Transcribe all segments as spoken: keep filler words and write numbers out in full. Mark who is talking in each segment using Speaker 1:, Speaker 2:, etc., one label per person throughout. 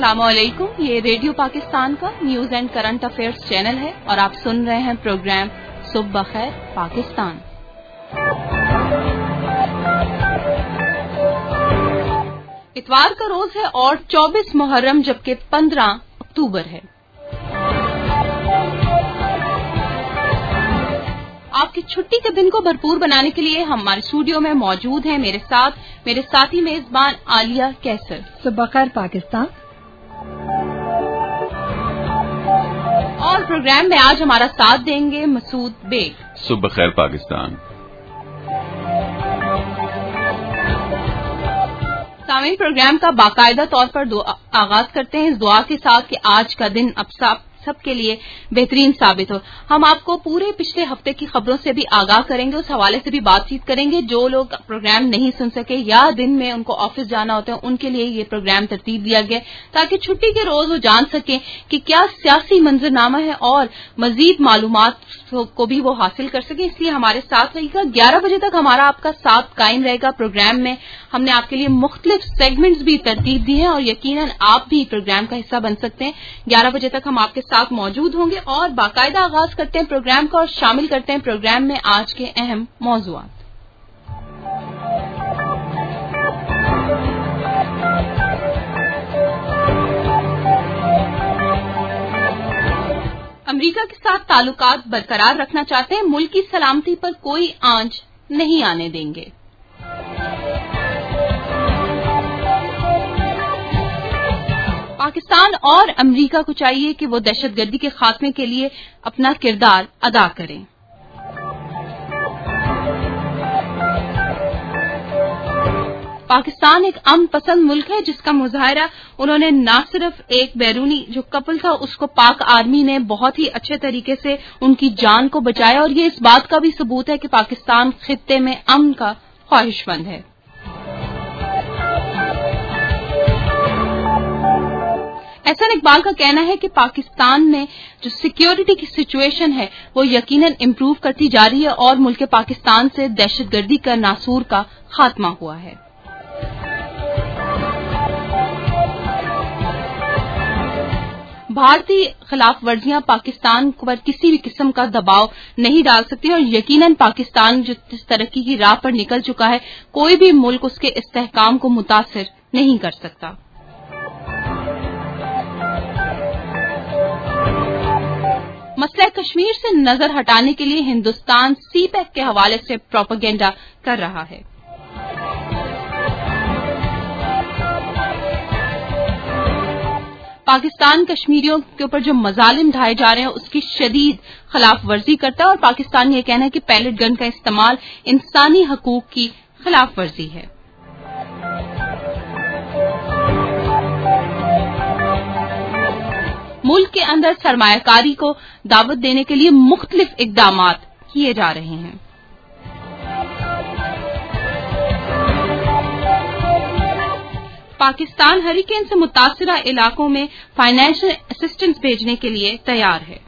Speaker 1: अस्सलाम वालेकुम। ये रेडियो पाकिस्तान का news and current affairs channel है और आप सुन रहे हैं प्रोग्राम सुबह बखैर पाकिस्तान। इतवार का रोज है और चौबीस मुहर्रम जबकि पंद्रह अक्टूबर है। आपकी छुट्टी के दिन को भरपूर बनाने के लिए हम हमारे स्टूडियो में मौजूद हैं। मेरे साथ मेरे साथी मेजबान आलिया कैसर।
Speaker 2: सुबह बखैर पाकिस्तान।
Speaker 1: और प्रोग्राम में आज हमारा साथ देंगे मसूद बेग।
Speaker 3: सुबह बखैर पाकिस्तान।
Speaker 1: सामीन, प्रोग्राम का बाकायदा तौर पर आगाज करते हैं इस दुआ के साथ कि आज का दिन अब साफ सबके लिए बेहतरीन साबित हो। हम आपको पूरे पिछले हफ्ते की खबरों से भी आगाह करेंगे, उस हवाले से भी बातचीत करेंगे। जो लोग प्रोग्राम नहीं सुन सके या दिन में उनको ऑफिस जाना होता है, उनके लिए ये प्रोग्राम तरतीब दिया गया ताकि छुट्टी के रोज वो जान सकें कि क्या सियासी मंजरनामा है और मजीद मालूमात को भी वो हासिल कर सके। इसलिए हमारे साथ रहिएगा। ग्यारह बजे तक हमारा आपका साथ कायम रहेगा। प्रोग्राम में हमने आपके लिए मुख्तलिफ सेगमेंट्स भी तरतीब दी हैं और यकीनन आप भी प्रोग्राम का हिस्सा बन सकते हैं। ग्यारह बजे तक हम आपके साथ मौजूद होंगे और बाकायदा आगाज करते हैं प्रोग्राम का और शामिल करते हैं प्रोग्राम में आज के अहम मौज़ूआत। अमेरिका के साथ ताल्लुकात बरकरार रखना चाहते हैं, मुल्क की सलामती पर कोई आंच नहीं आने देंगे। पाकिस्तान और अमेरिका को चाहिए कि वो दहशतगर्दी के खात्मे के लिए अपना किरदार अदा करें। पाकिस्तान एक अमन पसंद मुल्क है जिसका मुजाहरा उन्होंने न सिर्फ एक बैरूनी जो कपल था उसको पाक आर्मी ने बहुत ही अच्छे तरीके से उनकी जान को बचाया और ये इस बात का भी सबूत है कि पाकिस्तान खित्ते में अमन का ख्वाहिशमंद है। एहसान इकबाल का कहना है कि पाकिस्तान में जो सिक्योरिटी की सिचुएशन है वो यकीनन इम्प्रूव करती जा रही है और मुल्क पाकिस्तान से दहशतगर्दी का नासूर का खात्मा हुआ है। भारतीय खिलाफ वर्जियां पाकिस्तान पर किसी भी किस्म का दबाव नहीं डाल सकती और यकीनन पाकिस्तान जो इस तरक्की की राह पर निकल चुका है, कोई भी मुल्क उसके इस्तेहकाम को मुतासिर नहीं कर सकता। मसला कश्मीर से नजर हटाने के लिए हिंदुस्तान सी पैक के हवाले से प्रोपेगेंडा कर रहा है। पाकिस्तान कश्मीरियों के ऊपर जो मजालिम ढाए जा रहे हैं उसकी शदीद खिलाफ वर्जी करता है और पाकिस्तान ये कहना है कि पैलेट गन का इस्तेमाल इंसानी हकूक की खिलाफ वर्जी है। मुल्क के अंदर सरमायाकारी को दावत देने के लिए मुख्तलिफ इकदामात किए जा रहे हैं। पाकिस्तान हरिकेन से मुतासिरा इलाकों में फाइनेंशियल असिस्टेंस भेजने के लिए तैयार है।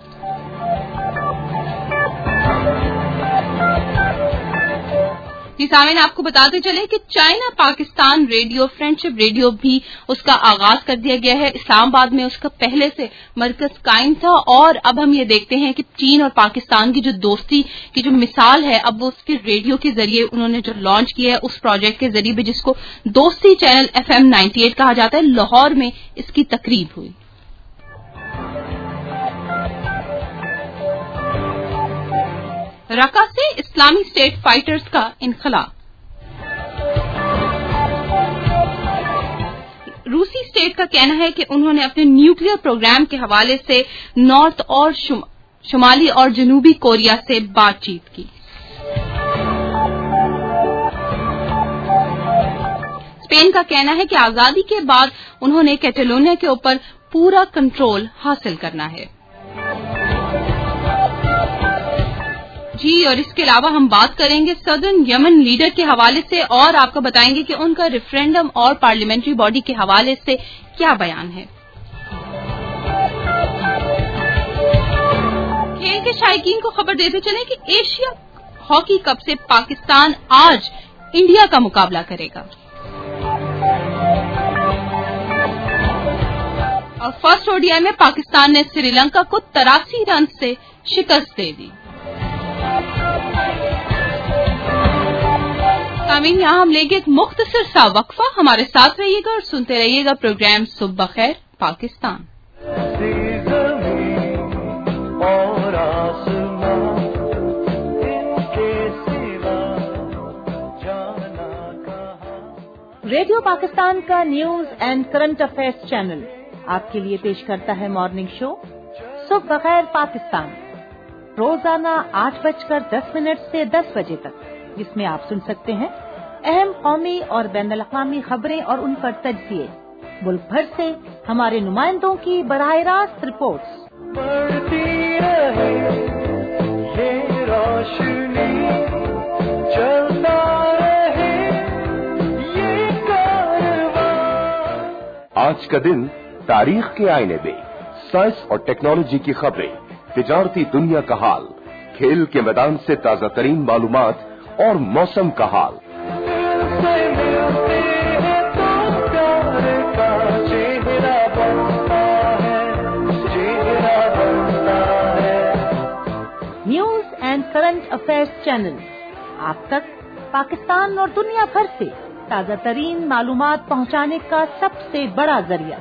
Speaker 1: सामीन, आपको बताते चले कि China Pakistan radio friendship radio भी उसका आगाज कर दिया गया है। इस्लामाबाद में उसका पहले से मरकज कायम था और अब हम ये देखते हैं कि चीन और पाकिस्तान की जो दोस्ती की जो मिसाल है अब वो उसके रेडियो के जरिए उन्होंने जो लॉन्च किया है उस प्रोजेक्ट के जरिए भी, जिसको दोस्ती channel F M ninety eight कहा जाता है। लाहौर में इसकी तकरीब हुई। रका से इस्लामी स्टेट फाइटर्स का इनखला। रूसी स्टेट का कहना है कि उन्होंने अपने न्यूक्लियर प्रोग्राम के हवाले से नॉर्थ और शुम, शुमाली और जनूबी कोरिया से बातचीत की। स्पेन का कहना है कि आजादी के बाद उन्होंने कैटेलोनिया के ऊपर पूरा कंट्रोल हासिल करना है। जी, और इसके अलावा हम बात करेंगे सदर्न यमन लीडर के हवाले से और आपको बताएंगे कि उनका रेफरेंडम और पार्लियामेंट्री बॉडी के हवाले से क्या बयान है। खेल के शायकीन को खबर देते चले कि एशिया हॉकी कप से पाकिस्तान आज इंडिया का मुकाबला करेगा। اور فرسٹ ओडीआई में पाकिस्तान ने श्रीलंका को तिरासी रन से शिकस्त दे दी। सामीन, यहाँ हम लेंगे एक मुख्तसर सा वक्फा। हमारे साथ रहिएगा और सुनते रहिएगा प्रोग्राम सुबह खैर पाकिस्तान।
Speaker 2: रेडियो पाकिस्तान का news and current affairs channel आपके लिए पेश करता है मॉर्निंग शो सुबह खैर पाकिस्तान, रोजाना आठ बजकर दस मिनट से दस बजे तक, जिसमें आप सुन सकते हैं अहम कौमी और बैनुल अक़वामी खबरें और उन पर तज्ज़िये, मुल्क भर से हमारे नुमाइंदों की बराह रास्त रिपोर्ट्स। बढ़ती रहे ये रोशनी, चलता रहे ये कारवां।
Speaker 3: आज का दिन तारीख के आईने में साइंस और टेक्नोलॉजी की खबरें, तिजारती दुनिया का हाल, खेल के मैदान से ताजा तरीन मालूमात और मौसम का हाल।
Speaker 2: News and current affairs channel आप तक पाकिस्तान और दुनिया भर से ताजा तरीन मालूमात पहुंचाने का सबसे बड़ा जरिया।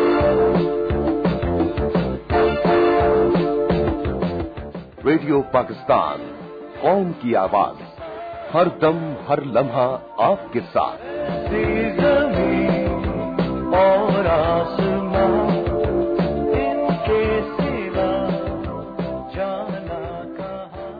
Speaker 3: रेडियो पाकिस्तान, कौम की आवाज, हर दम हर लम्हा आपके साथ। और आसमां इनके सिवा जाना कहां।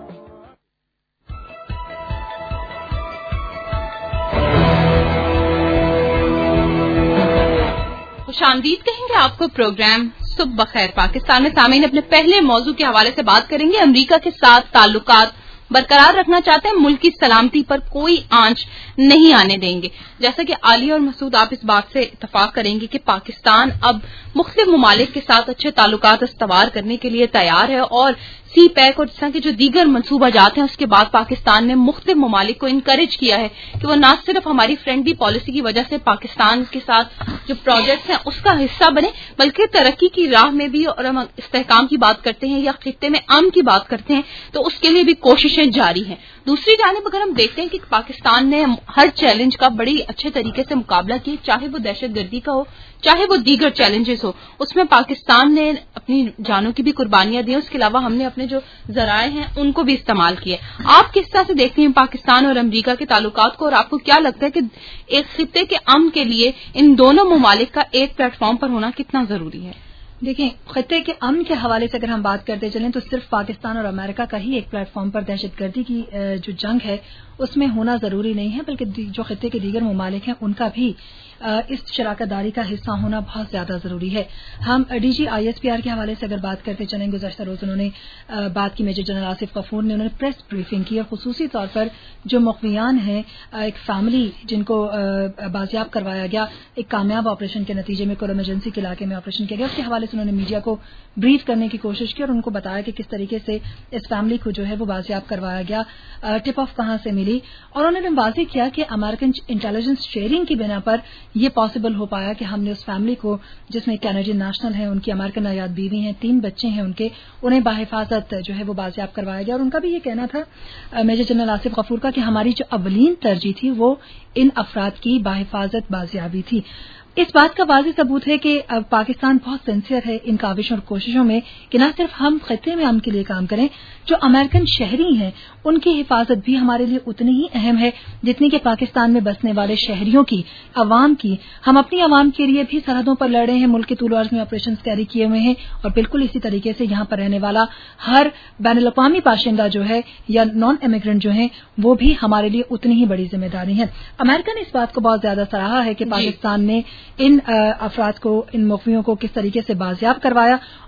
Speaker 1: खुशामदीद कहेंगे आपको प्रोग्राम सुबह खैर पाकिस्तान में। सामीन, अपने पहले मौजू के हवाले से बात करेंगे। अमेरिका के साथ ताल्लुकात बरकरार रखना चाहते हैं, मुल्क की सलामती पर कोई आंच नहीं आने देंगे। जैसा कि आलिया और मसूद आप इस बात से इत्तफाक करेंगे कि पाकिस्तान अब मुख्तलिफ ममालिक के साथ अच्छे ताल्लुकात इस्तवार करने के लिए तैयार है और सी पैक और इस तरह के जो दीगर मनसूबा जाते हैं उसके बाद पाकिस्तान ने मुख्तलिफ ममालिक को इनकरेज किया है कि वो न सिर्फ हमारी फ्रेंडली पॉलिसी की वजह से पाकिस्तान के साथ जो प्रोजेक्ट्स हैं उसका हिस्सा बने, बल्कि तरक्की की राह में भी, और हम इस्तेहकाम की बात करते हैं या खित्ते में अमन की बात करते हैं तो उसके लिए भी कोशिशें जारी हैं। दूसरी जानिब अगर हम देखते हैं कि पाकिस्तान ने हर चैलेंज का बड़ी अच्छे तरीके से मुकाबला किया, चाहे वो दहशतगर्दी का हो चाहे वो दीगर चैलेंजेस हो, उसमें पाकिस्तान ने अपनी जानों की भी कुर्बानियां दी। उसके अलावा हमने अपने जो जराए हैं उनको भी इस्तेमाल किए। आप किस तरह से देखते हैं पाकिस्तान और अमेरिका के ताल्लुकात को, और आपको क्या लगता है कि एक खित्ते के अमन के लिए इन दोनों ममालिक का एक प्लेटफॉर्म पर होना कितना जरूरी है?
Speaker 4: देखिए, खत्ते के अमन के हवाले से अगर हम बात करते चलें तो सिर्फ पाकिस्तान और अमेरिका का ही एक प्लेटफॉर्म पर दहशतगर्दी की जो जंग है उसमें होना जरूरी नहीं है, बल्कि जो खत्ते के दीगर ममालिक हैं उनका भी इस शराकतदारी का हिस्सा होना बहुत ज्यादा जरूरी है। हम डीजी आईएसपीआर के हवाले से अगर बात करते चलें, गुज़श्ता रोज उन्होंने बात की, मेजर जनरल आसिफ गफूर ने उन्होंने प्रेस ब्रीफिंग की और खुसूसी तौर पर जो मुख्बियान हैं, एक फैमिली जिनको बाजियाब करवाया गया एक कामयाब ऑपरेशन के नतीजे में, कोर इमरजेंसी के इलाके में ऑपरेशन किया गया, उसके हवाले से उन्होंने मीडिया को ब्रीफ करने की कोशिश की और उनको बताया कि किस तरीके से इस फैमिली को जो है वो बाजियाब करवाया गया, टिप ऑफ कहां से मिली, और उन्होंने वाज़ेह किया कि अमेरिकन इंटेलिजेंस शेयरिंग की बिना पर ये पॉसिबल हो पाया कि हमने उस फैमिली को, जिसमें कैनेडियन नेशनल है, उनकी अमेरिकन आयात बीवी हैं, तीन बच्चे हैं उनके, उन्हें बाहिफाजत जो है वो बाजियाब करवाया गया। और उनका भी ये कहना था मेजर जनरल आसिफ गफूर का कि हमारी जो अवलीन तरजीह थी वो इन अफराद की बाहिफाजत बाजियाबी थी। इस बात का वाज़ेह सबूत है कि अब पाकिस्तान बहुत सिंसियर है इन काविशों और कोशिशों में कि न सिर्फ हम खत्ते में अमन के लिए काम करें, जो अमेरिकन शहरी हैं उनकी हिफाजत भी हमारे लिए उतनी ही अहम है जितनी कि पाकिस्तान में बसने वाले शहरियों की, अवाम की। हम अपनी अवाम के लिए भी सरहदों पर लड़ रहे हैं, मुल्क के तूल अर्ज़ में ऑपरेशन कैरी किए हुए हैं, और बिल्कुल इसी तरीके से यहाँ पर रहने वाला हर बैनुल अक़वामी बाशिंदा जो है या नॉन इमिग्रेंट जो है वो भी हमारे लिए उतनी ही बड़ी जिम्मेदारी है। अमेरिका ने इस बात को बहुत ज्यादा सराहा है कि पाकिस्तान ने इन अफराद को, इन मुखबियों को किस तरीके से बाजियाब करवाया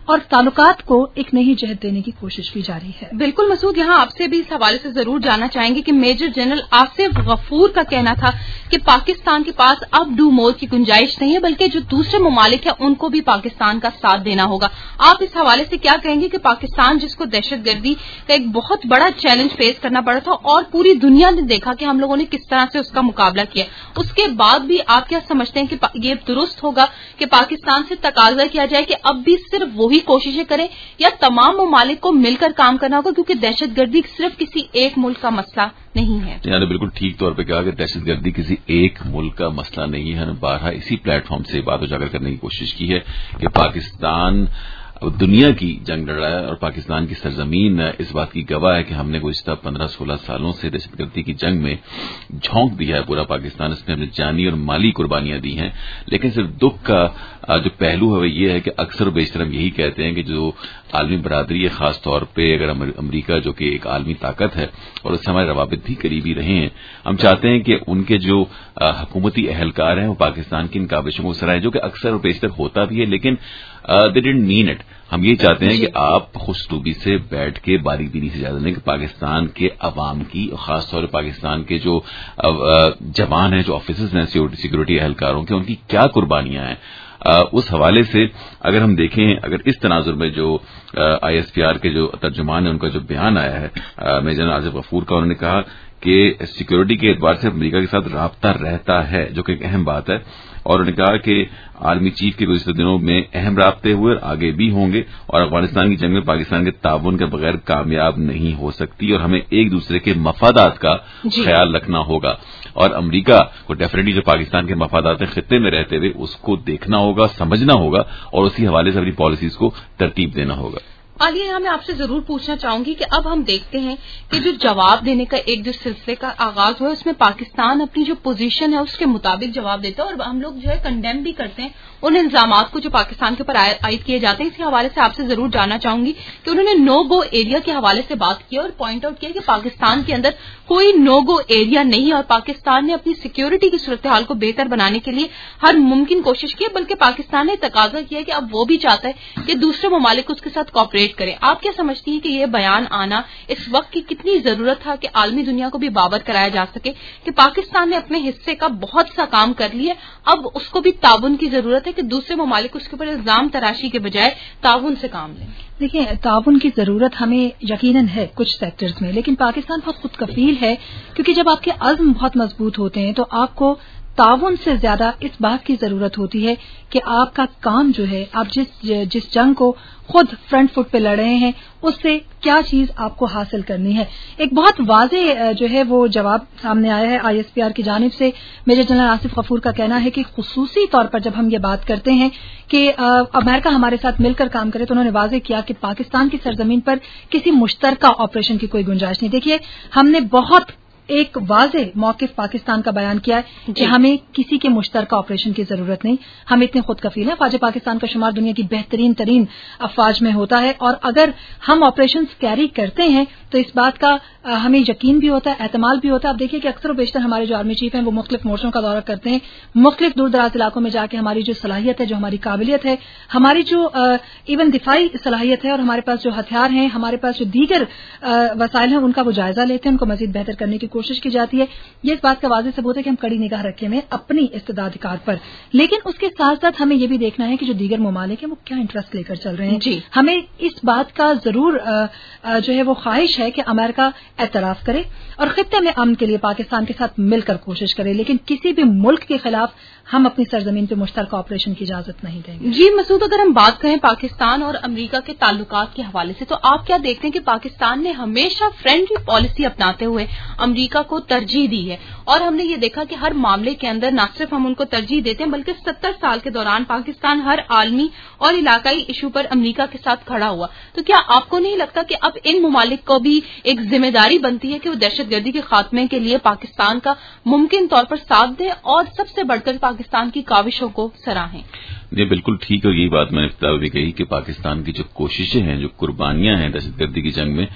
Speaker 4: اور تعلقات کو ایک نئی جہت دینے کی کوشش بھی جاری ہے.
Speaker 1: بالکل مسعود، یہاں آپ سے بھی اس حوالے سے ضرور جاننا چاہیں گے کہ میجر جنرل آصف غفور کا کہنا تھا کہ پاکستان کے پاس اب ڈو مور کی گنجائش نہیں ہے، بلکہ جو دوسرے ممالک ہیں ان کو بھی پاکستان کا ساتھ دینا ہوگا. آپ اس حوالے سے کیا کہیں گے کہ پاکستان جس کو دہشت گردی کا ایک بہت بڑا چیلنج فیس کرنا پڑا تھا اور پوری دنیا نے دیکھا کہ ہم لوگوں نے کس طرح سے اس کا مقابلہ کیا، اس کے بعد بھی آپ کیا سمجھتے ہیں کہ یہ درست ہوگا کہ پاکستان سے تقاضا کیا جائے کہ اب بھی صرف وہی کوششیں کریں یا تمام ممالک کو مل کر کام کرنا ہوگا، کیونکہ دہشت گردی صرف کسی ایک ملک کا مسئلہ نہیں ہے؟
Speaker 5: یعنی بالکل ٹھیک طور پہ کہا کہ دہشت گردی کسی ایک ملک کا مسئلہ نہیں ہے. بارہا اسی پلیٹ فارم سے بات اجاگر کرنے کی کوشش کی ہے کہ پاکستان دنیا کی جنگ لڑ رہا ہے اور پاکستان کی سرزمین اس بات کی گواہ ہے کہ ہم نے گزشتہ پندرہ سولہ سالوں سے دہشت گردی کی جنگ میں جھونک دیا ہے پورا پاکستان. اس میں ہم نے جانی اور مالی قربانیاں دی ہیں. لیکن صرف دکھ کا جو پہلو ہے وہ یہ ہے کہ اکثر و بیشتر ہم یہی کہتے ہیں کہ جو عالمی برادری ہے، خاص طور پہ اگر امریکہ جو کہ ایک عالمی طاقت ہے اور اس سے ہمارے روابط بھی قریبی رہے ہیں، ہم چاہتے ہیں کہ ان کے جو حکومتی اہلکار ہیں وہ پاکستان کی ان کاوشوں کو سرائیں، جو کہ اکثر و بیشتر ہوتا بھی ہے، لیکن دے ڈنٹ مین اٹ. ہم یہ چاہتے ہیں کہ آپ خوشطبی سے بیٹھ کے باریک بینی سے جائزہ لیں کہ پاکستان کے عوام کی، خاص طور پر پاکستان کے جو جوان ہیں، جو آفیسرز ہیں سیکورٹی اہلکاروں کے، ان کی کیا قربانیاں ہیں. اس حوالے سے اگر ہم دیکھیں، اگر اس تناظر میں جو آئی ایس پی آر کے جو ترجمان ہے ان کا جو بیان آیا ہے میجر آصف غفور کا، انہوں نے کہا کہ سیکورٹی کے اعتبار سے امریکہ کے ساتھ رابطہ رہتا ہے، جو کہ ایک اہم بات ہے. اور انہوں نے کہا کہ آرمی چیف کے گزشتہ دنوں میں اہم رابطے ہوئے اور آگے بھی ہوں گے، اور افغانستان کی جنگ میں پاکستان کے تعاون کے بغیر کامیاب نہیں ہو سکتی، اور ہمیں ایک دوسرے کے مفادات کا جی. خیال رکھنا ہوگا. اور امریکہ کو ڈیفینیٹلی جو پاکستان کے مفادات خطے میں رہتے ہوئے اس کو دیکھنا ہوگا، سمجھنا ہوگا اور اسی حوالے سے اپنی پالیسیز کو ترتیب دینا ہوگا.
Speaker 1: عالیہ، یہاں میں آپ سے ضرور پوچھنا چاہوں گی کہ اب ہم دیکھتے ہیں کہ جو جواب دینے کا ایک جو سلسلے کا آغاز ہوا ہے اس میں پاکستان اپنی جو پوزیشن ہے اس کے مطابق جواب دیتا ہے، اور ہم لوگ جو ہے کنڈیم بھی کرتے ہیں ان الزامات کو جو پاکستان کے اوپر عائد کیے جاتے ہیں. اسی حوالے سے آپ سے ضرور جاننا چاہوں گی کہ انہوں نے نو گو ایریا کے حوالے سے بات کی اور پوائنٹ آؤٹ کیا کہ پاکستان کے اندر کوئی نو گو ایریا نہیں ہے اور پاکستان نے اپنی سیکیورٹی کی صورتحال کو بہتر بنانے کے لیے ہر ممکن کوشش کی ہے، بلکہ پاکستان نے تقاضا کیا کہ اب وہ بھی چاہتا ہے کہ دوسرے ممالک اس کے ساتھ کوآپریٹ کریں. آپ کیا سمجھتی ہیں کہ یہ بیان آنا اس وقت کی کتنی ضرورت تھا کہ عالمی دنیا کو بھی باور کرایا جا سکے کہ پاکستان نے اپنے حصے کا بہت سا کام کر لیا، اب اس کو بھی تعاون کی ضرورت ہے کہ دوسرے ممالک اس کے اوپر الزام تراشی کے بجائے تعاون سے کام لیں؟
Speaker 4: دیکھیں، تعاون کی ضرورت ہمیں یقیناً ہے کچھ سیکٹرز میں، لیکن پاکستان بہت خود کفیل ہے، کیونکہ جب آپ کے عزم بہت مضبوط ہوتے ہیں تو آپ کو تعاون سے زیادہ اس بات کی ضرورت ہوتی ہے کہ آپ کا کام جو ہے، آپ جس جس جنگ کو خود فرنٹ فٹ پہ لڑ رہے ہیں اس سے کیا چیز آپ کو حاصل کرنی ہے. ایک بہت واضح جو ہے وہ جواب سامنے آیا ہے آئی ایس پی آر کی جانب سے. میجر جنرل آصف غفور کا کہنا ہے کہ خصوصی طور پر جب ہم یہ بات کرتے ہیں کہ امریکہ ہمارے ساتھ مل کر کام کرے تو انہوں نے واضح کیا کہ پاکستان کی سرزمین پر کسی مشترکہ آپریشن کی کوئی گنجائش نہیں. دیکھیے، ہم نے بہت ایک واضح موقف پاکستان کا بیان کیا ہے کہ ہمیں کسی کے مشترکہ آپریشن کی ضرورت نہیں، ہم اتنے خود کفیل ہیں. فوج پاکستان کا شمار دنیا کی بہترین ترین افواج میں ہوتا ہے، اور اگر ہم آپریشنز کیری کرتے ہیں تو اس بات کا ہمیں یقین بھی ہوتا ہے، اعتماد بھی ہوتا ہے. آپ دیکھیے کہ اکثر و بیشتر ہمارے جو آرمی چیف ہیں وہ مختلف مورچوں کا دورہ کرتے ہیں، مختلف دور دراز علاقوں میں جا کے ہماری جو صلاحیت ہے، جو ہماری قابلیت ہے، ہماری جو ایون دفاعی صلاحیت ہے اور ہمارے پاس جو ہتھیار ہیں، ہمارے پاس جو دیگر وسائل ہیں، ان کا وہ جائزہ لیتے ہیں، ان کو مزید بہتر کرنے کی کوشش کی جاتی ہے. یہ اس بات کا واضح ثبوت ہے کہ ہم کڑی نگاہ رکھے ہوئے اپنی استعداد کار پر. لیکن اس کے ساتھ ساتھ ہمیں یہ بھی دیکھنا ہے کہ جو دیگر ممالک ہیں وہ کیا انٹرسٹ لے کر چل رہے ہیں. جی. ہمیں اس بات کا ضرور جو ہے وہ خواہش ہے کہ امریکہ اعتراف کرے اور خطے میں امن کے لیے پاکستان کے ساتھ مل کر کوشش کرے، لیکن کسی بھی ملک کے خلاف ہم اپنی سرزمین پہ مشترکہ آپریشن کی اجازت نہیں دیں گے.
Speaker 1: جی مسعود، اگر ہم بات کریں پاکستان اور امریکہ کے تعلقات کے حوالے سے تو آپ کیا دیکھتے ہیں کہ پاکستان نے ہمیشہ فرینڈلی پالیسی اپناتے ہوئے امریکہ کو ترجیح دی ہے، اور ہم نے یہ دیکھا کہ ہر معاملے کے اندر نہ صرف ہم ان کو ترجیح دیتے ہیں بلکہ ستر سال کے دوران پاکستان ہر عالمی اور علاقائی ایشو پر امریکہ کے ساتھ کھڑا ہوا. تو کیا آپ کو نہیں لگتا کہ اب ان ممالک کو بھی ایک ذمہ داری بنتی ہے کہ وہ دہشت گردی کے خاتمے کے لیے پاکستان کا ممکن طور پر ساتھ دیں اور سب سے بڑھ کر پاکستان کی کاوشوں کو سراہیں؟
Speaker 5: یہ بالکل ٹھیک ہے، یہی بات میں نے ابتدا بھی کہی کہ پاکستان کی جو کوششیں ہیں، جو قربانیاں ہیں دہشت گردی کی جنگ میں،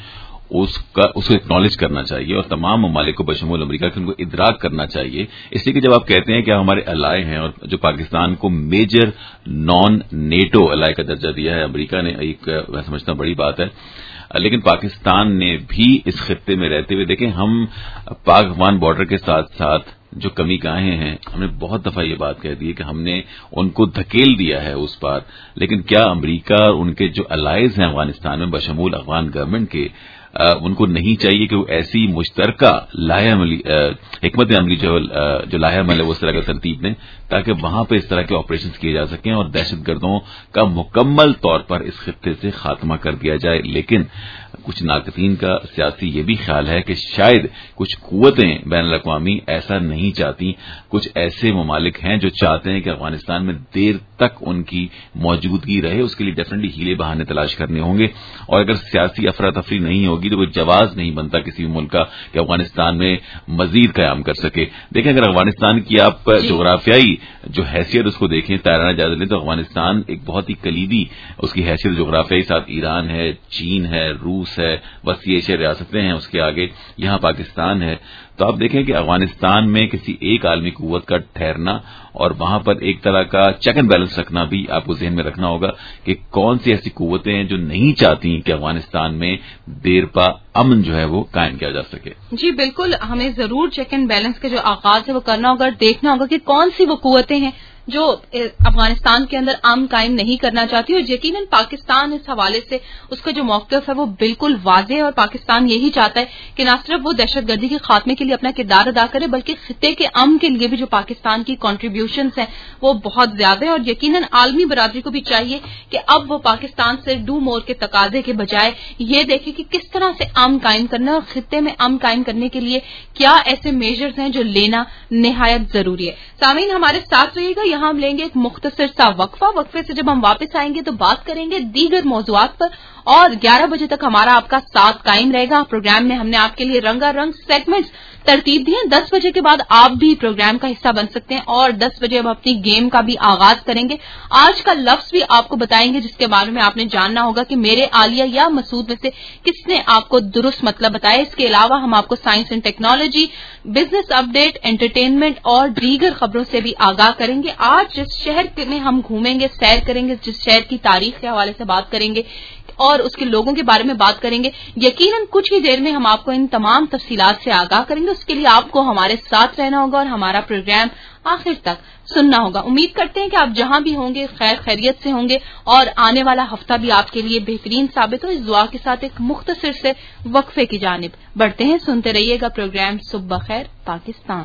Speaker 5: اس کا اس کو اکنالج کرنا چاہیے اور تمام ممالک کو بشمول امریکہ کے ان کو ادراک کرنا چاہیے. اس لیے کہ جب آپ کہتے ہیں کہ ہمارے الائے ہیں اور جو پاکستان کو میجر نان نیٹو الائے کا درجہ دیا ہے امریکہ نے, ایک میں سمجھتا ہوں بڑی بات ہے. لیکن پاکستان نے بھی اس خطے میں رہتے ہوئے دیکھیں ہم پاک افغان بارڈر کے ساتھ ساتھ جو کمی گاہیں ہیں ہم نے بہت دفعہ یہ بات کہہ دی ہے کہ ہم نے ان کو دھکیل دیا ہے اس پار. لیکن کیا امریکہ اور ان کے جو الائز ہیں افغانستان میں بشمول افغان گورنمنٹ کے ان کو نہیں چاہیے کہ وہ ایسی مشترکہ لاہے عملی حکمت عملی جو جو لاہے عمل ہے وہ اس طرح کا ترتیب دیں تاکہ وہاں پہ اس طرح کے آپریشنز کیے جا سکیں اور دہشت گردوں کا مکمل طور پر اس خطے سے خاتمہ کر دیا جائے. لیکن کچھ ناقدین کا سیاسی یہ بھی خیال ہے کہ شاید کچھ قوتیں بین الاقوامی ایسا نہیں چاہتی. کچھ ایسے ممالک ہیں جو چاہتے ہیں کہ افغانستان میں دیر تک ان کی موجودگی رہے. اس کے لیے ڈیفینیٹلی ہیلے بہانے تلاش کرنے ہوں گے اور اگر سیاسی افراتفری نہیں ہوگی تو کوئی جواز نہیں بنتا کسی بھی ملک کا کہ افغانستان میں مزید قیام کر سکے. دیکھیں اگر افغانستان کی آپ جغرافیائی جو حیثیت اس کو دیکھیں تیرانہ جائزہ لیں تو افغانستان ایک بہت ہی کلیدی اس کی حیثیت جغرافیائی ساتھ ایران ہے, چین ہے, روس ہے, وسیع ایشیا ریاستیں ہیں, اس کے آگے یہاں پاکستان ہے. تو آپ دیکھیں کہ افغانستان میں کسی ایک عالمی قوت کا ٹھہرنا اور وہاں پر ایک طرح کا چیک اینڈ بیلنس رکھنا بھی آپ کو ذہن میں رکھنا ہوگا کہ کون سی ایسی قوتیں ہیں جو نہیں چاہتی کہ افغانستان میں دیر پا امن جو ہے وہ قائم کیا جا سکے.
Speaker 1: جی بالکل, ہمیں ضرور چیک اینڈ بیلنس کا جو آغاز ہے وہ کرنا ہوگا اور دیکھنا ہوگا کہ کون سی وہ قوتیں ہیں جو افغانستان کے اندر امن قائم نہیں کرنا چاہتی. اور یقیناً پاکستان اس حوالے سے اس کا جو موقف ہے وہ بالکل واضح ہے اور پاکستان یہی چاہتا ہے کہ نہ صرف وہ دہشت گردی کے خاتمے کے لیے اپنا کردار ادا کرے بلکہ خطے کے امن کے لیے بھی جو پاکستان کی کنٹریبیوشنز ہیں وہ بہت زیادہ ہیں. اور یقیناً عالمی برادری کو بھی چاہیے کہ اب وہ پاکستان سے ڈو مور کے تقاضے کے بجائے یہ دیکھے کہ کس طرح سے امن قائم کرنا ہے اور خطے میں امن قائم کرنے کے لیے کیا ایسے میجرز ہیں جو لینا نہایت ضروری ہے. سامعین ہمارے ساتھ رہیے گا, یہاں ہم لیں گے ایک مختصر سا وقفہ. وقفے سے جب ہم واپس آئیں گے تو بات کریں گے دیگر موضوعات پر اور گیارہ بجے تک ہمارا آپ کا ساتھ قائم رہے گا. پروگرام میں ہم نے آپ کے لیے رنگا رنگ سیگمنٹس ترتیب دی ہیں. دس بجے کے بعد آپ بھی پروگرام کا حصہ بن سکتے ہیں اور دس بجے ہم اپنی گیم کا بھی آغاز کریں گے. آج کا لفظ بھی آپ کو بتائیں گے جس کے بارے میں آپ نے جاننا ہوگا کہ میرے عالیہ یا مسعود میں سے کس نے آپ کو درست مطلب بتایا. اس کے علاوہ ہم آپ کو science and technology, business update, entertainment اور دیگر خبروں سے بھی آگاہ کریں گے. آج جس شہر میں ہم گھومیں گے, سیر کریں گے, جس شہر کی تاریخ کے حوالے سے بات کریں گے اور اس کے لوگوں کے بارے میں بات کریں گے, یقیناً کچھ ہی دیر میں ہم آپ کو ان تمام تفصیلات سے آگاہ کریں گے. اس کے لیے آپ کو ہمارے ساتھ رہنا ہوگا اور ہمارا پروگرام آخر تک سننا ہوگا. امید کرتے ہیں کہ آپ جہاں بھی ہوں گے خیر خیریت سے ہوں گے اور آنے والا ہفتہ بھی آپ کے لیے بہترین ثابت ہو. اس دعا کے ساتھ ایک مختصر سے وقفے کی جانب بڑھتے ہیں. سنتے رہیے گا پروگرام صبح خیر پاکستان.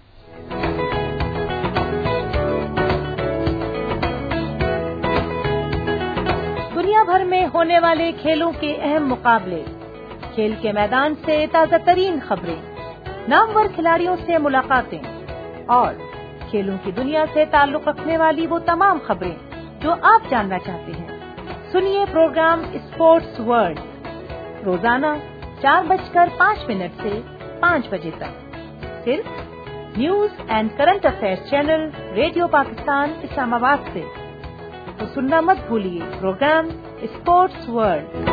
Speaker 2: دنیا بھر میں ہونے والے کھیلوں کے اہم مقابلے, کھیل کے میدان سے تازہ ترین خبریں, نامور کھلاڑیوں سے ملاقاتیں اور کھیلوں کی دنیا سے تعلق رکھنے والی وہ تمام خبریں جو آپ جاننا چاہتے ہیں. سنیے پروگرام اسپورٹس ورلڈ روزانہ چار بج کر پانچ منٹ سے پانچ بجے تک صرف news and current affairs channel radio Pakistan Islamabad سے. تو سننا مت بھولیے پروگرام اسپورٹس ورلڈ.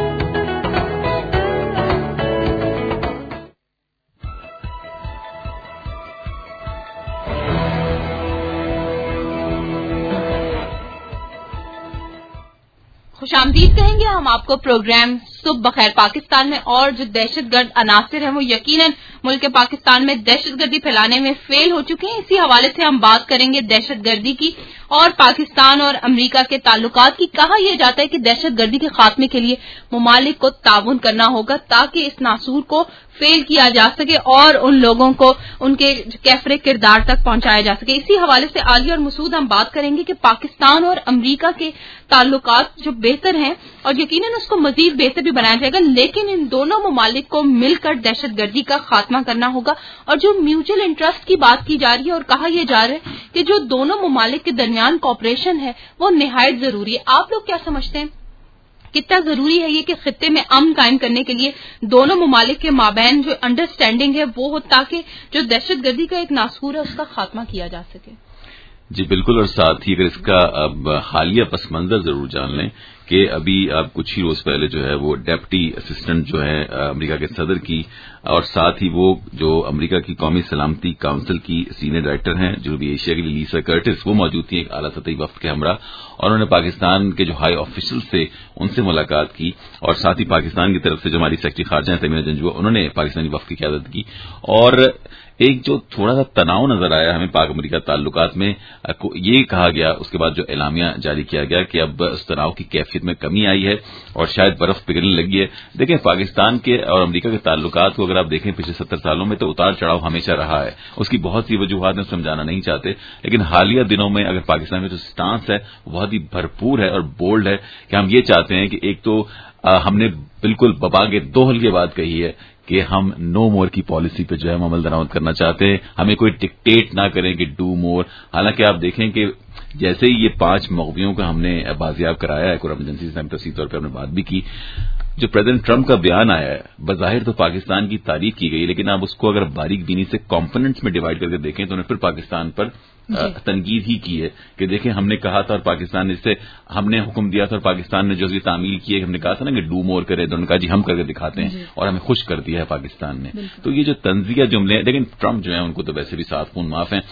Speaker 1: خوش آمدید کہیں گے ہم آپ کو پروگرام صبح بخیر پاکستان میں. اور جو دہشت گرد عناصر ہیں وہ یقیناً ملک پاکستان میں دہشت گردی پھیلانے میں فیل ہو چکے ہیں. اسی حوالے سے ہم بات کریں گے دہشت گردی کی اور پاکستان اور امریکہ کے تعلقات کی. کہا یہ جاتا ہے کہ دہشت گردی کے خاتمے کے لیے ممالک کو تعاون کرنا ہوگا تاکہ اس ناسور کو فیل کیا جا سکے اور ان لوگوں کو ان کے کیفر کردار تک پہنچایا جا سکے. اسی حوالے سے عالیہ اور مسعود ہم بات کریں گے کہ پاکستان اور امریکہ کے تعلقات جو بہتر ہیں اور یقیناً اس کو مزید بہتر بھی بنایا جائے گا, لیکن ان دونوں ممالک کو مل کر دہشت گردی کا خاتمہ کرنا ہوگا. اور جو میوچل انٹرسٹ کی بات کی جا رہی ہے اور کہا یہ جا رہا ہے کہ جو دونوں ممالک کے درمیان کوآپریشن ہے وہ نہایت ضروری ہے. آپ لوگ کیا سمجھتے ہیں کتنا ضروری ہے یہ کہ خطے میں امن قائم کرنے کے لیے دونوں ممالک کے مابین جو انڈرسٹینڈنگ ہے وہ ہو تاکہ جو دہشت گردی کا ایک ناسور ہے اس کا خاتمہ کیا جا سکے؟
Speaker 5: جی بالکل, اور ساتھ ہی اگر اس کا اب حالیہ پس منظر ضرور جان لیں کہ ابھی اب کچھ ہی روز پہلے جو ہے وہ ڈیپٹی اسسٹنٹ جو ہے امریکہ کے صدر کی اور ساتھ ہی وہ جو امریکہ کی قومی سلامتی کونسل کی سینئر ڈائریکٹر ہیں جنوبی ایشیا کے لیے لیسا کرٹس، وہ موجود تھیں ایک اعلیٰ سطحی وفد کے ہمراہ، اور انہوں نے پاکستان کے جو ہائی آفیشل سے ان سے ملاقات کی، اور ساتھ ہی پاکستان کی طرف سے جو ہماری سیکرٹری خارجہ ہیں تمیمہ جنجوعہ، انہوں نے پاکستانی وفد کی قیادت کی، اور ایک جو تھوڑا سا تناؤ نظر آیا ہمیں پاک امریکہ تعلقات میں، یہ کہا گیا اس کے بعد جو اعلامیہ جاری کیا گیا کہ اب اس تناؤ کی کیفیت میں کمی آئی ہے اور شاید برف پگھلنے لگی ہے۔ دیکھیں پاکستان کے اور امریکہ کے تعلقات کو اگر آپ دیکھیں پچھلے ستر سالوں میں تو اتار چڑھاؤ ہمیشہ رہا ہے، اس کی بہت سی وجوہات ہیں، سمجھانا نہیں چاہتے، لیکن حالیہ دنوں میں اگر پاکستان کا جو سٹانس ہے وہ بہت ہی بھرپور ہے اور بولڈ ہے کہ ہم یہ چاہتے ہیں کہ ایک تو ہم نے بالکل ببا کے دو حل کی بات کہی ہے کہ ہم نو مور کی پالیسی پہ جو ہے ہم عمل درآمد کرنا چاہتے ہیں، ہمیں کوئی ڈکٹیٹ نہ کریں کہ ڈو مور۔ حالانکہ آپ دیکھیں کہ جیسے ہی یہ پانچ مغویوں کو ہم نے بازیاب کرایا ہے، قرآن ایجنسی سے ہم تفصیلی طور پہ ہم نے بات بھی کی، جو پریزیڈنٹ ٹرمپ کا بیان آیا ہے بظاہر تو پاکستان کی تعریف کی گئی، لیکن آپ اس کو اگر باریک بینی سے کمپوننٹس میں ڈیوائڈ کر کے دیکھیں تو انہوں نے پھر پاکستان پر تنقید ہی کی ہے کہ دیکھیں ہم نے کہا تھا اور پاکستان نے اس سے ہم نے حکم دیا تھا اور پاکستان نے جو بھی تعمیل کی ہے، ہم نے کہا تھا نا کہ ڈو مور کرے، تو انہوں نے کہا جی ہم کر کے دکھاتے ہیں اور ہمیں خوش کر دیا ہے پاکستان نے۔ تو یہ جو طنزیہ جملے ہیں، لیکن ٹرمپ جو ہیں ان کو تو ویسے بھی صاف خون معاف ہیں،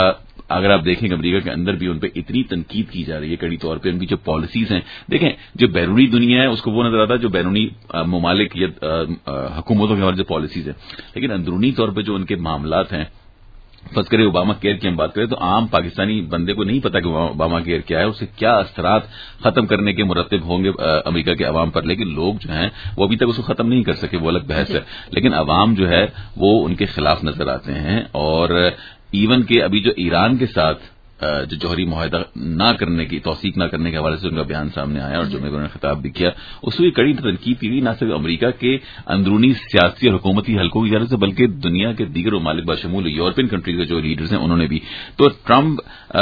Speaker 5: اگر آپ دیکھیں کہ امریکہ کے اندر بھی ان پہ اتنی تنقید کی جا رہی ہے کڑی طور پہ، ان کی جو پالیسیز ہیں، دیکھیں جو بیرونی دنیا ہے اس کو وہ نظر آتا ہے جو بیرونی ممالک یا حکومتوں کے حوالے سے پالیسیز ہیں، لیکن اندرونی طور پہ جو ان کے معاملات ہیں، فرض کرے اوباما کیئر کی ہم بات کریں تو عام پاکستانی بندے کو نہیں پتا کہ اوباما کیئر کیا ہے، اس سے کیا اثرات ختم کرنے کے مرتب ہوں گے امریکہ کے عوام پر، لیکن لوگ جو ہیں وہ ابھی تک اس کو ختم نہیں کر سکے، وہ الگ بحث ہے، لیکن عوام جو ہے وہ ان کے خلاف نظر آتے ہیں۔ اور ایون کہ ابھی جو ایران کے ساتھ جو جوہری معاہدہ نہ کرنے کی توثیق نہ کرنے کے حوالے سے ان کا بیان سامنے آیا اور جو میں انہوں نے خطاب بھی کیا، اس میں کڑی تنقید کی گئی نہ صرف امریکہ کے اندرونی سیاسی اور حکومتی حلقوں کی جانب سے بلکہ دنیا کے دیگر ممالک بشمول یورپین کنٹریز کے جو لیڈرز ہیں انہوں نے بھی۔ تو ٹرمپ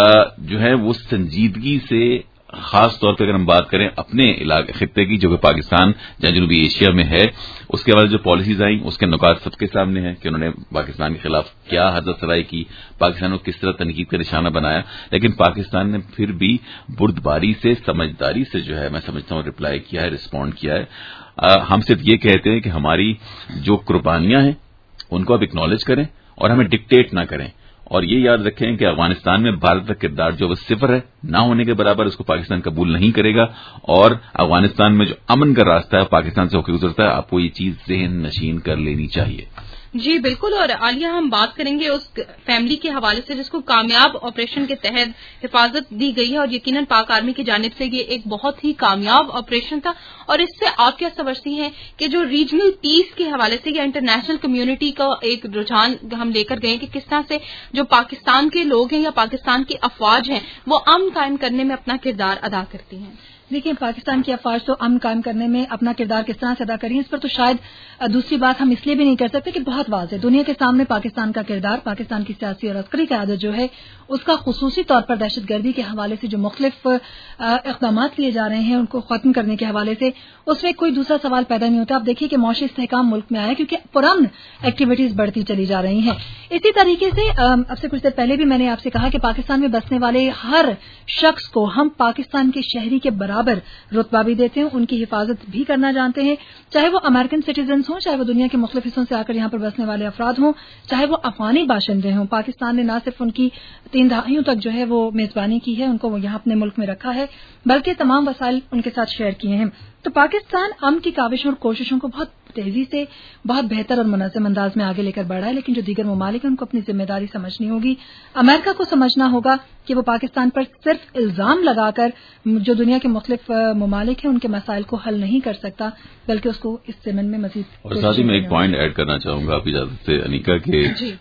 Speaker 5: جو ہے وہ سنجیدگی سے، خاص طور پہ اگر ہم بات کریں اپنے علاقے خطے کی جو کہ پاکستان جہاں جنوبی ایشیا میں ہے، اس کے بعد جو پالیسیز آئیں اس کے نکات سب کے سامنے ہیں کہ انہوں نے پاکستان کے خلاف کیا حرکت سرائی کی، پاکستان کو کس طرح تنقید کا نشانہ بنایا، لیکن پاکستان نے پھر بھی بردباری سے، سمجھداری سے جو ہے میں سمجھتا ہوں رپلائی کیا ہے، رسپونڈ کیا ہے۔ ہم صرف یہ کہتے ہیں کہ ہماری جو قربانیاں ہیں ان کو آپ اکنالج کریں اور ہمیں ڈکٹیٹ نہ کریں، اور یہ یاد رکھیں کہ افغانستان میں بھارت کا کردار جو وہ صفر ہے، نہ ہونے کے برابر، اس کو پاکستان قبول نہیں کرے گا، اور افغانستان میں جو امن کا راستہ ہے پاکستان سے ہو کے گزرتا ہے، آپ کو یہ چیز ذہن نشین کر لینی چاہیے۔
Speaker 1: جی بالکل، اور عالیہ ہم بات کریں گے اس فیملی کے حوالے سے جس کو کامیاب آپریشن کے تحت حفاظت دی گئی ہے، اور یقیناً پاک آرمی کی جانب سے یہ ایک بہت ہی کامیاب آپریشن تھا، اور اس سے آپ کیا سمجھتی ہیں کہ جو ریجنل پیس کے حوالے سے یا انٹرنیشنل کمیونٹی کا ایک رجحان ہم لے کر گئے کہ کس طرح سے جو پاکستان کے لوگ ہیں یا پاکستان کی افواج ہیں وہ امن قائم کرنے میں اپنا کردار ادا کرتی ہیں؟
Speaker 4: دیکھیں پاکستان کی افواج تو امن قائم کرنے میں اپنا کردار کس طرح سے ادا کری، اس پر تو شاید دوسری بات ہم اس لیے بھی نہیں کر سکتے کہ بہت واضح دنیا کے سامنے پاکستان کا کردار، پاکستان کی سیاسی اور عسکری قیادت جو ہے اس کا خصوصی طور پر دہشت گردی کے حوالے سے جو مختلف اقدامات لیے جا رہے ہیں ان کو ختم کرنے کے حوالے سے، اس میں کوئی دوسرا سوال پیدا نہیں ہوتا۔ آپ دیکھیے کہ معاشی استحکام ملک میں آیا کیونکہ پرامن ایکٹیویٹیز بڑھتی چلی جا رہی ہیں۔ اسی طریقے سے اب سے کچھ دیر پہلے بھی میں نے آپ سے کہا کہ پاکستان میں بسنے والے ہر شخص کو ہم پاکستان کے شہری کے برابر رتبہ بھی دیتے ہیں، ان کی حفاظت بھی کرنا جانتے ہیں، چاہے وہ امریکن سٹیزنز ہوں، چاہے وہ دنیا کے مختلف حصوں سے آ کر یہاں پر بسنے والے افراد ہوں، چاہے وہ افغانی باشندے ہوں۔ پاکستان نے نہ صرف ان کی تین دہائیوں تک جو ہے وہ میزبانی کی ہے، ان کو وہ یہاں اپنے ملک میں رکھا ہے، بلکہ تمام وسائل ان کے ساتھ شیئر کیے ہیں۔ تو پاکستان امن کی کاوشوں اور کوششوں کو بہت تیزی سے، بہت بہتر اور منظم انداز میں آگے لے کر بڑھا ہے، لیکن جو دیگر ممالک ہیں ان کو اپنی ذمہ داری سمجھنی ہوگی۔ امریکہ کو سمجھنا ہوگا کہ وہ پاکستان پر صرف الزام لگا کر جو دنیا کے مختلف ممالک ہیں ان کے مسائل کو حل نہیں کر سکتا، بلکہ اس کو اس ضمن میں مزید۔
Speaker 5: اور ساتھ ہی میں ایک پوائنٹ ایڈ کرنا چاہوں گا آپ کی اجازت سے انیکا، کہ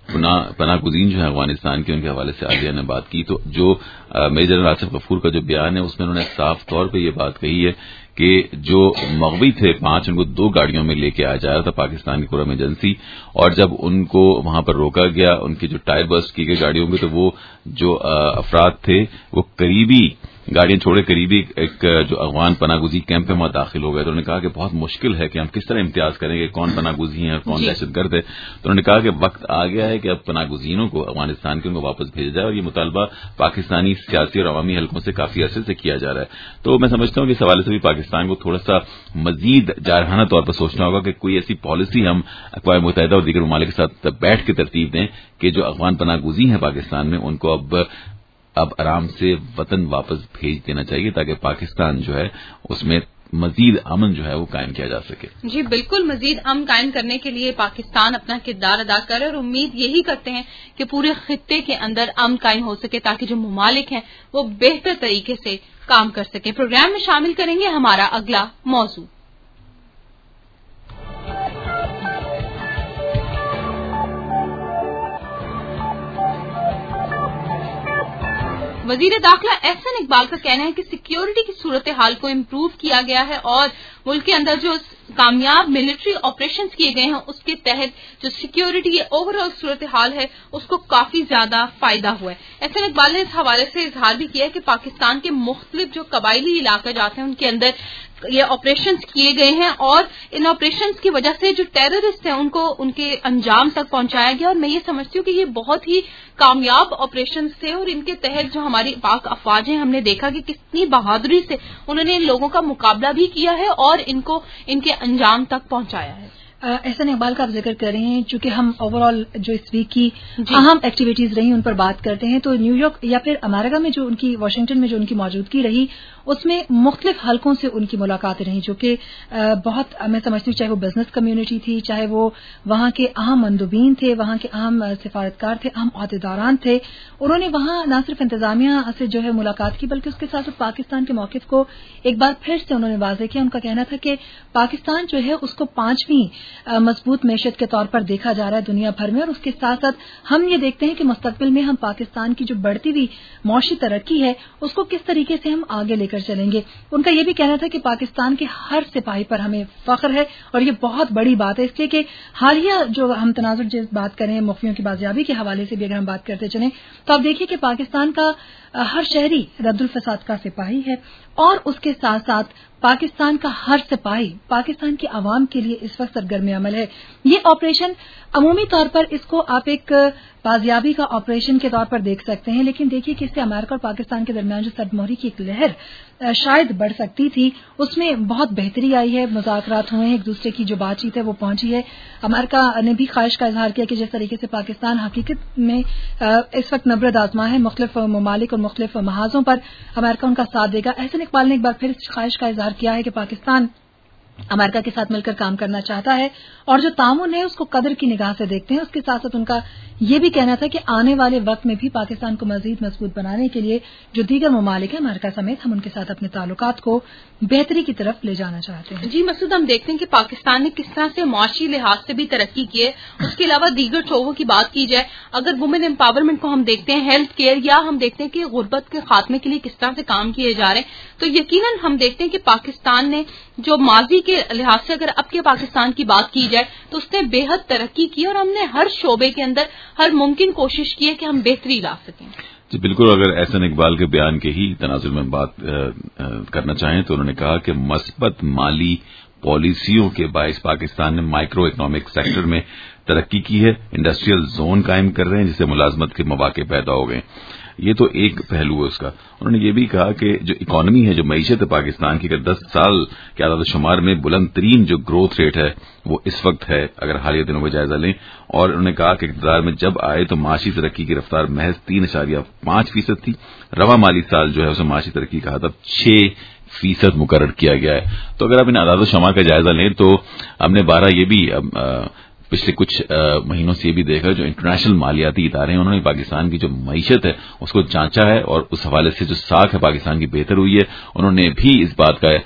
Speaker 5: پناہ گزین جو ہے افغانستان کے ان کے حوالے سے عالیہ نے بات کی، تو جو میجر آصف غفور کا جو بیان ہے اس میں انہوں نے صاف طور پہ یہ بات کہی ہے کہ جو مغوی تھے پانچ، ان کو دو گاڑیوں میں لے کے آیا جا رہا تھا پاکستان کی قومی ایجنسی، اور جب ان کو وہاں پر روکا گیا، ان کی جو ٹائر برسٹ کی گئی گاڑیوں میں، تو وہ جو افراد تھے وہ قریبی گاڑیاں چھوڑے قریبی ایک جو افغان پناہ گزین کیمپ میں داخل ہو گئے تو انہوں نے کہا کہ بہت مشکل ہے کہ ہم کس طرح امتیاز کریں گے کون پناہ گزین ہے اور کون دہشت گرد ہے. تو انہوں نے کہا کہ وقت آ گیا ہے کہ اب پناہ گزینوں کو افغانستان کے ان کو واپس بھیجا جائے, اور یہ مطالبہ پاکستانی سیاسی اور عوامی حلقوں سے کافی عرصے سے کیا جا رہا ہے. تو میں سمجھتا ہوں کہ اس حوالے سے بھی پاکستان کو تھوڑا سا مزید جارحانہ طور پر سوچنا ہوگا کہ کوئی ایسی پالیسی ہم اقوام متحدہ اور دیگر ممالک کے ساتھ بیٹھ کے ترتیب دیں کہ جو افغان پناہ گزین ہے پاکستان میں ان کو اب اب آرام سے وطن واپس بھیج دینا چاہیے تاکہ پاکستان جو ہے اس میں مزید امن جو ہے وہ قائم کیا جا سکے.
Speaker 1: جی بالکل, مزید امن قائم کرنے کے لیے پاکستان اپنا کردار ادا کرے, اور امید یہی کرتے ہیں کہ پورے خطے کے اندر امن قائم ہو سکے تاکہ جو ممالک ہیں وہ بہتر طریقے سے کام کر سکیں. پروگرام میں شامل کریں گے ہمارا اگلا موضوع. وزیر داخلہ احسن اقبال کا کہنا ہے کہ سیکیورٹی کی صورتحال کو امپروو کیا گیا ہے اور ملک کے اندر جو کامیاب ملٹری آپریشنز کیے گئے ہیں اس کے تحت جو سیکیورٹی کی اوور آل صورتحال ہے اس کو کافی زیادہ فائدہ ہوا ہے. احسن اقبال نے اس حوالے سے اظہار بھی کیا ہے کہ پاکستان کے مختلف جو قبائلی علاقے جاتے ہیں ان کے اندر یہ آپریشنز کیے گئے ہیں, اور ان آپریشنز کی وجہ سے جو ٹیررسٹ ہیں ان کو ان کے انجام تک پہنچایا گیا, اور میں یہ سمجھتی ہوں کہ یہ بہت ہی کامیاب آپریشنز تھے, اور ان کے تحت جو ہماری پاک افواج ہیں ہم نے دیکھا کہ کتنی بہادری سے انہوں نے ان لوگوں کا مقابلہ بھی کیا ہے اور ان کو ان کے انجام تک پہنچایا ہے.
Speaker 4: احسن اقبال کا آپ ذکر کر رہے ہیں, چونکہ ہم اوور آل جو اس ویک کی اہم ایکٹیویٹیز رہی ان پر بات کرتے ہیں, تو نیو یارک یا پھر امریکہ میں جو ان کی واشنگٹن میں جو ان کی موجودگی رہی اس میں مختلف حلقوں سے ان کی ملاقاتیں رہیں, جو کہ بہت میں سمجھتی ہوں چاہے وہ بزنس کمیونٹی تھی, چاہے وہ وہاں کے اہم مندوبین تھے, وہاں کے اہم سفارتکار تھے, اہم عہدیداران تھے. انہوں نے وہاں نہ صرف انتظامیہ سے جو ہے ملاقات کی بلکہ اس کے ساتھ پاکستان کے موقف کو ایک بار پھر سے انہوں نے واضح کیا. ان کا کہنا تھا کہ پاکستان جو ہے اس کو پانچویں مضبوط معیشت کے طور پر دیکھا جا رہا ہے دنیا بھر میں, اور اس کے ساتھ ساتھ ہم یہ دیکھتے ہیں کہ مستقبل میں ہم پاکستان کی جو بڑھتی ہوئی معاشی ترقی ہے اس کو کس طریقے سے ہم آگے لے کر چلیں گے. ان کا یہ بھی کہنا تھا کہ پاکستان کے ہر سپاہی پر ہمیں فخر ہے, اور یہ بہت بڑی بات ہے, اس لیے کہ حالیہ جو ہم تناظر جس بات کریں مخفیوں کی بازیابی کے حوالے سے بھی اگر ہم بات کرتے چلیں تو آپ دیکھیے کہ پاکستان کا ہر شہری رد الفساد کا سپاہی ہے, اور اس کے ساتھ ساتھ پاکستان کا ہر سپاہی پاکستان کی عوام کے لیے اس وقت سرگرم عمل ہے. یہ آپریشن عمومی طور پر اس کو آپ ایک بازیابی کا آپریشن کے طور پر دیکھ سکتے ہیں, لیکن دیکھیے کہ اس سے امریکہ اور پاکستان کے درمیان جو سرموہری کی ایک لہر شاید بڑھ سکتی تھی اس میں بہت بہتری آئی ہے. مذاکرات ہوئے ہیں, ایک دوسرے کی جو بات چیت ہے وہ پہنچی ہے. امریکہ نے بھی خواہش کا اظہار کیا کہ جس طریقے سے پاکستان حقیقت میں اس وقت نبرد آزما ہے مختلف ممالک اور مختلف محاذوں پر, امریکہ ان کا ساتھ دے گا. احسن اقبال نے ایک بار پھر اس خواہش کا اظہار کیا ہے کہ پاکستان امریکہ کے ساتھ مل کر کام کرنا چاہتا ہے, اور جو تعاون ہے اس کو قدر کی نگاہ سے دیکھتے ہیں. اس کے ساتھ ساتھ ان کا یہ بھی کہنا تھا کہ آنے والے وقت میں بھی پاکستان کو مزید مضبوط بنانے کے لیے جو دیگر ممالک ہیں امریکہ سمیت ہم ان کے ساتھ اپنے تعلقات کو بہتری کی طرف لے جانا چاہتے ہیں.
Speaker 1: جی مسعود, ہم دیکھتے ہیں کہ پاکستان نے کس طرح سے معاشی لحاظ سے بھی ترقی کی ہے. اس کے علاوہ دیگر شعبوں کی بات کی جائے, اگر وومن امپاورمنٹ کو ہم دیکھتے ہیں, ہیلتھ کیئر, یا ہم دیکھتے ہیں کہ غربت کے خاتمے کے لیے کس طرح سے کام کیے جا رہے ہیں, تو یقیناً ہم دیکھتے ہیں کہ پاکستان نے جو ماضی کے لحاظ سے اگر اب کے پاکستان کی بات کی جائے تو اس نے بے حد ترقی کی, اور ہم نے ہر شعبے کے اندر ہر ممکن کوشش کی ہے کہ ہم بہتری لا سکیں.
Speaker 5: جی بالکل, اگر احسن اقبال کے بیان کے ہی تناظر میں بات کرنا چاہیں تو انہوں نے کہا کہ مثبت مالی پالیسیوں کے باعث پاکستان نے مائکرو اکنامک سیکٹر میں ترقی کی ہے, انڈسٹریل زون قائم کر رہے ہیں جس سے ملازمت کے مواقع پیدا ہو گئے. یہ تو ایک پہلو ہے اس کا. انہوں نے یہ بھی کہا کہ جو اکانومی ہے, جو معیشت ہے پاکستان کی, اگر دس سال کے اعداد و شمار میں بلند ترین جو گروتھ ریٹ ہے وہ اس وقت ہے اگر حالیہ دنوں کا جائزہ لیں. اور انہوں نے کہا کہ اقتدار میں جب آئے تو معاشی ترقی کی رفتار محض تین اشاریہ پانچ فیصد تھی. رواں مالی سال جو ہے اسے معاشی ترقی کا ہدف چھ فیصد مقرر کیا گیا ہے. تو اگر آپ ان اعداد و شمار کا جائزہ لیں تو ہم نے بارہ یہ بھی پچھلے کچھ مہینوں سے یہ بھی دیکھا جو انٹرنیشنل مالیاتی ادارے ہیں انہوں نے پاکستان کی جو معیشت ہے اس کو جانچا ہے, اور اس حوالے سے جو ساکھ ہے پاکستان کی بہتر ہوئی ہے. انہوں نے بھی اس بات کا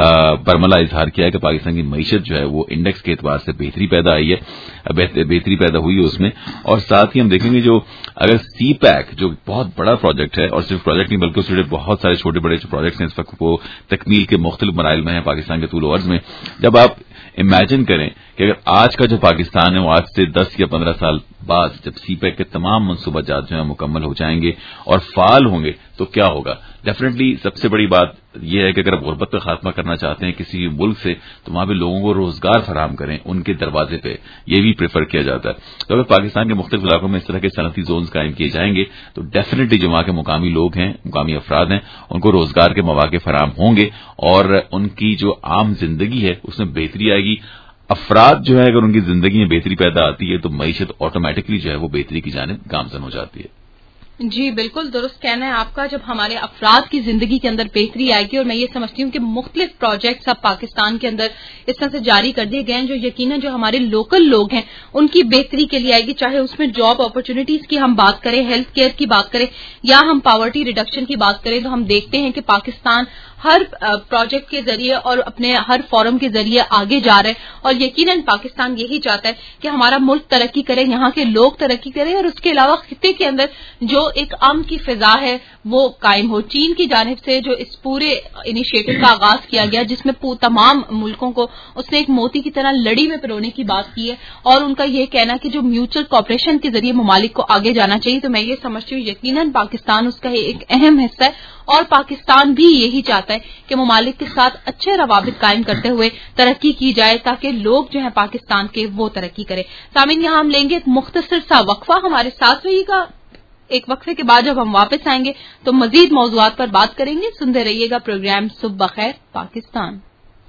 Speaker 5: برملا اظہار کیا ہے کہ پاکستان کی معیشت جو ہے وہ انڈیکس کے اعتبار سے بہتری پیدا آئی ہے, بہتری پیدا ہوئی ہے اس میں. اور ساتھ ہی ہم دیکھیں گے جو اگر سی پیک جو بہت بڑا پروجیکٹ ہے, اور صرف پروجیکٹ نہیں بلکہ اس سے بہت سارے چھوٹے بڑے جو پروجیکٹس ہیں اس وقت وہ تکمیل کے مختلف مراحل میں ہیں پاکستان کے طول و عرض میں. جب آپ امیجن کریں کہ اگر آج کا جو پاکستان پاکستان ہے وہ آج سے دس یا پندرہ سال بعد جب سی پیک کے تمام منصوبہ جات جو ہیں مکمل ہو جائیں گے اور فعال ہوں گے تو کیا ہوگا. ڈیفینیٹلی سب سے بڑی بات یہ ہے کہ اگر آپ غربت کا خاتمہ کرنا چاہتے ہیں کسی بھی ملک سے تو وہاں پہ لوگوں کو روزگار فراہم کریں ان کے دروازے پہ, یہ بھی پریفر کیا جاتا ہے. تو اگر پاکستان کے مختلف علاقوں میں اس طرح کے صنعتی زونز قائم کیے جائیں گے تو ڈیفینیٹلی جو وہاں کے مقامی لوگ ہیں, مقامی افراد ہیں, ان کو روزگار کے مواقع فراہم ہوں گے اور ان کی جو عام زندگی ہے اس میں بہتری آئے گی. افراد جو ہے اگر ان کی زندگی میں بہتری پیدا آتی ہے تو معیشت آٹومیٹکلی جو ہے وہ بہتری کی جانب گامزن ہو جاتی ہے.
Speaker 1: جی بالکل درست کہنا ہے آپ کا. جب ہمارے افراد کی زندگی کے اندر بہتری آئے گی, اور میں یہ سمجھتی ہوں کہ مختلف پروجیکٹس اب پاکستان کے اندر اس طرح سے جاری کر دیے گئے ہیں جو یقیناً جو ہمارے لوکل لوگ ہیں ان کی بہتری کے لیے آئے گی, چاہے اس میں جاب اپرچونیٹیز کی ہم بات کریں, ہیلتھ کیئر کی بات کریں یا ہم پاورٹی ریڈکشن کی بات کریں, تو ہم دیکھتے ہیں کہ پاکستان ہر پروجیکٹ کے ذریعے اور اپنے ہر فورم کے ذریعے آگے جا رہے ہیں, اور یقیناً پاکستان یہی چاہتا ہے کہ ہمارا ملک ترقی کرے, یہاں کے لوگ ترقی کریں, اور اس کے علاوہ خطے کے اندر جو ایک امن کی فضا ہے وہ قائم ہو. چین کی جانب سے جو اس پورے انیشیٹو کا آغاز کیا گیا جس میں تمام ملکوں کو اس نے ایک موتی کی طرح لڑی میں پرونے کی بات کی ہے, اور ان کا یہ کہنا کہ جو میوچل کوآپریشن کے ذریعے ممالک کو آگے جانا چاہیے, تو میں یہ سمجھتی ہوں یقیناً پاکستان اس کا ایک اہم حصہ ہے, اور پاکستان بھی یہی چاہتا ہے کہ ممالک کے ساتھ اچھے روابط قائم کرتے ہوئے ترقی کی جائے تاکہ لوگ جو ہیں پاکستان کے وہ ترقی کریں. سامعین یہاں ہم لیں گے ایک مختصر سا وقفہ, ہمارے ساتھ رہیے گا. ایک وقفے کے بعد جب ہم واپس آئیں گے تو مزید موضوعات پر بات کریں گے. سنتے رہیے گا پروگرام صبح بخیر پاکستان.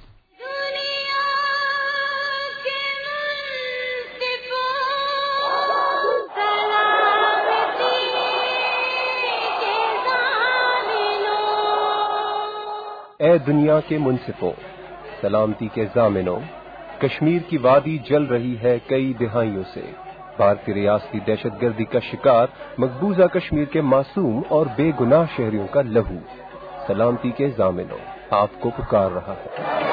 Speaker 3: اے دنیا کے منصفوں, سلامتی کے ضامنوں, کشمیر کی وادی جل رہی ہے کئی دہائیوں سے. بھارتی ریاستی دہشت گردی کا شکار مقبوضہ کشمیر کے معصوم اور بے گناہ شہریوں کا لہو سلامتی کے ضامنوں آپ کو پکار رہا ہے.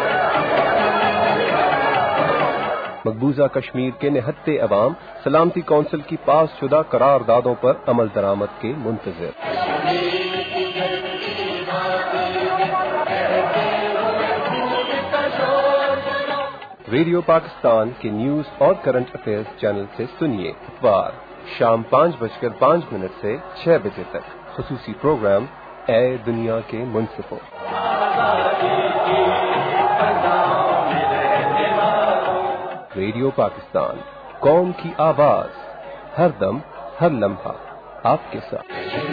Speaker 3: مقبوضہ کشمیر کے نہتے عوام سلامتی کونسل کی پاس شدہ قراردادوں پر عمل درآمد کے منتظر. ریڈیو پاکستان کے نیوز اور کرنٹ افیئرز چینل سے سنیے اتوار شام پانچ بج کر پانچ منٹ سے چھ بجے تک خصوصی پروگرام اے دنیا کے منصفوں. ریڈیو پاکستان, قوم کی آواز, ہر دم ہر لمحہ آپ کے ساتھ.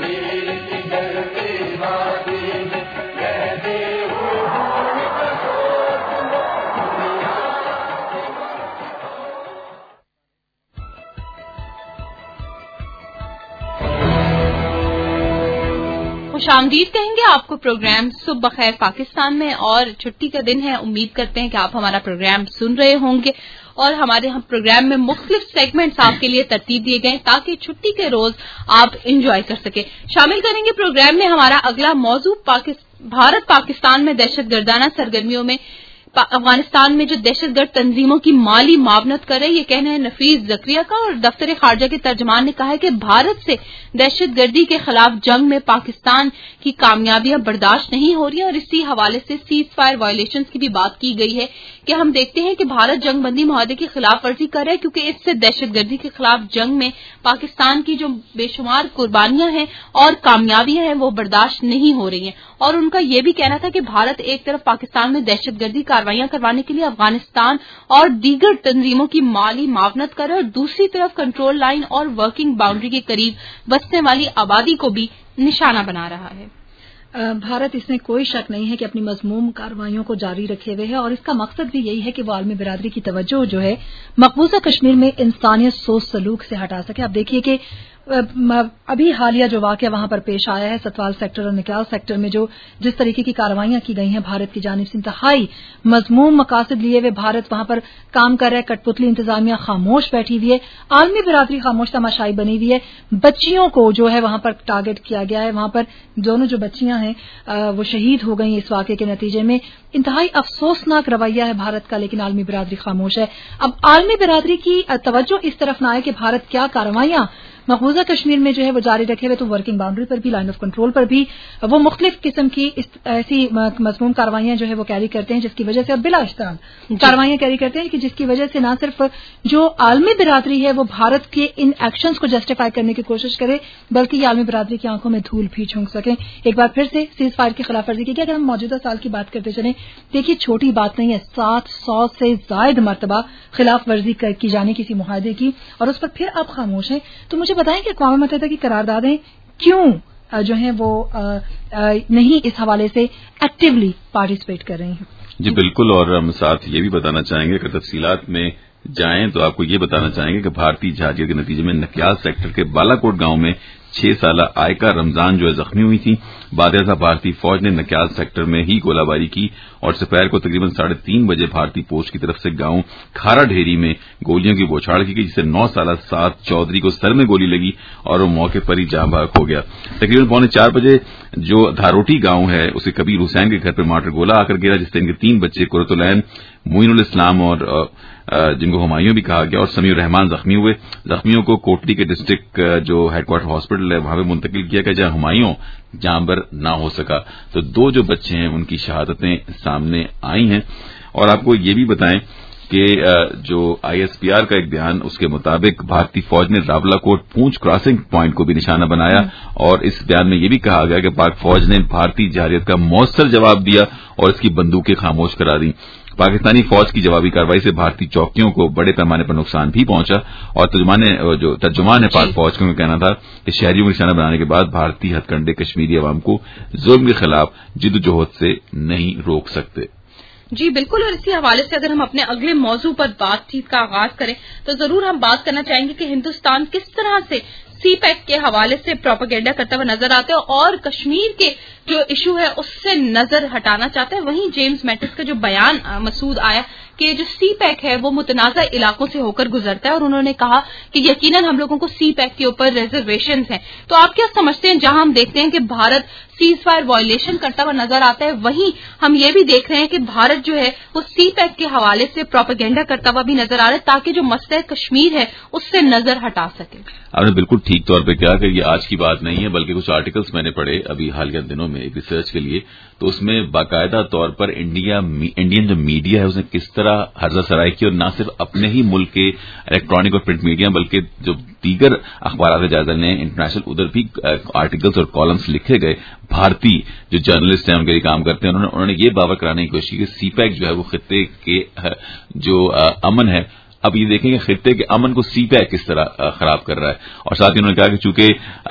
Speaker 1: خوش آمدید کہیں گے آپ کو پروگرام صبح بخیر پاکستان میں, اور چھٹی کا دن ہے. امید کرتے ہیں کہ آپ ہمارا پروگرام سن رہے ہوں گے, اور ہمارے ہم پروگرام میں مختلف سیگمنٹس آپ کے لیے ترتیب دیے گئے تاکہ چھٹی کے روز آپ انجوائے کر سکیں. شامل کریں گے پروگرام میں ہمارا اگلا موضوع بھارت پاکستان میں دہشت گردانہ سرگرمیوں میں افغانستان میں جو دہشت گرد تنظیموں کی مالی معاونت کر رہے, یہ کہنا ہے نفیس زکریہ کا, اور دفتر خارجہ کے ترجمان نے کہا ہے کہ بھارت سے دہشت گردی کے خلاف جنگ میں پاکستان کی کامیابیاں برداشت نہیں ہو رہی ہیں, اور اسی حوالے سے سیز فائر وائلیشنز کی بھی بات کی گئی ہے کہ ہم دیکھتے ہیں کہ بھارت جنگ بندی معاہدے کی خلاف ورزی کر رہا ہے کیونکہ اس سے دہشت گردی کے خلاف جنگ میں پاکستان کی جو بے شمار قربانیاں ہیں اور کامیابیاں ہیں وہ برداشت نہیں ہو رہی ہیں. اور ان کا یہ بھی کہنا تھا کہ بھارت ایک طرف پاکستان میں دہشت گردی کارروائیاں کروانے کے لیے افغانستان اور دیگر تنظیموں کی مالی معاونت کر رہا ہے, اور دوسری طرف کنٹرول لائن اور ورکنگ باؤنڈری کے قریب بسنے والی آبادی کو بھی نشانہ بنا رہا ہے.
Speaker 4: بھارت اس میں کوئی شک نہیں ہے کہ اپنی مذموم کارروائیوں کو جاری رکھے ہوئے ہے, اور اس کا مقصد بھی یہی ہے کہ وہ عالمی برادری کی توجہ جو ہے مقبوضہ کشمیر میں انسانیت سوچ سلوک سے ہٹا سکے. آپ دیکھیے کہ ابھی حالیہ جو واقعہ وہاں پر پیش آیا ہے ستوال سیکٹر اور نکال سیکٹر میں جو جس طریقے کی کارروائیاں کی گئی ہیں بھارت کی جانب سے, انتہائی مذموم مقاصد لیے ہوئے بھارت وہاں پر کام کر رہا ہے. کٹ پتلی انتظامیہ خاموش بیٹھی ہوئی ہے, عالمی برادری خاموش تماشائی بنی ہوئی ہے. بچیوں کو جو ہے وہاں پر ٹارگٹ کیا گیا ہے, وہاں پر دونوں جو بچیاں ہیں وہ شہید ہو گئی اس واقعے کے نتیجے میں. انتہائی افسوسناک رویہ ہے بھارت کا, لیکن عالمی برادری خاموش ہے. اب عالمی برادری کی توجہ اس طرف نہ آئے کہ بھارت کیا کارروائیاں مقبوضہ کشمیر میں جو ہے وہ جاری رکھے ہوئے، تو ورکنگ باؤنڈری پر بھی، لائن آف کنٹرول پر بھی وہ مختلف قسم کی ایسی مضمون کاروائیاں جو ہے وہ کیری کرتے ہیں، جس کی وجہ سے، اور بلا اشتراک کاروائیاں کیری کرتے ہیں کہ جس کی وجہ سے نہ صرف جو عالمی برادری ہے وہ بھارت کے ان ایکشنز کو جسٹیفائی کرنے کی کوشش کرے، بلکہ یہ عالمی برادری کی آنکھوں میں دھول بھی جھونک سکیں۔ ایک بار پھر سے سیز فائر کی خلاف ورزی کی گئی۔ اگر ہم موجودہ سال کی بات کرتے چلیں، دیکھیے چھوٹی بات نہیں ہے، سات سو سے زائد مرتبہ خلاف ورزی کی جانے کسی معاہدے کی، اور اس پر پھر آپ خاموش ہیں۔ تو مجھے بتائیں کہ اقوام متحدہ کی قراردادیں کیوں جو ہیں وہ نہیں اس حوالے سے ایکٹیولی پارٹیسپیٹ کر رہی ہیں؟
Speaker 5: جی بالکل، اور ہم ساتھ یہ بھی بتانا چاہیں گے کہ تفصیلات میں جائیں تو آپ کو یہ بتانا چاہیں گے کہ بھارتی جہادیت کے نتیجے میں نکیال سیکٹر کے بالا کوٹ گاؤں میں چھ سالہ آئکا رمضان جو ہے زخمی ہوئی تھی۔ بعد ازاں بھارتی فوج نے نکیال سیکٹر میں ہی گولہ باری کی اور دوپہر کو تقریباً ساڑھے تین بجے بھارتی فوج کی طرف سے گاؤں کھارا ڈھیری میں گولیوں کی بوچھاڑ کی گئی، جس سے نو سالہ سات چودھری کو سر میں گولی لگی اور وہ موقع پر ہی جاں بحق ہو گیا۔ تقریباً پونے چار بجے جو دھاروٹی گاؤں ہے اسے کبیر حسین کے گھر پر مارٹر گولہ آ کر گرا، جس سے ان کے تین بچے قرۃ العین، معین الاسلام اور جن کو ہمایوں بھی کہا گیا، اور سمیع الرحمان زخمی ہوئے۔ زخمیوں کو کوٹلی کے ڈسٹرکٹ جو ہیڈ کوارٹر ہاسپٹل ہے وہاں پہ منتقل کیا گیا، جہاں ہمایوں جاں بر نہ ہو سکا۔ تو دو جو بچے ہیں ان کی شہادتیں سامنے آئی ہیں۔ اور آپ کو یہ بھی بتائیں کہ جو آئی ایس پی آر کا ایک بیان، اس کے مطابق بھارتی فوج نے راولا کوٹ پونچھ کراسنگ پوائنٹ کو بھی نشانہ بنایا، اور اس بیان میں یہ بھی کہا گیا کہ پاک فوج نے بھارتی جارحیت کا مؤثر جواب دیا اور اس کی بندوقیں خاموش کرا دیں۔ پاکستانی فوج کی جوابی کارروائی سے بھارتی چوکیوں کو بڑے پیمانے پر نقصان بھی پہنچا، اور ترجمان جو ترجمان ہے پاک فوج کا کہنا تھا کہ شہریوں کو نشانہ بنانے کے بعد بھارتی ہتھ کنڈے کشمیری عوام کو ظلم کے خلاف جدوجہد سے نہیں روک سکتے۔
Speaker 1: جی بالکل، اور اسی حوالے سے اگر ہم اپنے اگلے موضوع پر بات چیت کا آغاز کریں تو ضرور ہم بات کرنا چاہیں گے کہ ہندوستان کس طرح سے سی پیک کے حوالے سے پروپیگنڈا کرتا ہوا نظر آتا ہے اور کشمیر کے جو ایشو ہے اس سے نظر ہٹانا چاہتا ہے۔ وہیں جیمز میٹس کا جو بیان مسعود آیا کہ جو سی پیک ہے وہ متنازع علاقوں سے ہو کر گزرتا ہے، اور انہوں نے کہا کہ یقیناً ہم لوگوں کو سی پیک کے اوپر ریزرویشنز ہیں۔ تو آپ کیا سمجھتے ہیں، جہاں ہم دیکھتے ہیں کہ بھارت سیز فائر وائلیشن کرتا ہوا نظر آتا ہے، وہیں ہم یہ بھی دیکھ رہے ہیں کہ بھارت جو ہے وہ سی پیک کے حوالے سے پروپیگنڈا کرتا ہوا بھی نظر آ رہا ہے تاکہ جو مسئلہ کشمیر ہے اس سے نظر ہٹا سکے۔
Speaker 5: آپ نے بالکل ٹھیک طور پہ کہا کہ یہ آج کی بات نہیں ہے، بلکہ کچھ آرٹیکلز میں نے پڑھے ابھی حالیہ دنوں میں ایک ریسرچ کے لیے، تو اس میں باقاعدہ طور پر انڈیا انڈین جو میڈیا ہے اس نے کس طرح ہرزہ سرائی کی، اور نہ صرف اپنے ہی ملک کے الیکٹرانک اور پرنٹ میڈیا بلکہ جو دیگر اخبارات کا جائزہ لیں انٹرنیشنل، ادھر بھی آرٹیکلز اور کالمز لکھے گئے۔ بھارتی جو جرنلسٹ ہیں ان کے لیے کام کرتے ہیں، انہوں نے انہوں نے یہ باور کرانے کی کوشش کی کہ سی پیک جو ہے وہ خطے کے جو امن ہے، اب یہ دیکھیں کہ خطے کے امن کو سی پیک کس طرح خراب کر رہا ہے، اور ساتھ ہی انہوں نے کہا کہ چونکہ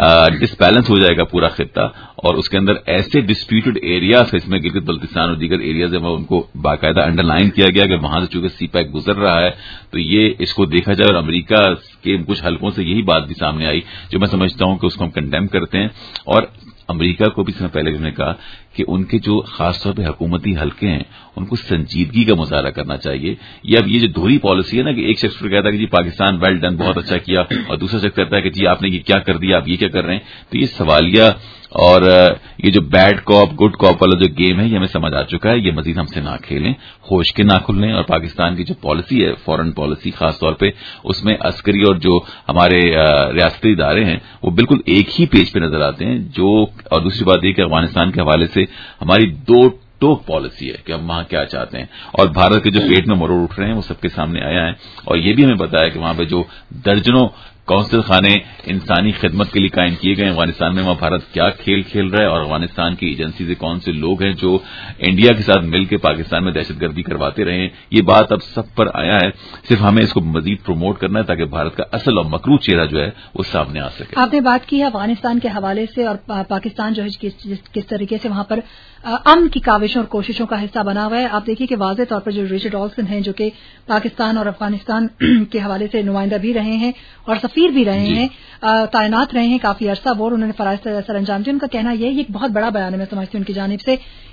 Speaker 5: ڈس بیلنس ہو جائے گا پورا خطہ اور اس کے اندر ایسے ڈسپیوٹڈ ایریاز اس میں گلگت بلتستان اور دیگر ایریاز ہیں وہ ان کو باقاعدہ انڈر لائن کیا گیا کہ وہاں سے چونکہ سی پیک گزر رہا ہے تو یہ اس کو دیکھا جائے، اور امریکہ کے کچھ حلقوں سے یہی بات بھی سامنے آئی جو میں سمجھتا ہوں کہ اس کو ہم کنڈیم کرتے ہیں، اور امریکہ کو بھی اس میں پہلے انہوں نے کہا کہ ان کے جو خاص طور پہ حکومتی حلقے ہیں ان کو سنجیدگی کا مظاہرہ کرنا چاہیے۔ یہ اب یہ جو دوہری پالیسی ہے نا کہ ایک شخص کہتا ہے کہ جی پاکستان ویل ڈن، بہت اچھا کیا، اور دوسرا شخص کہتا ہے کہ جی آپ نے یہ کیا کر دیا، آپ یہ کیا کر رہے ہیں، تو یہ سوالیہ اور یہ جو بیڈ کاپ گڈ کاپ والا جو گیم ہے یہ ہمیں سمجھ آ چکا ہے، یہ مزید ہم سے نہ کھیلیں، ہوش کے نہ کھلیں، اور پاکستان کی جو پالیسی ہے فورن پالیسی خاص طور پہ اس میں عسکری اور جو ہمارے ریاستی ادارے ہیں وہ بالکل ایک ہی پیج پہ نظر آتے ہیں، جو اور دوسری بات یہ کہ افغانستان کے حوالے سے ہماری دو ٹوک پالیسی ہے کہ ہم وہاں کیا چاہتے ہیں، اور بھارت کے جو پیٹ میں مروڑ اٹھ رہے ہیں وہ سب کے سامنے آیا ہے، اور یہ بھی ہمیں پتا ہے کہ وہاں پہ جو درجنوں کونسل خانے انسانی خدمت کے لیے قائم کیے گئے افغانستان میں، وہاں بھارت کیا کھیل کھیل رہا ہے، اور افغانستان کی ایجنسی سے کون سے لوگ ہیں جو انڈیا کے ساتھ مل کے پاکستان میں دہشت گردی کرواتے رہے ہیں، یہ بات اب سب پر آیا ہے، صرف ہمیں اس کو مزید پروموٹ کرنا ہے تاکہ بھارت کا اصل اور مکروہ چہرہ جو ہے وہ سامنے آ سکے۔
Speaker 4: آپ نے بات کی ہے افغانستان کے حوالے سے، اور پاکستان جو ہے کس طریقے سے وہاں پر امن کی کاوشوں اور کوششوں کا حصہ بنا ہوا ہے۔ آپ دیکھیے کہ واضح طور پر جو رچرڈ آلسن ہیں جو کہ پاکستان اور افغانستان کے حوالے سے نمائندہ بھی رہے ہیں اور سفیر بھی رہے جی. ہیں، تعینات رہے ہیں کافی عرصہ، وہ انہوں نے فرائض سر انجام دی۔ ان کا کہنا یہ ایک بہت بڑا بیان ہے، میں سمجھتی ہوں ان کی جانب سے،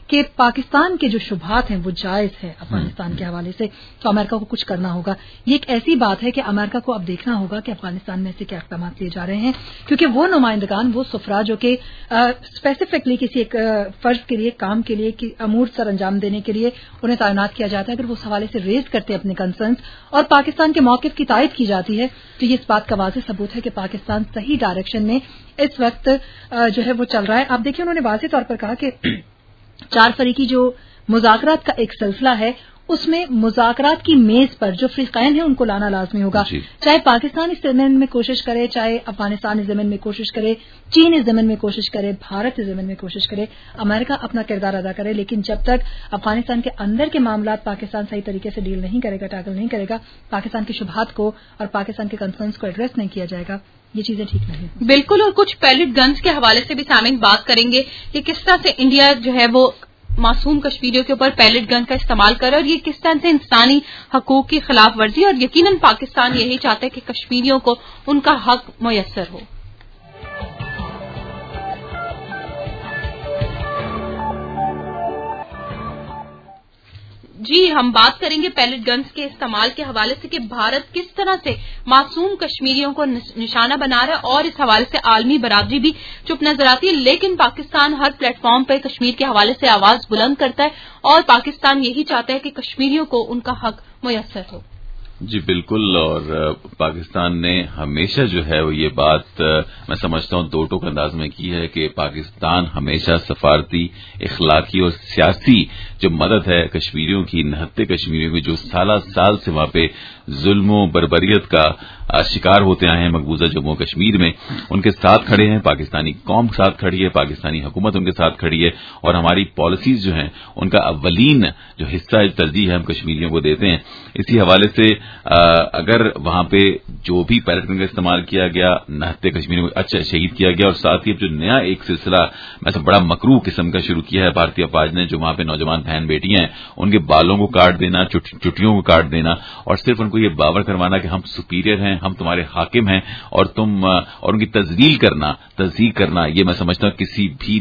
Speaker 4: کہ پاکستان کے جو شبہات ہیں وہ جائز ہے افغانستان کے حوالے سے، تو امریکہ کو کچھ کرنا ہوگا. یہ ایک ایسی بات ہے کہ امریکہ کو اب دیکھنا ہوگا کہ افغانستان میں سے کیا اقدامات لیے جا رہے ہیں، کیونکہ وہ نمائندگان، وہ سفرا جو کہ اسپیسیفکلی کسی ایک فرض کے لیے، کام کے لیے، امور سر انجام دینے کے لیے انہیں تعینات کیا جاتا ہے، اگر وہ اس حوالے سے ریز کرتے اپنے کنسرنز اور پاکستان کے موقف کی تائید کی جاتی ہے، تو یہ اس بات کا واضح ثبوت ہے کہ پاکستان صحیح ڈائریکشن میں اس وقت جو ہے وہ چل رہا ہے. آپ دیکھیں انہوں نے واضح طور پر کہا کہ چار فریقی جو مذاکرات کا ایک سلسلہ ہے اس میں مذاکرات کی میز پر جو فریقین ہیں ان کو لانا لازمی ہوگا، جی. چاہے پاکستان اس زمین میں کوشش کرے، چاہے افغانستان اس زمین میں کوشش کرے، چین اس زمین میں کوشش کرے، بھارت اس زمین میں کوشش کرے، امریکہ اپنا کردار ادا کرے، لیکن جب تک افغانستان کے اندر کے معاملات پاکستان صحیح طریقے سے ڈیل نہیں کرے گا، ٹیکل نہیں کرے گا، پاکستان کے شبہات کو اور پاکستان کے کنسرنز کو ایڈریس نہیں کیا جائے گا، یہ چیزیں ٹھیک نہیں.
Speaker 1: بالکل. اور کچھ پیلٹ گنز کے حوالے سے بھی سامعین بات کریں گے کہ کس طرح سے انڈیا جو ہے وہ معصوم کشمیریوں کے اوپر پیلٹ گن کا استعمال کرے اور یہ کس طرح سے انسانی حقوق کی خلاف ورزی، اور یقیناً پاکستان یہی چاہتا ہے کہ کشمیریوں کو ان کا حق میسر ہو. جی، ہم بات کریں گے پیلٹ گنز کے استعمال کے حوالے سے کہ بھارت کس طرح سے معصوم کشمیریوں کو نشانہ بنا رہا ہے، اور اس حوالے سے عالمی برادری بھی چپ نظر آتی ہے، لیکن پاکستان ہر پلیٹ فارم پہ کشمیر کے حوالے سے آواز بلند کرتا ہے اور پاکستان یہی چاہتا ہے کہ کشمیریوں کو ان کا حق میسر ہو.
Speaker 5: جی بالکل. اور پاکستان نے ہمیشہ جو ہے وہ یہ بات میں سمجھتا ہوں دو ٹوک انداز میں کی ہے کہ پاکستان ہمیشہ سفارتی، اخلاقی اور سیاسی جو مدد ہے کشمیریوں کی، نہتے کشمیریوں کی جو سالہ سال سے وہاں پہ ظلم و بربریت کا شکار ہوتے آئے ہیں مقبوضہ جموں کشمیر میں، ان کے ساتھ کھڑے ہیں. پاکستانی قوم ساتھ کھڑی ہے، پاکستانی حکومت ان کے ساتھ کھڑی ہے، اور ہماری پالیسیز جو ہیں ان کا اولین جو حصہ ترجیح ہے ہم کشمیریوں کو دیتے ہیں. اسی حوالے سے اگر وہاں پہ جو بھی پیلٹ گن کا استعمال کیا گیا، نہتے کشمیریوں کو اچھا شہید کیا گیا، اور ساتھ ہی جو نیا ایک سلسلہ میں سے بڑا مکروہ قسم کا شروع کیا ہے بھارتی افواج نے، جو وہاں پہ نوجوان بہن بیٹیاں ہیں ان کے بالوں کو کاٹ دینا، چٹیوں کو کاٹ دینا، اور صرف ان کو یہ باور کروانا کہ ہم سپیریئر ہیں، ہم تمہارے حاکم ہیں، اور تم اور ان کی تذلیل کرنا، تذلیل کرنا، یہ میں سمجھتا ہوں کسی بھی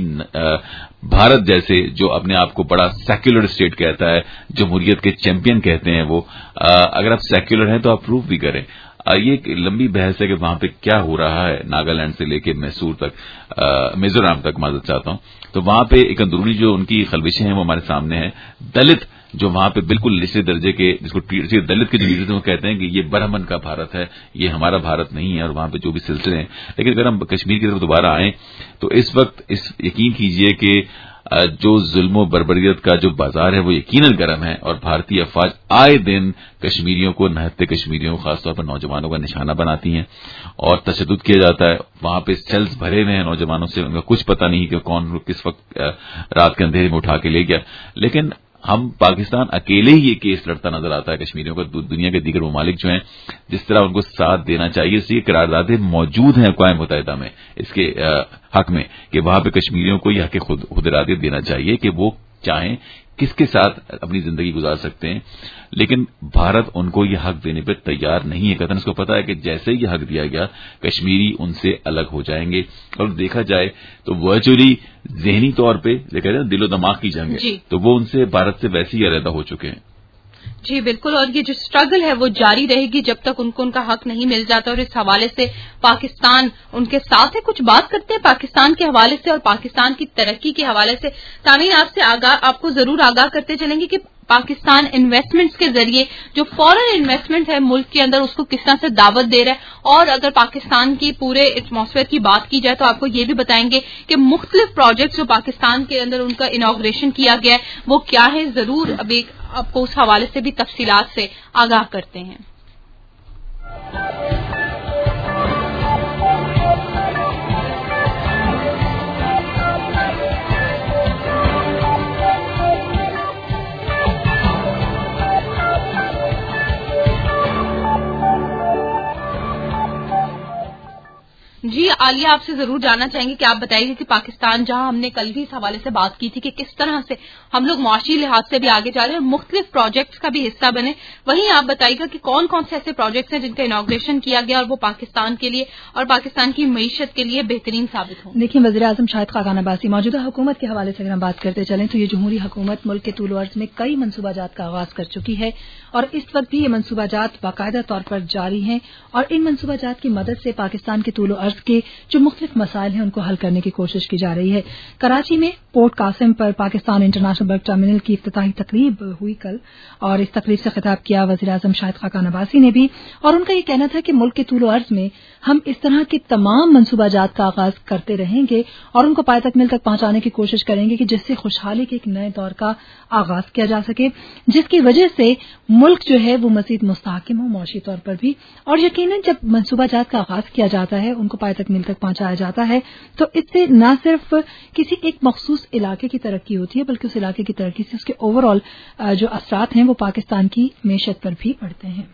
Speaker 5: بھارت جیسے جو اپنے آپ کو بڑا سیکولر اسٹیٹ کہتا ہے، جمہوریت کے چیمپئن کہتے ہیں وہ، اگر آپ سیکولر ہیں تو آپ پروف بھی کریں. یہ ایک لمبی بحث ہے کہ وہاں پہ کیا ہو رہا ہے، ناگالینڈ سے لے کے میسور تک، میزورام تک معذرت چاہتا ہوں. تو وہاں پہ ایک اندرونی جو ان کی خلوشیں ہیں وہ ہمارے سامنے ہیں. دلت جو وہاں پہ بالکل نچلے درجے کے، جس کو دلت کے جو لیڈر وہ کہتے ہیں کہ یہ برہمن کا بھارت ہے، یہ ہمارا بھارت نہیں ہے، اور وہاں پہ جو بھی سلسلے ہیں. لیکن اگر ہم کشمیر کی طرف دوبارہ آئیں تو اس وقت اس یقین کیجئے کہ جو ظلم و بربریت کا جو بازار ہے وہ یقیناً گرم ہے، اور بھارتی افواج آئے دن کشمیریوں کو، نہتے کشمیریوں کو، خاص طور پر نوجوانوں کا نشانہ بناتی ہیں اور تشدد کیا جاتا ہے. وہاں پہ سیلز بھرے ہوئے ہیں نوجوانوں سے، ان کا کچھ پتہ نہیں کہ کون کس وقت رات کے اندھیرے میں اٹھا کے لے گیا. لیکن ہم پاکستان اکیلے ہی یہ کیس لڑتا نظر آتا ہے کشمیریوں کا. دنیا کے دیگر ممالک جو ہیں جس طرح ان کو ساتھ دینا چاہیے، اس لیے قراردادیں موجود ہیں اقوام متحدہ میں اس کے حق میں کہ وہاں پہ کشمیریوں کو یہ حق خود خود ارادیت دینا چاہیے کہ وہ چاہیں کس کے ساتھ اپنی زندگی گزار سکتے ہیں. لیکن بھارت ان کو یہ حق دینے پہ تیار نہیں ہے. قطن اس کو پتا ہے کہ جیسے یہ حق دیا گیا کشمیری ان سے الگ ہو جائیں گے. اور دیکھا جائے تو ورچولی ذہنی طور پہ دیکھا جائے دل و دماغ کی جنگ ہے، جی. تو وہ ان سے بھارت سے ویسے ہی علیحدہ ہو چکے ہیں.
Speaker 1: جی بالکل. اور یہ جو اسٹرگل ہے وہ جاری رہے گی جب تک ان کو ان کا حق نہیں مل جاتا. اور اس حوالے سے پاکستان ان کے ساتھ ہے. کچھ بات کرتے ہیں پاکستان کے حوالے سے اور پاکستان کی ترقی کے حوالے سے. تامین آپ سے آگاہ آپ کو ضرور آگاہ کرتے چلیں گے کہ پاکستان انویسٹمنٹس کے ذریعے جو فورن انویسٹمنٹ ہے ملک کے اندر اس کو کس طرح سے دعوت دے رہا ہے. اور اگر پاکستان کی پورے ایٹماسفیئر کی بات کی جائے تو آپ کو یہ بھی بتائیں گے کہ مختلف پروجیکٹس جو پاکستان کے اندر ان کا انوگریشن کیا گیا ہے وہ کیا ہے. ضرور ابھی آپ کو اس حوالے سے بھی تفصیلات سے آگاہ کرتے ہیں. جی عالیہ، آپ سے ضرور جاننا چاہیں گے کہ آپ بتائیے کہ پاکستان، جہاں ہم نے کل بھی اس حوالے سے بات کی تھی کہ کس طرح سے ہم لوگ معاشی لحاظ سے بھی آگے جا رہے ہیں اور مختلف پروجیکٹس کا بھی حصہ بنے، وہیں آپ بتائیے گا کہ کون کون سے ایسے پروجیکٹس ہیں جن کا انوگریشن کیا گیا اور وہ پاکستان کے لیے اور پاکستان کی معیشت کے لیے بہترین ثابت ہوں.
Speaker 4: دیکھیں، وزیر اعظم شاہد خاقان عباسی موجودہ حکومت کے حوالے سے اگر ہم بات کرتے چلیں تو یہ جمہوری حکومت ملک کے طول و عرض میں کئی منصوبہ جات کا آغاز کر چکی ہے اور اس وقت بھی یہ منصوبہ جات باقاعدہ طور پر جاری ہیں اور ان منصوبہ جات کی مدد سے پاکستان کے طول و عرض کے جو مختلف مسائل ہیں ان کو حل کرنے کی کوشش کی جا رہی ہے. کراچی میں پورٹ قاسم پر پاکستان انٹرنیشنل برگ ٹرمینل کی افتتاحی تقریب ہوئی کل اور اس تقریب سے خطاب کیا وزیر اعظم شاہد خاقان عباسی نے بھی، اور ان کا یہ کہنا تھا کہ ملک کے طول و عرض میں ہم اس طرح کے تمام منصوبہ جات کا آغاز کرتے رہیں گے اور ان کو پائے تک مل تک پہنچانے کی کوشش کریں گے کہ جس سے خوشحالی کے ایک نئے دور کا آغاز کیا جا سکے، جس کی وجہ سے ملک جو ہے وہ مزید مستحکم ہو معاشی طور پر بھی. اور یقیناً جب منصوبہ جات کا آغاز کیا جاتا ہے، ان کو پائے تک مل تک پہنچایا جاتا ہے، تو اس سے نہ صرف کسی ایک مخصوص علاقے کی ترقی ہوتی ہے بلکہ اس علاقے کی ترقی سے اس کے اوور آل جو اثرات ہیں وہ پاکستان کی معیشت پر بھی پڑتے ہیں.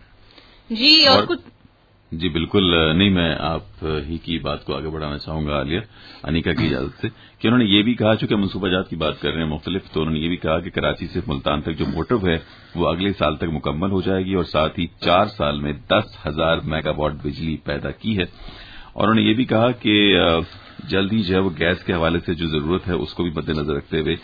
Speaker 1: جی اور, اور کچھ
Speaker 5: جی بالکل نہیں، میں آپ ہی کی بات کو آگے بڑھانا چاہوں گا عالیہ انیکا کی اجازت سے کہ انہوں نے یہ بھی کہا، چونکہ منصوبہ جات کی بات کر رہے ہیں مختلف، تو انہوں نے یہ بھی کہا کہ کراچی سے ملتان تک جو موٹو ہے وہ اگلے سال تک مکمل ہو جائے گی اور ساتھ ہی چار سال میں دس ہزار میگا واٹ بجلی پیدا کی ہے. اور انہوں نے یہ بھی کہا کہ جلد ہی جو ہے وہ گیس کے حوالے سے جو ضرورت ہے اس کو بھی مد نظر رکھتے ہوئے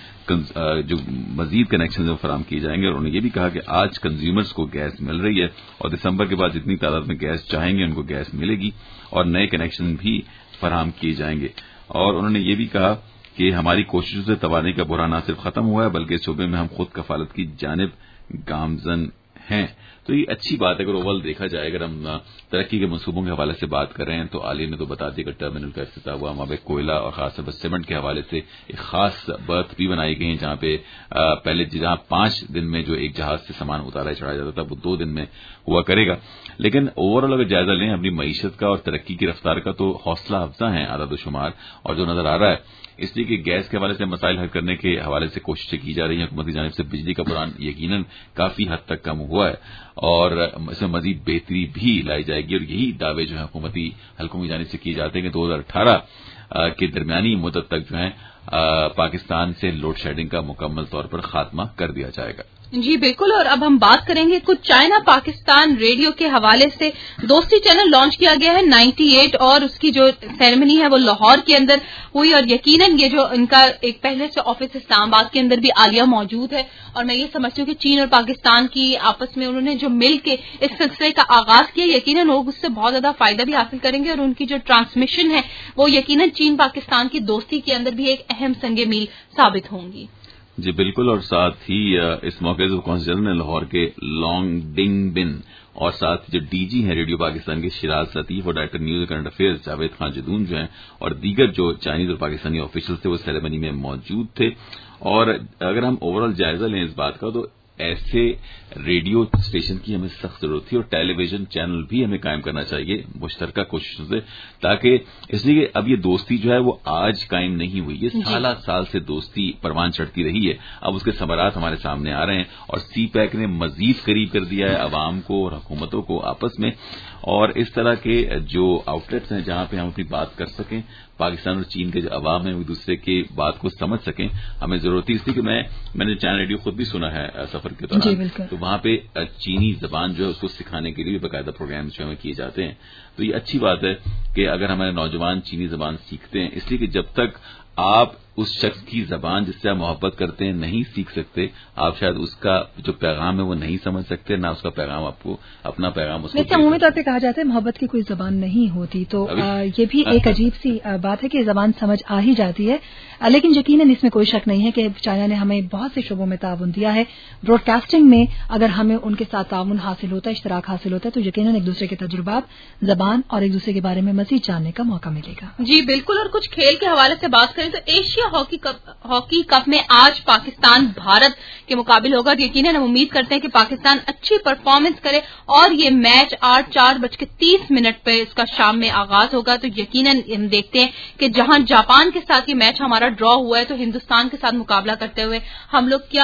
Speaker 5: جو مزید کنیکشن فراہم کیے جائیں گے. اور انہوں نے یہ بھی کہا کہ آج کنزیومرز کو گیس مل رہی ہے اور دسمبر کے بعد جتنی تعداد میں گیس چاہیں گے ان کو گیس ملے گی اور نئے کنیکشن بھی فراہم کیے جائیں گے. اور انہوں نے یہ بھی کہا کہ ہماری کوششوں سے توانائی کا بحران نہ صرف ختم ہوا ہے بلکہ اس شعبے میں ہم خود کفالت کی جانب گامزن ہیں. تو یہ اچھی بات ہے. اگر اوول دیکھا جائے، اگر ہم ترقی کے منصوبوں کے حوالے سے بات کر رہے ہیں تو عالیہ نے تو بتا دیا کہ ٹرمینل کا افتتاح ہوا، وہاں پہ کوئلہ اور خاص طور پر سیمنٹ کے حوالے سے ایک خاص برتھ بھی بنائی گئی ہیں جہاں پہ پہلے جہاں پانچ دن میں جو ایک جہاز سے سامان اتارا چڑھایا جاتا تھا وہ دو دن میں ہوا کرے گا. لیکن اوور آل اگر جائزہ لیں اپنی معیشت کا اور ترقی کی رفتار کا تو حوصلہ افزا ہیں اعداد و شمار، اور جو نظر آ رہا ہے اس لیے کہ گیس کے حوالے سے مسائل حل کرنے کے حوالے سے کوششیں کی جا رہی ہیں. حکومت کی جانب سے بجلی کا بحران یقیناً کافی حد تک کم ہوا ہے اور اس میں مزید بہتری بھی لائی جائے گی. اور یہی دعوے جو ہیں حکومتی حلقوں کی جانب سے کیے جاتے ہیں کہ دو ہزار اٹھارہ کے درمیانی مدت تک جو ہے پاکستان سے لوڈ شیڈنگ کا مکمل طور پر خاتمہ کر دیا جائے گا.
Speaker 1: جی بالکل. اور اب ہم بات کریں گے کچھ چائنا پاکستان ریڈیو کے حوالے سے. دوستی چینل لانچ کیا گیا ہے نائنٹی ایٹ اور اس کی جو سیریمنی ہے وہ لاہور کے اندر ہوئی اور یقیناً یہ جو ان کا ایک پہلے سے آفس اسلام آباد کے اندر بھی عالیہ موجود ہے اور میں یہ سمجھتی ہوں کہ چین اور پاکستان کی آپس میں انہوں نے جو مل کے اس سلسلے کا آغاز کیا یقیناً لوگ اس سے بہت زیادہ فائدہ بھی حاصل کریں گے اور ان کی جو ٹرانسمیشن ہے وہ یقیناً چین پاکستان کی دوستی کے اندر بھی ایک اہم سنگ میل ثابت ہوں گی.
Speaker 5: جی بالکل. اور ساتھ ہی اس موقع سے کونسل جنرل نے لاہور کے لانگ ڈنگ بن اور ساتھ جو ڈی جی ہیں ریڈیو پاکستان کے شراز لطیف اور director news current affairs Javed Khan Jadoon جو ہیں اور دیگر جو چائنیز اور پاکستانی آفیشلز تھے وہ سیریمنی میں موجود تھے. اور اگر ہم اوور آل جائزہ لیں اس بات کا تو ایسے ریڈیو اسٹیشن کی ہمیں سخت ضرورت تھی اور ٹیلی ویژن چینل بھی ہمیں قائم کرنا چاہیے مشترکہ کوششوں سے، تاکہ اس لیے اب یہ دوستی جو ہے وہ آج قائم نہیں ہوئی، یہ سالہ سال سے دوستی پروان چڑھتی رہی ہے. اب اس کے ثمرات ہمارے سامنے آ رہے ہیں اور سی پیک نے مزید قریب کر دیا ہے عوام کو اور حکومتوں کو آپس میں. اور اس طرح کے جو آؤٹ لیٹس ہیں جہاں پہ ہم اپنی بات کر سکیں، پاکستان اور چین کے جو عوام ہیں وہ دوسرے کی بات کو سمجھ سکیں، ہمیں ضرورت تھی. اس لیے کہ میں میں نے چائنا ریڈیو خود بھی سنا ہے سفر کے دوران، تو وہاں پہ چینی زبان جو ہے اس کو سکھانے کے لیے باقاعدہ پروگرام جو ہے کیے جاتے ہیں. تو یہ اچھی بات ہے کہ اگر ہمارے نوجوان چینی زبان سیکھتے ہیں، اس لیے کہ جب تک آپ اس شخص کی زبان جس سے آپ محبت کرتے ہیں نہیں سیکھ سکتے، آپ شاید اس کا جو پیغام ہے وہ نہیں سمجھ سکتے، نہ اس کا پیغام آپ کو اپنا پیغام اس کو.
Speaker 4: ویسے عمومی طور پہ کہا جاتا ہے محبت کی کوئی زبان نہیں ہوتی، تو یہ بھی ایک عجیب سی بات ہے کہ زبان سمجھ آ ہی جاتی ہے. لیکن یقیناً اس میں کوئی شک نہیں ہے کہ چائنا نے ہمیں بہت سے شعبوں میں تعاون دیا ہے. براڈ کاسٹنگ میں اگر ہمیں ان کے ساتھ تعاون حاصل ہوتا ہے، اشتراک حاصل ہوتا ہے، تو یقیناً ایک دوسرے کے تجربات، زبان اور ایک دوسرے کے بارے میں مزید جاننے کا موقع ملے گا.
Speaker 1: جی بالکل. اور کچھ کھیل کے حوالے سے بات کریں تو Asia hockey cup hockey cup میں آج پاکستان بھارت کے مقابل ہوگا. یقیناً ہم امید کرتے ہیں کہ پاکستان اچھی پرفارمنس کرے اور یہ میچ آٹھ چار بج کے تیس منٹ پہ اس کا شام میں آغاز ہوگا. تو یقیناً ہم دیکھتے ہیں کہ جہاں جاپان کے ساتھ یہ میچ ہمارا ڈرا ہوا ہے تو ہندوستان کے ساتھ مقابلہ کرتے ہوئے ہم لوگ کیا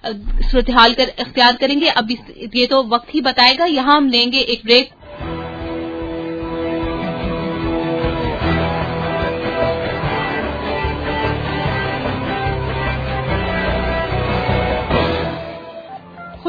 Speaker 1: صورتحال کر اختیار کریں گے اب یہ تو وقت ہی بتائے گا. یہاں ہم لیں گے ایک بریک.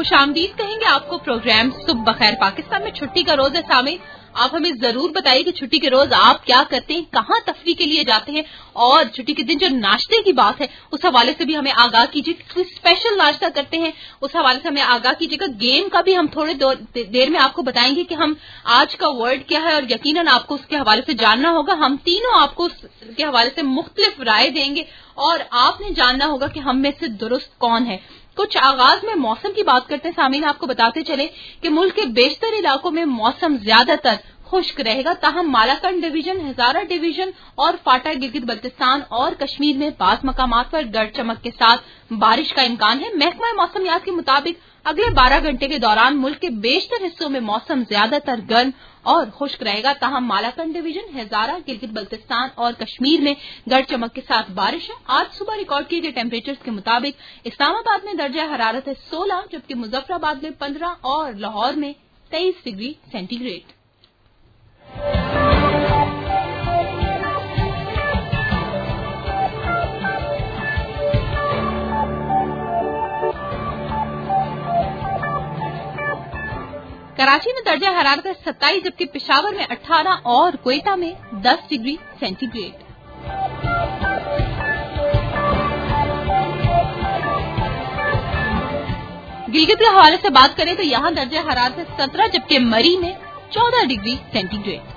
Speaker 1: خوش آمدید کہیں گے آپ کو پروگرام صبح بخیر پاکستان میں. چھٹی کا روز ہے سامعین, آپ ہمیں ضرور بتائیے کہ چھٹی کے روز آپ کیا کرتے ہیں, کہاں تفریح کے لیے جاتے ہیں, اور چھٹی کے دن جو ناشتے کی بات ہے اس حوالے سے بھی ہمیں آگاہ کیجیے. کوئی اسپیشل ناشتہ کرتے ہیں اس حوالے سے ہمیں آگاہ کیجیے گا. گیم کا بھی ہم تھوڑے دیر میں آپ کو بتائیں گے کہ ہم آج کا ورڈ کیا ہے, اور یقیناً آپ کو اس کے حوالے سے جاننا ہوگا. ہم تینوں آپ کو اس کے حوالے سے مختلف رائے دیں گے اور آپ نے جاننا ہوگا کہ ہم میں سے درست کون ہے. کچھ آغاز میں موسم کی بات کرتے ہیں سامعین, آپ کو بتاتے چلے کہ ملک کے بیشتر علاقوں میں موسم زیادہ تر خشک رہے گا, تاہم مالاکنڈ ڈویژن, ہزارہ ڈویژن اور فاٹا گلگت بلتستان اور کشمیر میں بعض مقامات پر گرج چمک کے ساتھ بارش کا امکان ہے. محکمہ موسمیات کے مطابق اگلے بارہ گھنٹے کے دوران ملک کے بیشتر حصوں میں موسم زیادہ تر گرم اور خشک رہے گا, تاہم مالاکنڈ ڈویژن, ہزارہ گلگت بلتستان اور کشمیر میں گرج چمک کے ساتھ بارش ہے. آج صبح ریکارڈ کیے گئے ٹیمپریچر کے مطابق اسلام آباد میں درجہ حرارت ہے سولہ, جبکہ مظفر آباد میں پندرہ اور لاہور میں تیئیس ڈگری سینٹی گریڈ. کراچی میں درجہ حرارت ہے ستائیس, جبکہ پشاور میں اٹھارہ اور کوئٹہ میں دس ڈگری سینٹی گریڈ. گلگت کے حوالے سے بات کریں تو یہاں درجہ حرارت ہے سترہ, جبکہ مری میں چودہ ڈگری سینٹی گریڈ.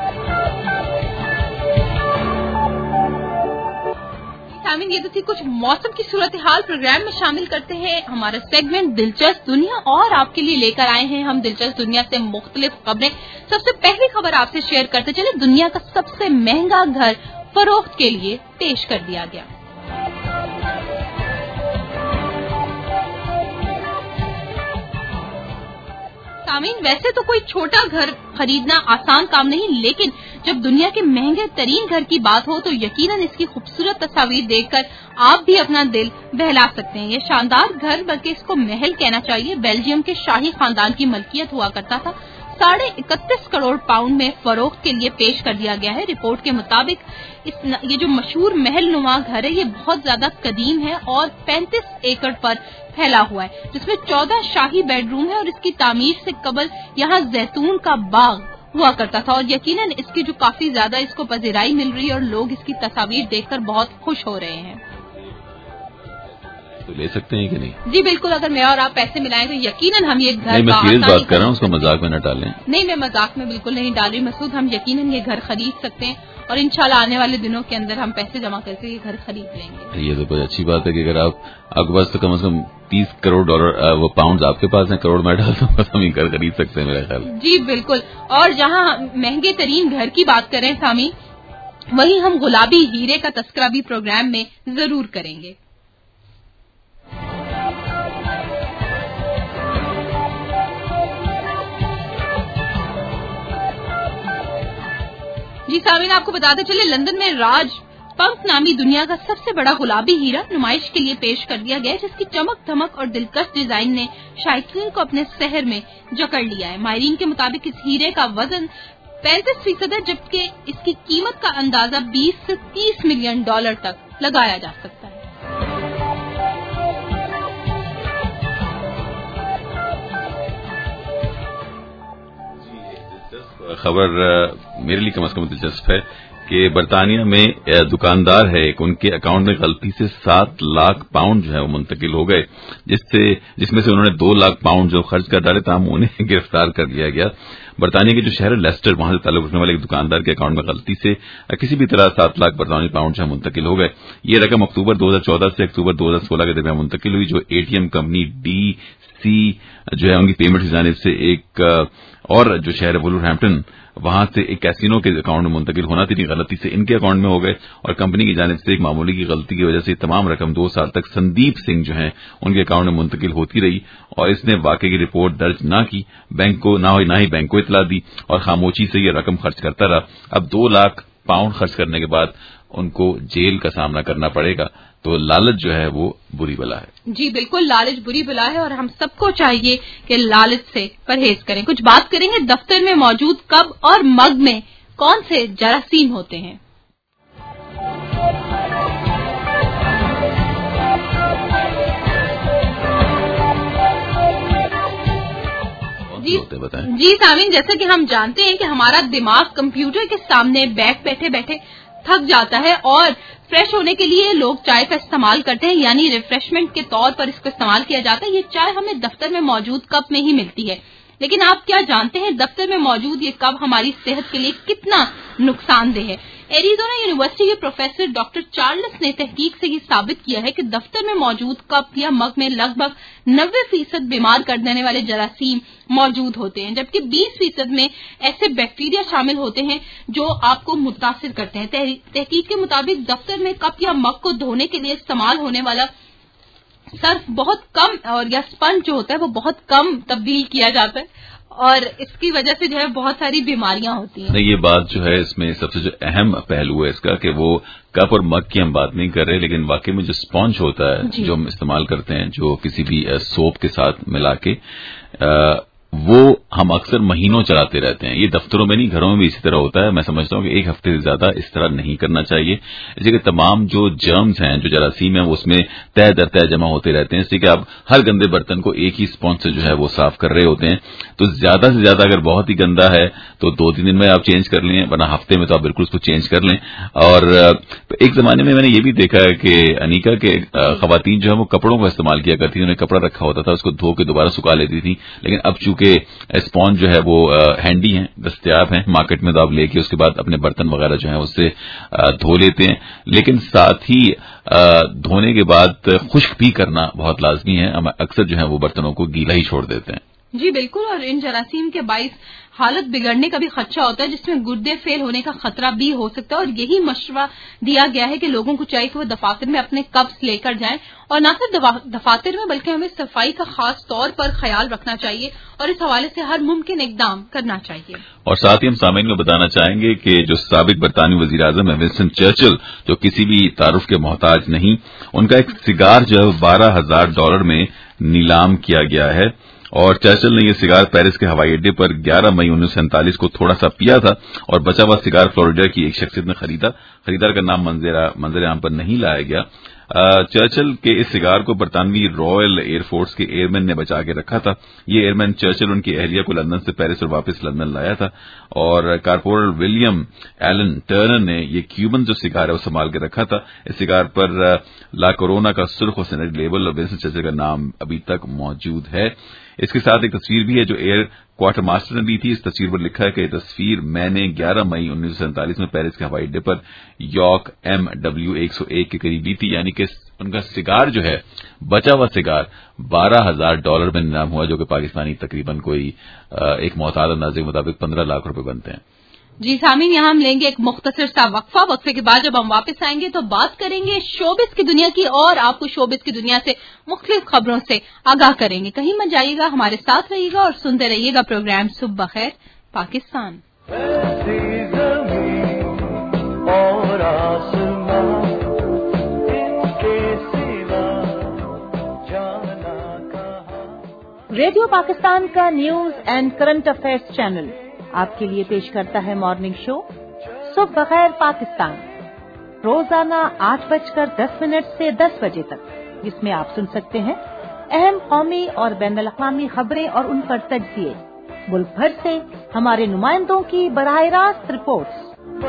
Speaker 1: سامعین, یہ تو تھی کچھ موسم کی صورتحال. پروگرام میں شامل کرتے ہیں ہمارا سیگمنٹ دلچسپ دنیا, اور آپ کے لیے لے کر آئے ہیں ہم دلچسپ دنیا سے مختلف خبریں. سب سے پہلی خبر آپ سے شیئر کرتے چلے, دنیا کا سب سے مہنگا گھر فروخت کے لیے پیش کر دیا گیا. سامعین, ویسے تو کوئی چھوٹا گھر خریدنا آسان کام نہیں, لیکن جب دنیا کے مہنگے ترین گھر کی بات ہو تو یقیناً اس کی خوبصورت تصاویر دیکھ کر آپ بھی اپنا دل بہلا سکتے ہیں. یہ شاندار گھر, بلکہ اس کو محل کہنا چاہیے, بیلجیم کے شاہی خاندان کی ملکیت ہوا کرتا تھا. ساڑھے اکتیس کروڑ پاؤنڈ میں فروخت کے لیے پیش کر دیا گیا ہے. رپورٹ کے مطابق اس یہ جو مشہور محل نما گھر ہے یہ بہت زیادہ قدیم ہے اور پینتیس ایکڑ پر پھیلا ہوا ہے, جس میں چودہ شاہی بیڈ روم ہے, اور اس کی تعمیر سے قبل یہاں زیتون کا باغ ہوا کرتا تھا, اور یقیناً اس کی جو کافی زیادہ اس کو پذیرائی مل رہی ہے اور لوگ اس کی تصاویر دیکھ کر بہت خوش ہو رہے ہیں.
Speaker 5: تو لے سکتے ہیں کہ نہیں؟
Speaker 1: جی بالکل, اگر میں اور آپ پیسے ملائیں تو یقیناً ہم یہ گھر,
Speaker 5: میں سیریس بات کر رہا ہوں, اس کو مذاق میں نہ ڈالیں.
Speaker 1: نہیں, میں مذاق میں بالکل نہیں ڈال رہی مسعود, ہم یقیناً یہ گھر خرید سکتے ہیں, اور انشاءاللہ آنے والے دنوں کے اندر ہم پیسے جمع کر کے یہ گھر خرید لیں گے.
Speaker 5: یہ تو بہت اچھی بات ہے کہ اگر آپ آپ کے پاس تو کم از کم تیس کروڑ ڈالر وہ پاؤنڈ آپ کے پاس ہیں, کروڑ میں ڈالتا ہوں, ہم یہ گھر خرید سکتے ہیں میرا خیال.
Speaker 1: جی بالکل, اور جہاں مہنگے ترین گھر کی بات کریں سامی, وہیں ہم گلابی ہیرے کا تذکرہ بھی پروگرام میں ضرور کریں گے. جی سامعین, آپ کو بتاتے چلے لندن میں راج پنک نامی دنیا کا سب سے بڑا گلابی ہیرا نمائش کے لیے پیش کر دیا گیا, جس کی چمک دھمک اور دلکش ڈیزائن نے شائقین کو اپنے سحر میں جکڑ لیا ہے. ماہرین کے مطابق اس ہیرے کا وزن پینتیس فیصد ہے, جبکہ اس کی قیمت کا اندازہ بیس سے تیس ملین ڈالر تک لگایا جا سکتا ہے.
Speaker 5: خبر میرے لیے کم از کم دلچسپ ہے کہ برطانیہ میں دکاندار ہے ایک, ان کے اکاؤنٹ میں غلطی سے سات لاکھ پاؤنڈ جو ہے وہ منتقل ہو گئے, جس سے جس میں سے انہوں نے دو لاکھ پاؤنڈ جو خرچ کر ڈالے, تاہم انہیں گرفتار کر لیا گیا. برطانیہ کے جو شہر لیسٹر, وہاں سے تعلق رکھنے والے ایک دکاندار کے اکاؤنٹ میں غلطی سے کسی بھی طرح سات لاکھ برطانوی پاؤنڈ جو منتقل ہو گئے. یہ رقم اکتوبر دو ہزار چودہ سے اکتوبر دو ہزار سولہ کے درمیان منتقل ہوئی, جو A T M company D C جو ہے ان کی پیمنٹ کی جانب سے ایک اور جو شہر ولورہیمپٹن وہاں سے ایک کیسینو کے اکاؤنٹ میں منتقل ہونا تھی, غلطی سے ان کے اکاؤنٹ میں ہو گئے, اور کمپنی کی جانب سے ایک معمولی کی غلطی کی وجہ سے تمام رقم دو سال تک سندیپ سنگھ جو ہیں ان کے اکاؤنٹ میں منتقل ہوتی رہی, اور اس نے واقعے کی رپورٹ درج نہ کی, بینک کو نہ نہ ہی بینک کو اطلاع دی, اور خاموشی سے یہ رقم خرچ کرتا رہا. اب دو لاکھ پاؤنڈ خرچ کرنے کے بعد ان کو جیل کا سامنا کرنا پڑے گا. تو لالچ جو ہے وہ بری بلا ہے.
Speaker 1: جی بالکل, لالچ بری بلا ہے, اور ہم سب کو چاہیے کہ لالچ سے پرہیز کریں. کچھ بات کریں گے دفتر میں موجود کب اور مگ میں کون سے جراثیم ہوتے ہیں.
Speaker 5: جی ہوتے ہیں بتائیں.
Speaker 1: جی سامعین، جیسا کہ ہم جانتے ہیں کہ ہمارا دماغ کمپیوٹر کے سامنے بیٹھ بیٹھے بیٹھے تھک جاتا ہے اور فریش ہونے کے لیے لوگ چائے کا استعمال کرتے ہیں، یعنی ریفریشمنٹ کے طور پر اس کو استعمال کیا جاتا ہے. یہ چائے ہمیں دفتر میں موجود کپ میں ہی ملتی ہے، لیکن آپ کیا جانتے ہیں دفتر میں موجود یہ کپ ہماری صحت کے لیے کتنا نقصان دہ ہے؟ ایریزونا یونیورسٹی کے پروفیسر ڈاکٹر چارلس نے تحقیق سے یہ ثابت کیا ہے کہ دفتر میں موجود کپ یا مگ میں لگ بھگ نوے فیصد بیمار کر دینے والے جراثیم موجود ہوتے ہیں، جبکہ بیس فیصد میں ایسے بیکٹیریا شامل ہوتے ہیں جو آپ کو متاثر کرتے ہیں. تحقیق کے مطابق دفتر میں کپ یا مگ کو دھونے کے لیے استعمال ہونے والا صرف بہت کم اور یا اسپنج جو ہوتا ہے وہ بہت کم تبدیل کیا جاتا ہے اور اس کی وجہ سے جو ہے بہت ساری بیماریاں ہوتی ہیں.
Speaker 5: نہیں، یہ بات جو ہے اس میں سب سے جو اہم پہلو ہے اس کا کہ وہ کپ اور مگ کی ہم بات نہیں کر رہے، لیکن واقعی میں جو اسپونج ہوتا ہے جی. جو ہم استعمال کرتے ہیں جو کسی بھی سوپ کے ساتھ ملا کے وہ ہم اکثر مہینوں چلاتے رہتے ہیں. یہ دفتروں میں نہیں، گھروں میں بھی اسی طرح ہوتا ہے. میں سمجھتا ہوں کہ ایک ہفتے سے زیادہ اس طرح نہیں کرنا چاہیے، اس لیے کہ تمام جو جرمز ہیں، جو جراثیم ہیں، وہ اس میں تہ در تہ جمع ہوتے رہتے ہیں. اس لیے کہ آپ ہر گندے برتن کو ایک ہی اسپونج سے جو ہے وہ صاف کر رہے ہوتے ہیں. تو زیادہ سے زیادہ اگر بہت ہی گندا ہے تو دو تین دن میں آپ چینج کر لیں، ورنہ ہفتے میں تو آپ بالکل اس کو چینج کر لیں. اور ایک زمانے میں میں نے یہ بھی دیکھا ہے کہ انیکا کے خواتین جو ہے وہ کپڑوں کا استعمال کیا کرتی تھیں. انہیں کپڑا رکھا ہوتا تھا، اس کو دھو کے دوبارہ سکھا لیتی تھی. لیکن اب چونکہ اسپونج جو ہے وہ ہینڈی ہیں، دستیاب ہیں مارکیٹ میں، تو آپ لے کے اس کے بعد اپنے برتن وغیرہ جو ہیں اس سے دھو لیتے ہیں. لیکن ساتھ ہی دھونے کے بعد خشک بھی کرنا بہت لازمی ہے. ہم اکثر جو ہے وہ برتنوں کو گیلا ہی چھوڑ دیتے ہیں.
Speaker 1: جی بالکل، اور ان جراثیم کے باعث حالت بگڑنے کا بھی خدشہ ہوتا ہے، جس میں گردے فیل ہونے کا خطرہ بھی ہو سکتا ہے. اور یہی مشورہ دیا گیا ہے کہ لوگوں کو چاہیے کہ وہ دفاتر میں اپنے کپس لے کر جائیں، اور نہ صرف دفاتر میں بلکہ ہمیں صفائی کا خاص طور پر خیال رکھنا چاہیے اور اس حوالے سے ہر ممکن اقدام کرنا چاہیے.
Speaker 5: اور ساتھ ہی ہم سامعین کو بتانا چاہیں گے کہ جو سابق برطانوی وزیر اعظم ہے ونسٹن چرچل، جو کسی بھی تعارف کے محتاج نہیں، ان کا ایک سگار جو ہے بارہ ہزار ڈالر میں نیلام کیا گیا ہے. اور چرچل نے یہ سگار پیرس کے ہوائی اڈے پر گیارہ مئی انیس سو سینتالیس کو تھوڑا سا پیا تھا اور بچا ہوا سگار فلوریڈا کی ایک شخصیت نے خریدا. خریدار کا نام منظر عام پر نہیں لایا گیا. چرچل کے اس سگار کو برطانوی رائل ایئر فورس کے ایئر مین نے بچا کے رکھا تھا. یہ ایئر مین چرچل ان کی اہلیہ کو لندن سے پیرس اور واپس لندن لایا تھا. اور کارپورل ولیم ایلن ٹرنر نے یہ کیوبن جو سگار ہے وہ سنبھال کے رکھا تھا. اس سگار پر لا کورونا کا سرخ و سنہری لیبل اور ونسٹن چرچل کا نام ابھی تک موجود ہے. اس کے ساتھ ایک تصویر بھی ہے جو ایئر کوارٹر ماسٹر نے لی تھی. اس تصویر پر لکھا ہے کہ یہ تصویر میں نے گیارہ مئی انیس سو سینتالیس میں پیرس کے ہوائی اڈے پر یارک ایم ڈبلیو ایک سو ایک کے قریب لی تھی. یعنی کہ ان کا سگار جو ہے بچا ہوا سگار بارہ ہزار ڈالر میں نیلام ہوا، جو کہ پاکستانی تقریباً کوئی ایک معتاد اندازے کے مطابق پندرہ لاکھ روپے بنتے ہیں.
Speaker 1: جی سامعین، یہاں ہم لیں گے ایک مختصر سا وقفہ. وقفے کے بعد جب ہم واپس آئیں گے تو بات کریں گے شوبز کی دنیا کی اور آپ کو شوبز کی دنیا سے مختلف خبروں سے آگاہ کریں گے. کہیں مت جائیے گا، ہمارے ساتھ رہیے گا اور سنتے رہیے گا پروگرام صبح بخیر پاکستان.
Speaker 2: ریڈیو پاکستان کا news and current affairs channel آپ کے لیے پیش کرتا ہے مارننگ شو صبح بخیر پاکستان، روزانہ آٹھ بج کر دس منٹ سے دس بجے تک، جس میں آپ سن سکتے ہیں اہم قومی اور بین الاقوامی خبریں اور ان پر تجزیے، ملک بھر سے ہمارے نمائندوں کی براہ راست رپورٹس.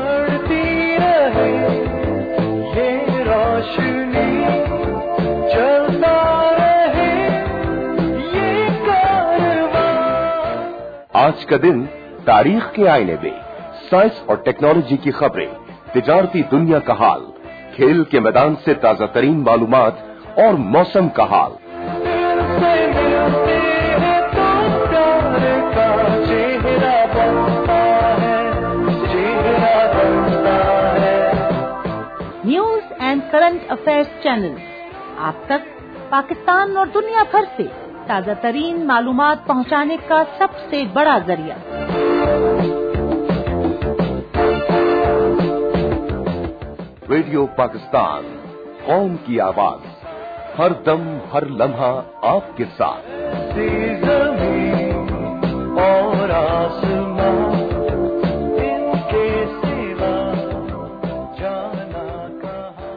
Speaker 3: آج کا دن تاریخ کے آئینے میں سائنس اور ٹیکنالوجی کی خبریں، تجارتی دنیا کا حال، کھیل کے میدان سے تازہ ترین معلومات اور موسم کا حال.
Speaker 2: News and current affairs channel آپ تک پاکستان اور دنیا بھر سے تازہ ترین معلومات پہنچانے کا سب سے بڑا ذریعہ.
Speaker 3: ریڈیو پاکستان، قوم کی آواز، ہر دم ہر لمحہ آپ کے ساتھ. اور آسمان ان کے سوا جانا کہاں.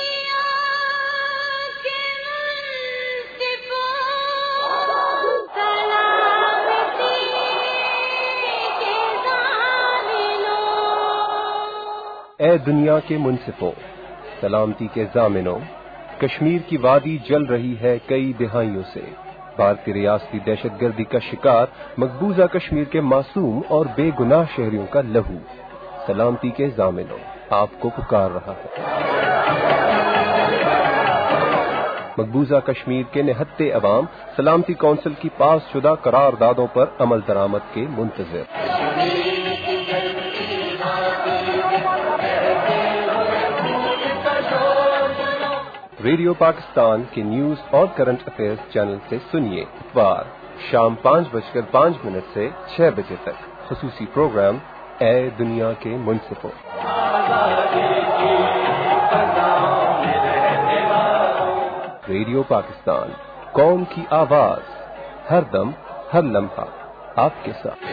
Speaker 6: دنیا کے منصفوں اے دنیا کے منصفوں، سلامتی کے ضامنوں، کشمیر کی وادی جل رہی ہے کئی دہائیوں سے۔ بھارتی ریاستی دہشت گردی کا شکار مقبوضہ کشمیر کے معصوم اور بے گناہ شہریوں کا لہو سلامتی کے ضامنوں آپ کو پکار رہا ہے۔ مقبوضہ کشمیر کے نہتے عوام سلامتی کونسل کی پاس شدہ قراردادوں پر عمل درآمد کے منتظر۔ ریڈیو پاکستان کے نیوز اور کرنٹ افیئرز چینل سے سنیے اتوار شام پانچ بج کر پانچ منٹ سے چھ بجے تک خصوصی پروگرام اے دنیا کے منصفوں۔ ریڈیو پاکستان، قوم کی آواز، ہر دم ہر لمحہ آپ کے ساتھ۔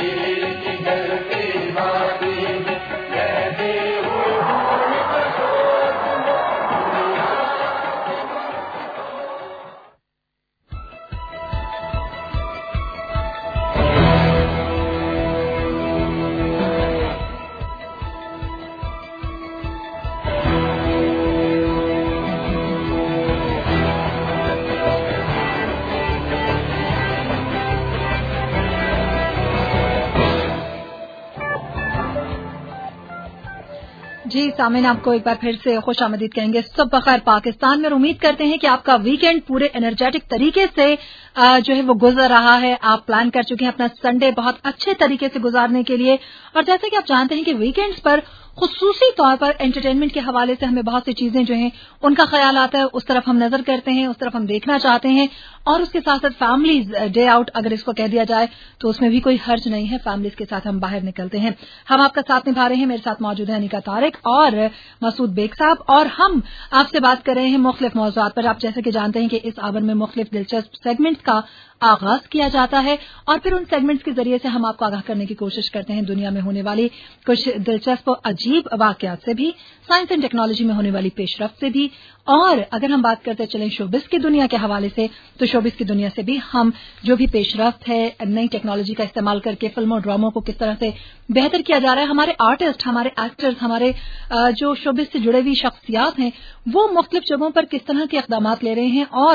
Speaker 4: جی سامعین، آپ کو ایک بار پھر سے خوش آمدید کہیں گے۔ صبح بخیر پاکستان میں، اور امید کرتے ہیں کہ آپ کا ویکینڈ پورے انرجیٹک طریقے سے جو ہے وہ گزر رہا ہے۔ آپ پلان کر چکے ہیں اپنا سنڈے بہت اچھے طریقے سے گزارنے کے لیے، اور جیسا کہ آپ جانتے ہیں کہ ویکینڈز پر خصوصی طور پر انٹرٹینمنٹ کے حوالے سے ہمیں بہت سی چیزیں جو ہیں ان کا خیال آتا ہے، اس طرف ہم نظر کرتے ہیں، اس طرف ہم دیکھنا چاہتے ہیں، اور اس کے ساتھ ساتھ فیملیز ڈے آؤٹ اگر اس کو کہہ دیا جائے تو اس میں بھی کوئی حرج نہیں ہے، فیملیز کے ساتھ ہم باہر نکلتے ہیں۔ ہم آپ کا ساتھ نبھا رہے ہیں، میرے ساتھ موجود ہیں انیکا طارق اور مسعود بیگ صاحب، اور ہم آپ سے بات کر رہے ہیں مختلف موضوعات پر۔ آپ جیسے کہ جانتے ہیں کہ اس آور میں مختلف دلچسپ سیگمنٹ کا آغاز کیا جاتا ہے، اور پھر ان سیگمنٹس کے ذریعے سے ہم آپ کو آگاہ کرنے کی کوشش کرتے ہیں دنیا میں ہونے والی کچھ دلچسپ و عجیب واقعات سے بھی، سائنس اینڈ ٹیکنالوجی میں ہونے والی پیش رفت سے بھی، اور اگر ہم بات کرتے چلیں شوبز کی دنیا کے حوالے سے تو شوبز کی دنیا سے بھی ہم جو بھی پیش رفت ہے نئی ٹیکنالوجی کا استعمال کر کے فلموں ڈراموں کو کس طرح سے بہتر کیا جا رہا ہے، ہمارے آرٹسٹ، ہمارے ایکٹرز، ہمارے جو شوبز سے جڑے ہوئی شخصیات ہیں وہ مختلف جگہوں پر کس طرح کے اقدامات لے رہے ہیں، اور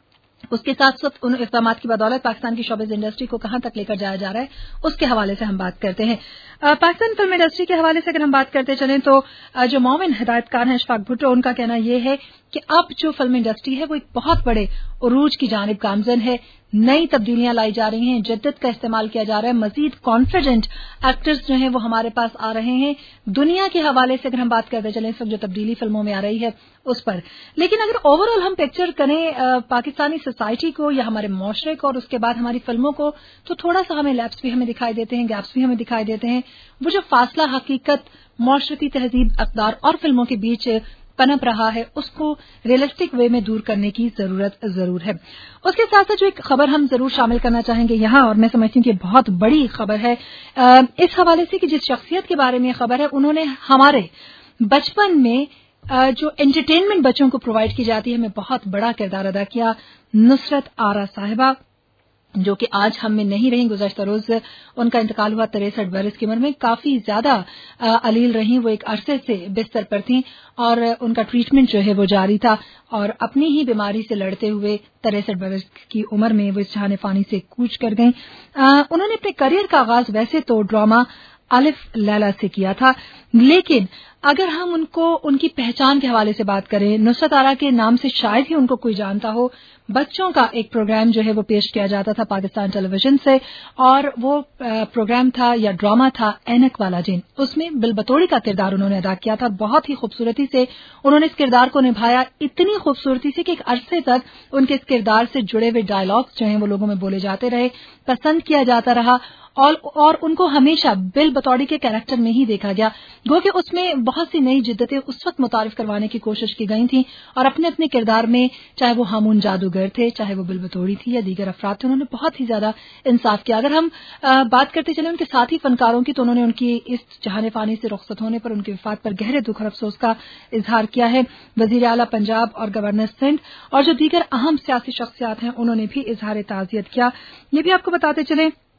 Speaker 4: اس کے ساتھ ساتھ ان اقدامات کی بدولت پاکستان کی شوبز انڈسٹری کو کہاں تک لے کر جایا جا رہا ہے، اس کے حوالے سے ہم بات کرتے ہیں۔ پاکستان فلم انڈسٹری کے حوالے سے اگر ہم بات کرتے چلیں تو جو معاون ہدایت کار ہیں اشفاق بھٹو، ان کا کہنا یہ ہے کہ اب جو فلم انڈسٹری ہے وہ ایک بہت بڑے عروج کی جانب گامزن ہے، نئی تبدیلیاں لائی جا رہی ہیں، جدت کا استعمال کیا جا رہا ہے، مزید کانفیڈنٹ ایکٹرز جو ہیں وہ ہمارے پاس آ رہے ہیں۔ دنیا کے حوالے سے اگر ہم بات کرتے چلیں اس وقت جو تبدیلی فلموں میں آ رہی ہے اس پر، لیکن اگر اوور آل ہم پکچر کریں پاکستانی سوسائٹی کو یا ہمارے معاشرے کو اور اس کے بعد ہماری فلموں کو، تو تھوڑا سا ہمیں لیپس بھی ہمیں دکھائی دیتے ہیں، گیپس بھی ہمیں دکھائی دیتے ہیں۔ وہ جو فاصلہ حقیقت، معاشرتی تہذیب، اقدار اور فلموں کے بیچ پنپ رہا ہے اس کو ریئلسٹک وے میں دور کرنے کی ضرورت ضرور ہے۔ اس کے ساتھ ساتھ جو ایک خبر ہم ضرور شامل کرنا چاہیں گے یہاں، اور میں سمجھتی ہوں کہ بہت بڑی خبر ہے اس حوالے سے کہ جس شخصیت کے بارے میں خبر ہے انہوں نے ہمارے بچپن میں جو انٹرٹینمنٹ بچوں کو پرووائڈ کی جاتی ہے ہمیں بہت بڑا کردار ادا کیا۔ نصرت آرا صاحبہ جو کہ آج ہم میں نہیں رہیں، گزشتہ روز ان کا انتقال ہوا تریسٹھ برس کی عمر میں، کافی زیادہ علیل رہیں، وہ ایک عرصے سے بستر پر تھیں اور ان کا ٹریٹمنٹ جو ہے وہ جاری تھا، اور اپنی ہی بیماری سے لڑتے ہوئے تریسٹھ برس کی عمر میں وہ اس جہان فانی سے کوچ کر گئیں۔ انہوں نے اپنے کریئر کا آغاز ویسے تو ڈرامہ الف لیلا سے کیا تھا، لیکن اگر ہم ان کو ان کی پہچان کے حوالے سے بات کریں، نصرت آرا کے نام سے شاید ہی ان کو کوئی جانتا ہو۔ بچوں کا ایک پروگرام جو ہے وہ پیش کیا جاتا تھا پاکستان ٹیلی ویژن سے، اور وہ پروگرام تھا یا ڈرامہ تھا اینک والا جن، اس میں بالبطوڑی کا کردار انہوں نے ادا کیا تھا۔ بہت ہی خوبصورتی سے انہوں نے اس کردار کو نبھایا، اتنی خوبصورتی سے کہ ایک عرصے تک ان کے اس کردار سے جڑے ہوئے ڈائلاگز جو ہیں وہ لوگوں میں بولے جاتے رہے، پسند کیا جاتا رہا، اور اور ان کو ہمیشہ بل بطوڑی کے کیریکٹر میں ہی دیکھا گیا، گو کہ اس میں بہت سی نئی جدتیں اس وقت متعارف کروانے کی کوشش کی گئی تھیں، اور اپنے اپنے کردار میں چاہے وہ ہامون جادوگر تھے، چاہے وہ بل بطوڑی تھی یا دیگر افراد تھے، انہوں نے بہت ہی زیادہ انصاف کیا۔ اگر ہم بات کرتے چلیں ان کے ساتھی فنکاروں کی تو انہوں نے ان کی اس جہان فانی سے رخصت ہونے پر ان کی وفات پر گہرے دکھ اور افسوس کا اظہار کیا ہے۔ وزیر اعلیٰ پنجاب اور گورنر سندھ اور جو دیگر اہم سیاسی شخصیات ہیں انہوں نے بھی اظہار تعزیت کیا۔ یہ بھی آپ کو بتاتے چلیں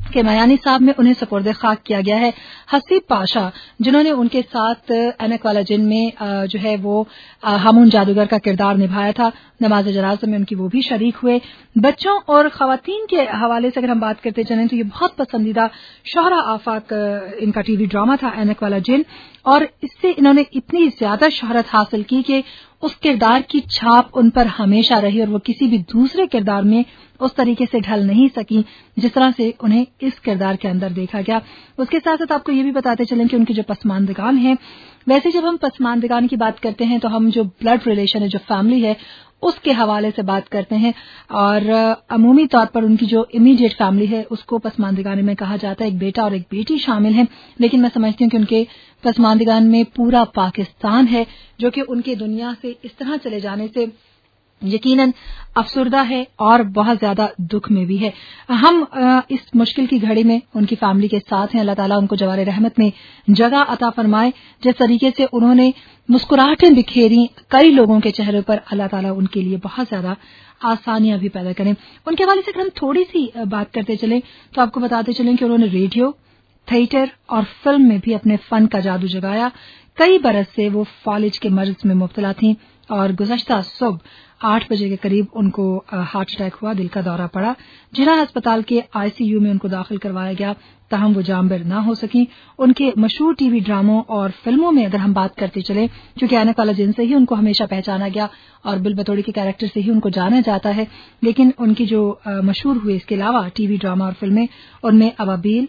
Speaker 4: کہ میانی صاحب میں انہیں سپرد خاک کیا گیا ہے. حسیب پاشا جنہوں نے ان کے ساتھ اینک والا جن میں جو ہے وہ ہامون جادوگر کا کردار نبھایا تھا، نماز جنازہ میں ان کی وہ بھی شریک ہوئے. بچوں اور خواتین کے حوالے سے اگر ہم بات کرتے چلیں تو یہ بہت پسندیدہ شہرا آفاق ان کا ٹی وی ڈرامہ تھا اینک والا جن، اور اس سے انہوں نے اتنی زیادہ شہرت حاصل کی کہ اس کردار کی چھاپ ان پر ہمیشہ رہی اور وہ کسی بھی دوسرے کردار میں اس طریقے سے ڈھل نہیں سکی جس طرح سے انہیں اس کردار کے اندر دیکھا گیا. اس کے ساتھ ساتھ آپ کو یہ بھی بتاتے چلیں کہ ان کی جو پسماندگان ہیں، ویسے جب ہم پسماندگان کی بات کرتے ہیں تو ہم جو بلڈ ریلیشن ہے، جو فیملی ہے، اس کے حوالے سے بات کرتے ہیں، اور عمومی طور پر ان کی جو امیڈیٹ فیملی ہے اس کو پسماندگان میں کہا جاتا ہے. ایک بیٹا اور ایک بیٹی شامل ہیں، لیکن میں سمجھتی ہوں کہ ان کے پسماندگان میں پورا پاکستان ہے جو کہ ان کے دنیا سے اس طرح چلے جانے سے یقیناً افسردہ ہے اور بہت زیادہ دکھ میں بھی ہے. ہم اس مشکل کی گھڑی میں ان کی فیملی کے ساتھ ہیں. اللہ تعالیٰ ان کو جوار رحمت میں جگہ عطا فرمائے. جس طریقے سے انہوں نے مسکراہٹیں بکھیری کئی لوگوں کے چہرے پر، اللہ تعالیٰ ان کے لیے بہت زیادہ آسانیاں بھی پیدا کریں. ان کے حوالے سے اگر ہم تھوڑی سی بات کرتے چلیں تو آپ کو بتاتے چلیں کہ انہوں نے ریڈیو، تھیٹر اور فلم میں بھی اپنے فن کا جادو جگایا. کئی برس سے وہ فالج کے مرض میں مبتلا تھیں اور گزشتہ صبح آٹھ بجے کے قریب ان کو ہارٹ اٹیک ہوا، دل کا دورہ پڑا. جناح ہسپتال کے آئی سی یو میں ان کو داخل کروایا گیا، تاہم وہ جانبر نہ ہو سکیں. ان کے مشہور ٹی وی ڈراموں اور فلموں میں اگر ہم بات کرتے چلیں، چونکہ اینک والا جن سے ہی ان کو ہمیشہ پہچانا گیا اور بل بتوڑی کے کیریکٹر سے ہی ان کو جانا جاتا ہے، لیکن ان کی جو مشہور ہوئے اس کے علاوہ ٹی وی ڈرامہ اور فلمیں، ان میں ابابیل،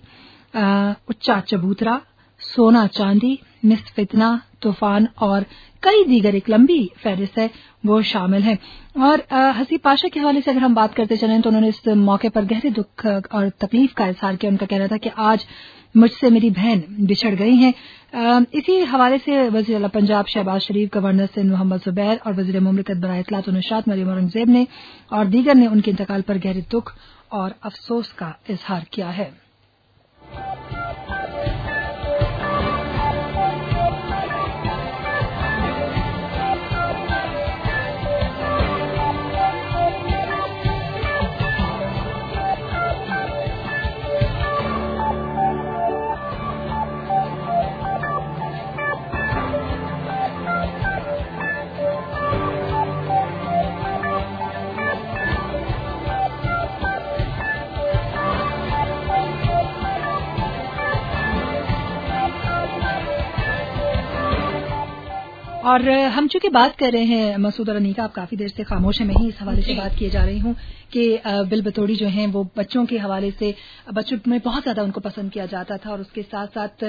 Speaker 4: اچا چبوترا، سونا چاندی، مس فتنہ، طوفان اور کئی دیگر ایک لمبی فہرست ہے وہ شامل ہیں. اور حسیب پاشا کے حوالے سے اگر ہم بات کرتے چلیں تو انہوں نے اس موقع پر گہرے دکھ اور تکلیف کا اظہار کیا. ان کا کہنا تھا کہ آج مجھ سے میری بہن بچھڑ گئی ہیں. اسی حوالے سے وزیر اعلیٰ پنجاب شہباز شریف، گورنر سندھ محمد زبیر اور وزیر مملکت برائے اطلاعات و نشریات مریم اورنگزیب نے اور دیگر نے ان کے انتقال پر گہرے دکھ اور افسوس کا اظہار کیا ہے. اور ہم چونکہ بات کر رہے ہیں مسعود اور انیکا، آپ کافی دیر سے خاموش ہیں، میں ہی اس حوالے سے بات کیے جا رہی ہوں کہ بل بتوڑی جو ہیں وہ بچوں کے حوالے سے بچوں میں بہت زیادہ ان کو پسند کیا جاتا تھا، اور اس کے ساتھ ساتھ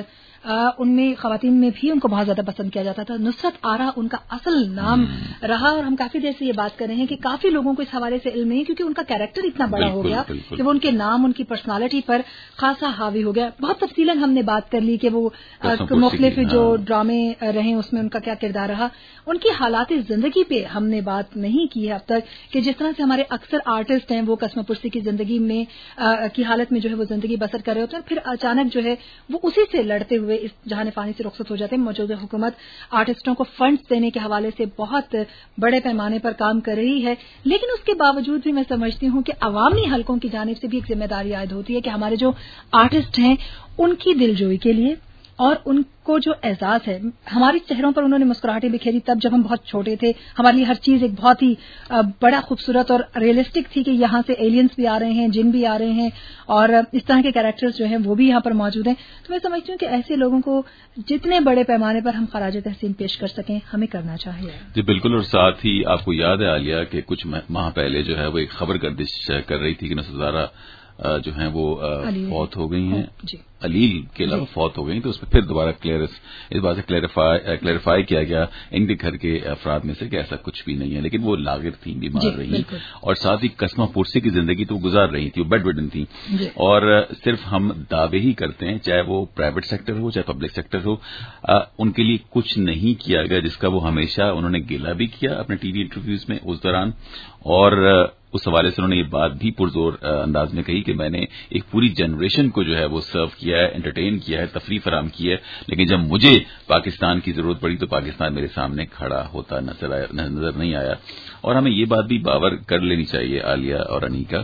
Speaker 4: ان میں خواتین میں بھی ان کو بہت زیادہ پسند کیا جاتا تھا. نصرت آرا ان کا اصل نام رہا، اور ہم کافی دیر سے یہ بات کر رہے ہیں کہ کافی لوگوں کو اس حوالے سے علم نہیں، کیونکہ ان کا کیریکٹر اتنا بڑا ہو گیا کہ وہ ان کے نام، ان کی پرسنالٹی پر خاصا حاوی ہو گیا. بہت تفصیلاً ہم نے بات کر لی کہ وہ مختلف جو ڈرامے رہے اس میں ان کا کیا کردار رہا. ان کی حالات زندگی پہ ہم نے بات نہیں کی ہے اب تک، کہ جس طرح سے ہمارے اکثر آرٹسٹ ہیں وہ قسم پرسی کی زندگی میں کی حالت میں جو ہے وہ زندگی بسر کر رہے ہوتے ہیں، پھر اچانک جو ہے وہ اسی سے لڑتے ہوئے اس جہان فانی سے رخصت ہو جاتے ہیں. موجودہ حکومت آرٹسٹوں کو فنڈز دینے کے حوالے سے بہت بڑے پیمانے پر کام کر رہی ہے، لیکن اس کے باوجود بھی میں سمجھتی ہوں کہ عوامی حلقوں کی جانب سے بھی ایک ذمہ داری عائد ہوتی ہے کہ ہمارے جو آرٹسٹ ہیں ان کی دلجوئی کے لیے اور ان کو جو اعزاز ہے. ہمارے چہروں پر انہوں نے مسکراہٹیں بکھیری تب جب ہم بہت چھوٹے تھے. ہمارے لیے ہر چیز ایک بہت ہی بڑا خوبصورت اور ریئلسٹک تھی کہ یہاں سے ایلینز بھی آ رہے ہیں، جن بھی آ رہے ہیں، اور اس طرح کے کیریکٹرز جو ہیں وہ بھی یہاں پر موجود ہیں. تو میں سمجھتی ہوں کہ ایسے لوگوں کو جتنے بڑے پیمانے پر ہم خراج تحسین پیش کر سکیں ہمیں کرنا چاہیے.
Speaker 5: جی بالکل. اور ساتھ ہی آپ کو یاد ہے عالیہ کہ کچھ ماہ پہلے جو ہے وہ ایک خبر گردش کر رہی تھی کہ نصرت جو ہیں وہ فوت ہو گئی ہیں، جی علیل کے علاوہ فوت ہو گئی. تو اس پہ پھر دوبارہ کلیئرس اس بات سے کلیریفائی کیا گیا ان کے گھر کے افراد میں سے کہ ایسا کچھ بھی نہیں ہے، لیکن وہ لاغر تھیں، بیمار رہی، اور ساتھ ہی قسمہ پرسی کی زندگی تو گزار رہی تھی، وہ بیڈ وڈن تھیں. اور صرف ہم دعوے ہی کرتے ہیں، چاہے وہ پرائیویٹ سیکٹر ہو چاہے پبلک سیکٹر ہو، ان کے لیے کچھ نہیں کیا گیا جس کا وہ ہمیشہ انہوں نے گیلا بھی کیا اپنے ٹی وی انٹرویوز میں اس دوران. اور اس حوالے سے انہوں نے یہ بات بھی پرزور انداز میں کہی کہ میں نے ایک پوری جنریشن کو جو ہے وہ سرو کیا ہے، انٹرٹین کیا ہے، تفریح فراہم کی ہے، لیکن جب مجھے پاکستان کی ضرورت پڑی تو پاکستان میرے سامنے کھڑا ہوتا نظر آیا نظر نہیں آیا. اور ہمیں یہ بات بھی باور کر لینی چاہیے عالیہ اور انیکا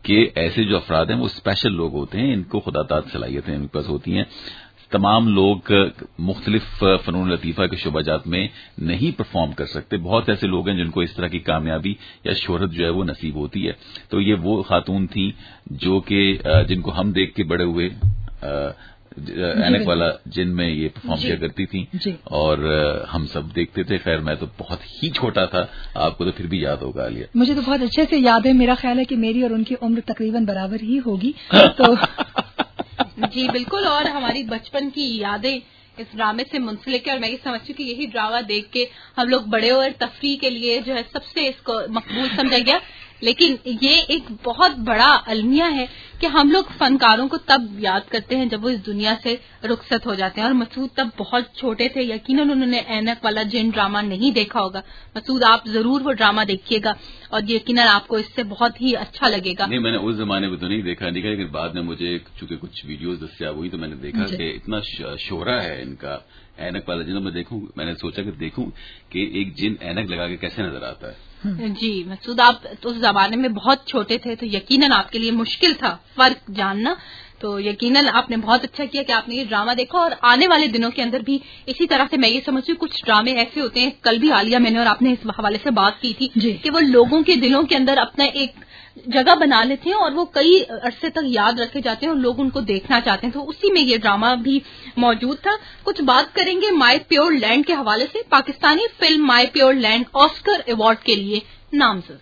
Speaker 5: کہ ایسے جو افراد ہیں وہ اسپیشل لوگ ہوتے ہیں, ان کو خدا داد صلاحیتیں ان کے پاس ہوتی ہیں. تمام لوگ مختلف فنون لطیفہ کے شعبہ جات میں نہیں پرفارم کر سکتے. بہت ایسے لوگ ہیں جن کو اس طرح کی کامیابی یا شہرت جو ہے وہ نصیب ہوتی ہے. تو یہ وہ خاتون تھیں جو کہ جن کو ہم دیکھ کے بڑے ہوئے, اینک والا جن میں یہ پرفارم کیا کرتی تھیں اور ہم سب دیکھتے تھے. خیر میں تو بہت ہی چھوٹا تھا, آپ کو تو پھر بھی یاد ہوگا عالیہ.
Speaker 4: مجھے تو بہت اچھے سے یاد ہے, میرا خیال ہے کہ میری اور ان کی عمر تقریباً برابر ہی ہوگی. تو
Speaker 1: جی بالکل, اور ہماری بچپن کی یادیں اس ڈرامے سے منسلک ہے, اور میں یہ سمجھتی ہوں کہ یہی ڈرامہ دیکھ کے ہم لوگ بڑے اور تفریح کے لیے جو ہے سب سے اس کو مقبول سمجھا گیا. لیکن یہ ایک بہت بڑا المیہ ہے کہ ہم لوگ فنکاروں کو تب یاد کرتے ہیں جب وہ اس دنیا سے رخصت ہو جاتے ہیں, اور مسعود تب بہت چھوٹے تھے. یقیناً انہوں نے اینک والا جن ڈرامہ نہیں دیکھا ہوگا. مسعود آپ ضرور وہ ڈرامہ دیکھیے گا اور یقیناً آپ کو اس سے بہت ہی اچھا لگے گا.
Speaker 5: نہیں, میں نے اس زمانے میں تو نہیں دیکھا دیکھا لیکن بعد میں مجھے چونکہ کچھ ویڈیوز دستیاب ہوئی تو میں نے دیکھا کہ اتنا شہرا ہے ان کا اینک والا جن. میں دیکھوں, میں نے سوچا کہ دیکھوں کہ ایک جن اینک لگا کے کیسے نظر آتا ہے.
Speaker 1: جی مسعود, آپ اس زمانے میں بہت چھوٹے تھے تو یقیناً آپ کے لیے مشکل تھا فرق جاننا. تو یقیناً آپ نے بہت اچھا کیا کہ آپ نے یہ ڈرامہ دیکھا, اور آنے والے دنوں کے اندر بھی اسی طرح سے میں یہ سمجھتی ہوں کچھ ڈرامے ایسے ہوتے ہیں. کل بھی عالیہ میں نے اور آپ نے اس حوالے سے بات کی تھی کہ وہ لوگوں کے دلوں کے اندر اپنا ایک جگہ بنا لیتے ہیں اور وہ کئی عرصے تک یاد رکھے جاتے ہیں اور لوگ ان کو دیکھنا چاہتے ہیں. تو اسی میں یہ ڈرامہ بھی موجود تھا. کچھ بات کریں گے مائی پیور لینڈ کے حوالے سے. پاکستانی film my pure land Oscar award کے لیے نامزد.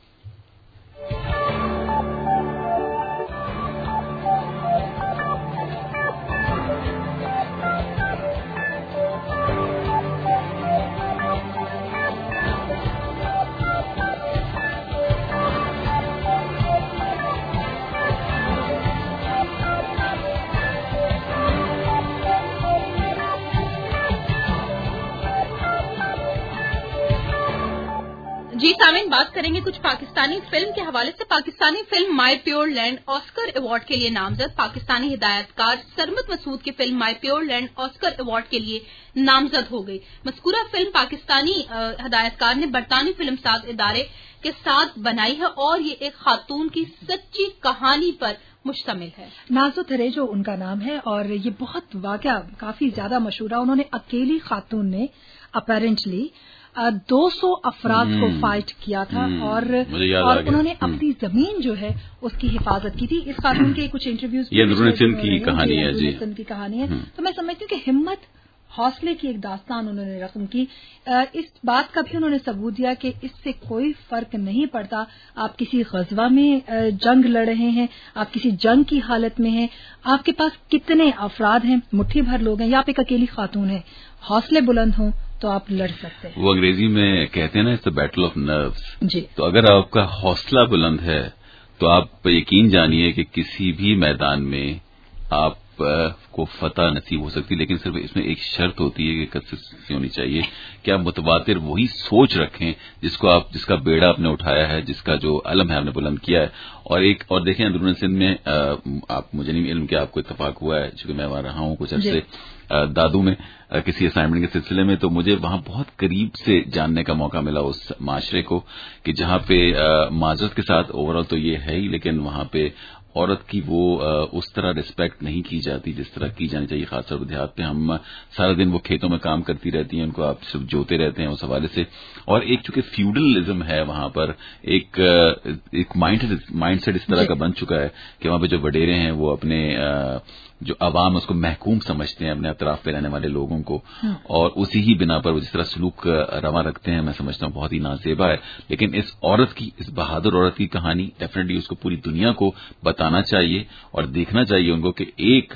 Speaker 1: جی سامعین, بات کریں گے کچھ پاکستانی فلم کے حوالے سے. پاکستانی film my pure land Oscar award کے لیے نامزد. پاکستانی ہدایت کار سرمد مسعود کی film my pure land Oscar award کے لیے نامزد ہو گئی. مذکورہ فلم پاکستانی ہدایت کار نے برطانوی فلم ساز ادارے کے ساتھ بنائی ہے اور یہ ایک خاتون کی سچی کہانی پر مشتمل ہے.
Speaker 4: نازو تھریجو ان کا نام ہے اور یہ بہت واقعہ کافی زیادہ مشہور ہے. انہوں نے اکیلی خاتون نے اپیرنٹلی دو سو افراد کو فائٹ کیا تھا اور اور انہوں نے اپنی زمین جو ہے اس کی حفاظت کی تھی. اس خاتون کے کچھ انٹرویوز
Speaker 5: یہ نور سندھ کی کہانی ہے. جی
Speaker 4: کی کہانی ہے. تو میں سمجھتی ہوں کہ ہمت حوصلے کی ایک داستان انہوں نے رقم کی. اس بات کا بھی انہوں نے ثبوت دیا کہ اس سے کوئی فرق نہیں پڑتا آپ کسی غزوہ میں جنگ لڑ رہے ہیں, آپ کسی جنگ کی حالت میں ہیں, آپ کے پاس کتنے افراد ہیں, مٹھی بھر لوگ ہیں, یا آپ ایک اکیلی خاتون ہیں, حوصلے بلند ہوں تو آپ لڑ سکتے ہیں.
Speaker 5: وہ انگریزی میں کہتے ہیں نا, it's a battle of nerves.
Speaker 4: جی,
Speaker 5: تو اگر آپ کا حوصلہ بلند ہے تو آپ یقین جانیے کہ کسی بھی میدان میں آپ کو فتح نصیب ہو سکتی. لیکن صرف اس میں ایک شرط ہوتی ہے کہ کنسسٹنسی ہونی چاہیے کہ آپ متواتر وہی سوچ رکھیں جس کو آپ جس کا بیڑا آپ نے اٹھایا ہے, جس کا جو علم ہے آپ نے بلند کیا ہے. اور ایک اور دیکھیں اندرون سندھ میں آپ مجھے نہیں علم کہ آپ کو اتفاق ہوا ہے, چونکہ میں وہاں رہا ہوں کچھ عرصے دادو میں کسی اسائنمنٹ کے سلسلے میں, تو مجھے وہاں بہت قریب سے جاننے کا موقع ملا اس معاشرے کو کہ جہاں پہ معذرت کے ساتھ اوور آل تو یہ ہے ہی, لیکن وہاں پہ عورت کی وہ اس طرح ریسپیکٹ نہیں کی جاتی جس طرح کی جانی چاہیے. خاص طور پر دیہات پہ ہم سارا دن وہ کھیتوں میں کام کرتی رہتی ہیں, ان کو آپ صرف جوتے رہتے ہیں اس حوالے سے. اور ایک چونکہ فیوڈلزم ہے وہاں پر, ایک ایک مائنڈ سیٹ اس طرح کا بن چکا ہے کہ وہاں پہ جو وڈیرے ہیں وہ اپنے جو عوام اس کو محکوم سمجھتے ہیں اپنے اطراف پہ رہنے والے لوگوں کو, اور اسی ہی بنا پر وہ جس طرح سلوک رواں رکھتے ہیں میں سمجھتا ہوں بہت ہی نازیبا ہے. لیکن اس عورت کی, اس بہادر عورت کی کہانی ڈیفینیٹلی اس کو پوری دنیا کو بتانا چاہیے اور دیکھنا چاہیے ان کو کہ ایک